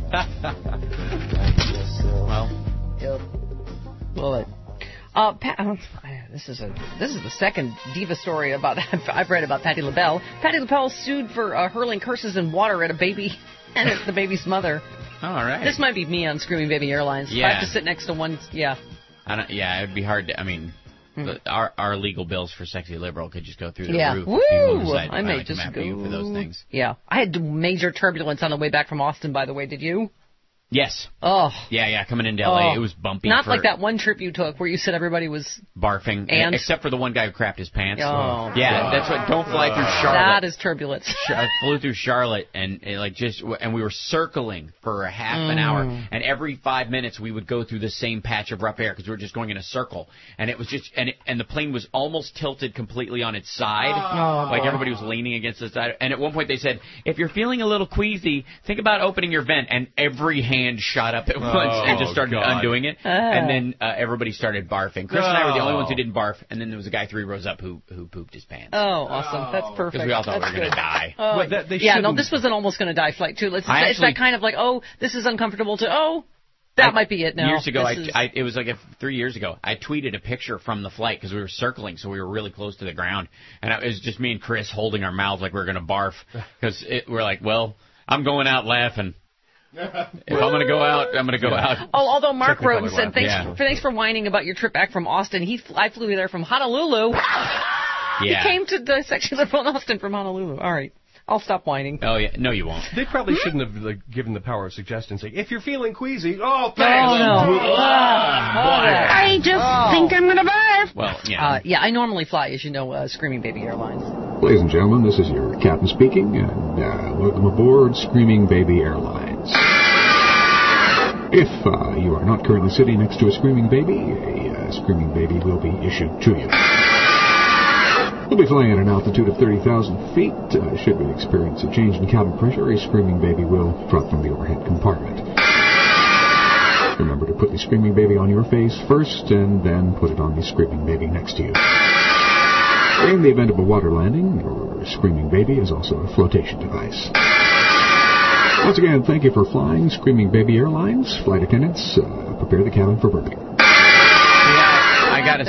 This is the second diva story about I've read about Patti LaBelle. Patti LaBelle sued for hurling curses and water at a baby and at the baby's mother. All right. This might be me on Screaming Baby Airlines. Yeah. I have to sit next to one. Yeah. It'd be hard to. I mean. Our legal bills for Sexy Liberal could just go through the roof. Woo! I may just go. You for those things. Yeah. I had major turbulence on the way back from Austin, by the way. Did you? Yes. Oh. Yeah, coming into L.A. It was bumpy. Not like that one trip you took where you said everybody was barfing, except for the one guy who crapped his pants. Oh. Yeah, that's what. Don't fly through Charlotte. That is turbulence. I flew through Charlotte and we were circling for a half an hour, and every 5 minutes we would go through the same patch of rough air because we were just going in a circle, and it was just and the plane was almost tilted completely on its side, like everybody was leaning against the side. And at one point they said, if you're feeling a little queasy, think about opening your vent, and every hand shot up at once and just started undoing it. And then everybody started barfing. Chris and I were the only ones who didn't barf, and then there was a guy 3 rows up who pooped his pants. Oh, awesome. That's perfect. Because we all thought we were going to die. This was an almost going to die flight, too. It's that kind of like, this is uncomfortable to, that might be it now. Years ago, it was like 3 years ago, I tweeted a picture from the flight because we were circling, so we were really close to the ground. And it was just me and Chris holding our mouths like we were going to barf because we're like, well, I'm going out laughing. If I'm going to go out, I'm going to go out. Oh, although Mark wrote and said, thanks for whining about your trip back from Austin. I flew there from Honolulu. He came to the Sexy Liberal in Austin from Honolulu. All right. I'll stop whining. Oh, yeah. No, you won't. They probably shouldn't have given the power of suggestion. Say, if you're feeling queasy, thanks. Oh, no. I just think I'm going to vibe. Well, yeah. I normally fly, as you know, Screaming Baby Airlines. Ladies and gentlemen, this is your captain speaking, and welcome aboard Screaming Baby Airlines. If you are not currently sitting next to a Screaming Baby, a Screaming Baby will be issued to you. We'll be flying at an altitude of 30,000 feet. Should we experience a change in cabin pressure, a Screaming Baby will drop from the overhead compartment. Remember to put the Screaming Baby on your face first, and then put it on the Screaming Baby next to you. In the event of a water landing, your Screaming Baby is also a flotation device. Once again, thank you for flying Screaming Baby Airlines. Flight attendants, prepare the cabin for burping. I gotta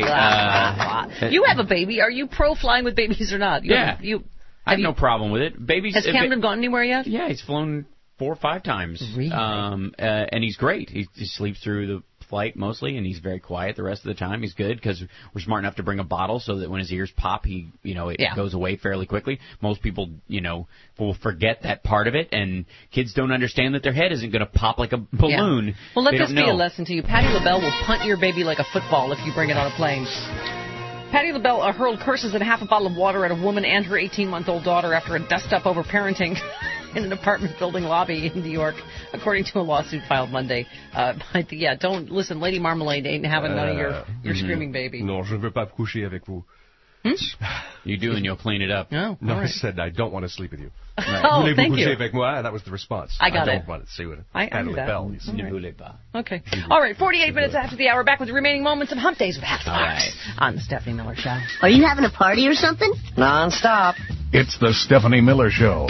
say, you have a baby. Are you pro flying with babies or not? I have no problem with it. Babies. Has Camden gone anywhere yet? Yeah, he's flown 4 or 5 times. Really? And he's great. He sleeps through the flight mostly, and he's very quiet the rest of the time. He's good because we're smart enough to bring a bottle so that when his ears pop, it goes away fairly quickly. Most people, will forget that part of it, and kids don't understand that their head isn't going to pop like a balloon. Yeah. Well, let this be a lesson to you. Patti LaBelle will punt your baby like a football if you bring it on a plane. Patti LaBelle hurled curses and half a bottle of water at a woman and her 18-month-old daughter after a dust-up over parenting in an apartment building lobby in New York, according to a lawsuit filed Monday. Don't listen. Lady Marmalade ain't having none of your screaming baby. Non, je ne veux pas coucher avec vous. You do, and you'll clean it up. No, I said I don't want to sleep with you. Right. Oh, thank you. Avec moi? That was the response. I got it. I don't want to see what Patti LaBelle. Ne voulez pas. Okay. All right, 48 minutes after the hour, back with the remaining moments of Hump Days with Half Sparks on the Stephanie Miller Show. Are you having a party or something? Non-stop. It's the Stephanie Miller Show.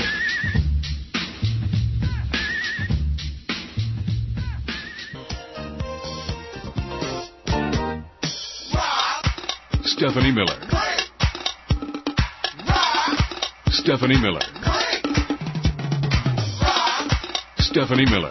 Stephanie Miller. Stephanie Miller. Stephanie Miller.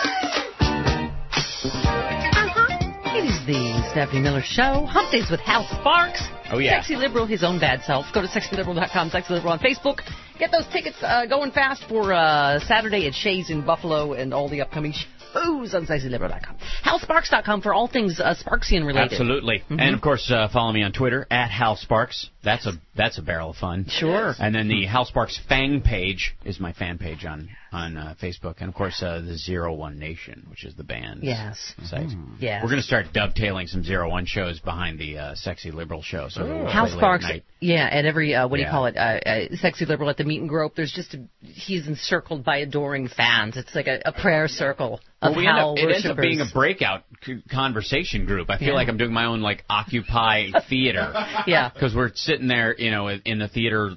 It is the Stephanie Miller Show. Hump Days with Hal Sparks. Oh, yeah. Sexy Liberal, his own bad self. Go to sexyliberal.com, Sexy Liberal on Facebook. Get those tickets going fast for Saturday at Shays in Buffalo and all the upcoming shows on sexyliberal.com. HalSparks.com for all things Sparksian related. Absolutely. Mm-hmm. And, of course, follow me on Twitter, at Hal Sparks. That's a barrel of fun. Sure. And then the Hal Sparks Fang page is my fan page on Facebook. And, of course, the 01 Nation, which is the band's site. Yes. We're going to start dovetailing some 01 shows behind the Sexy Liberal show. So Hal Sparks, at every, Sexy Liberal at the meet and grope, there's he's encircled by adoring fans. It's like a prayer circle of Hal worshippers. It ends up being a breakout conversation group. I feel like I'm doing my own, Occupy theater. Yeah. Because we're sitting there, in the theater,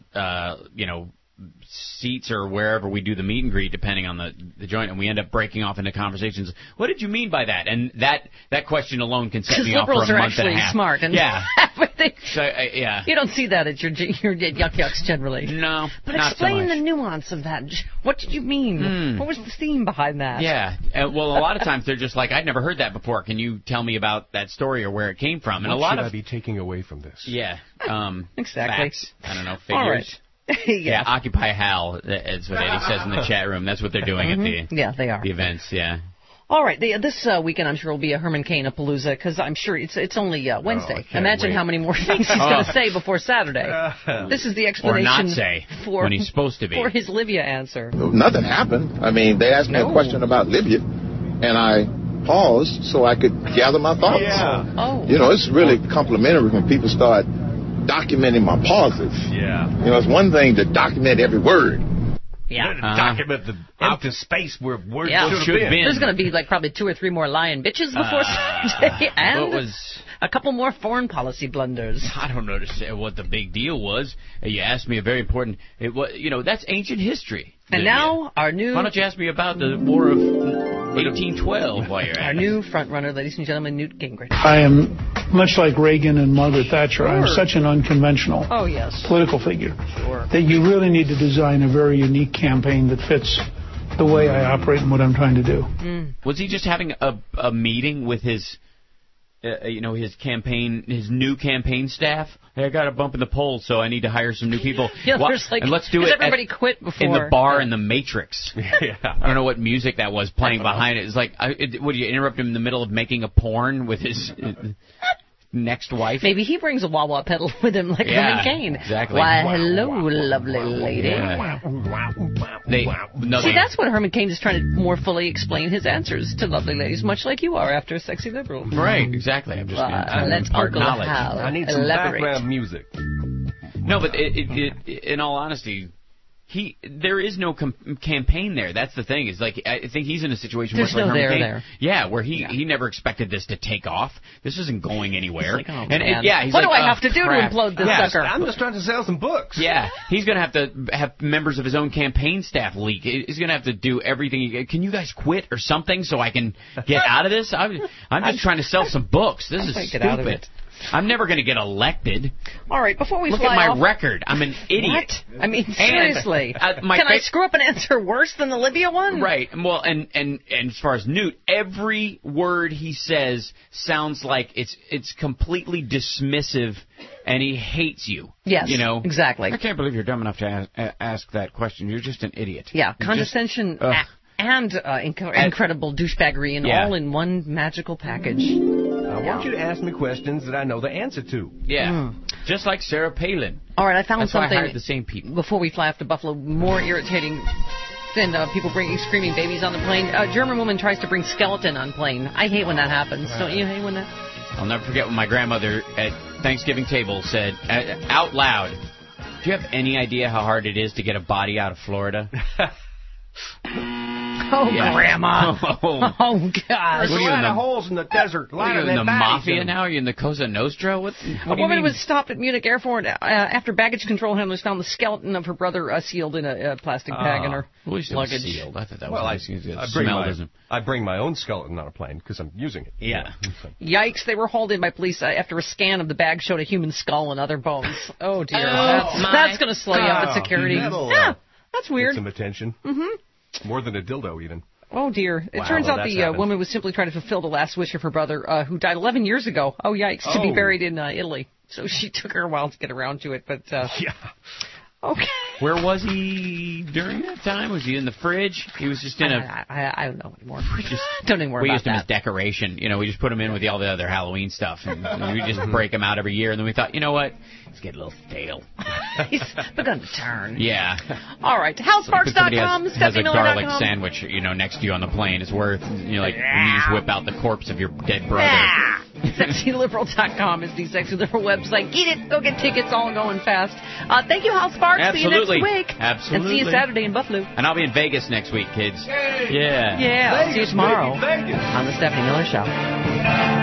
seats or wherever we do the meet and greet, depending on the joint, and we end up breaking off into conversations. What did you mean by that? And that question alone can set me off for a month and a half. Liberals are actually smart. And you don't see that at your Yuck Yucks generally. No, but not explain so much. the nuance of that. What did you mean? What was the theme behind that? Yeah. Well, a lot of times they're just like, I'd never heard that before. Can you tell me about that story or where it came from? And what should I be taking away from this? Yeah. Exactly. Facts. I don't know. Figures. All right. Yeah, Occupy Hal, is what Eddie says in the chat room. That's what they're doing at they are. The events, yeah. All right, this weekend I'm sure will be a Herman Cain-a-palooza because I'm sure it's only Wednesday. Imagine how many more things he's going to say before Saturday. This is the explanation. Or not say when he's supposed to be. For his Libya answer. Nothing happened. I mean, they asked me a question about Libya, and I paused so I could gather my thoughts. Yeah. Oh. It's really complimentary when people start documenting my pauses. Yeah. It's one thing to document every word. Yeah. Document the empty space where words should have been. There's going to be probably 2 or 3 more lying bitches before Saturday, and a couple more foreign policy blunders. I don't know what the big deal was. You asked me a very important. That's ancient history. And now our new. Why don't you ask me about the War of 1812 while you're at it? Our new front runner, ladies and gentlemen, Newt Gingrich. I am much like Reagan and Margaret Thatcher. I'm such an unconventional political figure that you really need to design a very unique campaign that fits the way I operate and what I'm trying to do. Was he just having a meeting with his, his new campain staff? Hey, I got a bump in the polls, so I need to hire some new people. Yeah, and let's do it. Everybody quit before in the bar in the Matrix. Yeah. I don't know what music that was playing behind it. It's like, would you interrupt him in the middle of making a porn with his next wife? Maybe he brings a wah-wah pedal with him like Herman Cain. Exactly. Why, hello, lovely lady. Yeah. See, that's what Herman Cain is trying to more fully explain his answers to lovely ladies, much like you are after Sexy Liberal. Right, exactly. I'm just let's impart knowledge. I need some background music. No, but in all honesty, there is no campaign there. That's the thing. Is like I think he's in a situation where Herman Cain, there. Yeah, where he never expected this to take off. This isn't going anywhere. He's like, he's what like, do I have to do crap. to implode this sucker? I'm just trying to sell some books. Yeah, he's going to have members of his own campaign staff leak. He's going to have to do everything. Can you guys quit or something so I can get out of this? I'm just trying to sell some books. This is stupid. Out of it. I'm never going to get elected. All right, before we look fly at my off, record. I'm an idiot. What? I mean, seriously. Can I screw up an answer worse than the Libya one? Right. Well, and as far as Newt, every word he says sounds like it's completely dismissive, and he hates you. Yes. Exactly. I can't believe you're dumb enough to ask that question. You're just an idiot. Yeah. Condescension. And incredible douchebaggery all in one magical package. I want you to ask me questions that I know the answer to. Yeah. Just like Sarah Palin. All right, I found something. Why I hired the same people. Before we fly off to Buffalo, more irritating than people bringing screaming babies on the plane. A German woman tries to bring skeleton on plane. I hate when that happens. Don't you hate when that? I'll never forget when my grandmother at Thanksgiving table said out loud, "Do you have any idea how hard it is to get a body out of Florida?" Oh, yeah. Grandma. Oh, God. There's a lot of holes in the desert. Are you in the mafia now? Are you in the Cosa Nostra? What a woman was stopped at Munich Airport after baggage control handlers found the skeleton of her brother sealed in a plastic bag in her luggage. Sealed. I thought that was I bring my own skeleton on a plane because I'm using it. Yeah. Yikes, they were hauled in by police after a scan of the bag showed a human skull and other bones. Oh, dear. That's going to slow you up at security. Yeah, that's weird. Get some attention. Mm-hmm. More than a dildo, even. Oh, dear. It turns out the woman was simply trying to fulfill the last wish of her brother, who died 11 years ago. Oh, yikes, to be buried in Italy. So she took her a while to get around to it, but... yeah. Okay. Where was he during that time? Was he in the fridge? He was just in I don't know anymore. Don't even worry about that. We used him as decoration. We just put him in with all the other Halloween stuff, and we just break him out every year. And then we thought, you know what? He's getting a little stale. He's begun to turn. Yeah. All right. HalSparks.com, has a garlic sandwich, next to you on the plane is worth, you just whip out the corpse of your dead brother. Yeah. SexyLiberal.com is the Sexy Liberal website. Get it. Go get tickets. All going fast. Thank you, Hal Sparks. Absolutely. See you next week. Absolutely. And see you Saturday in Buffalo. And I'll be in Vegas next week, kids. Yay. Yeah. Yeah. I'll see you tomorrow Vegas. on the Stephanie Miller Show.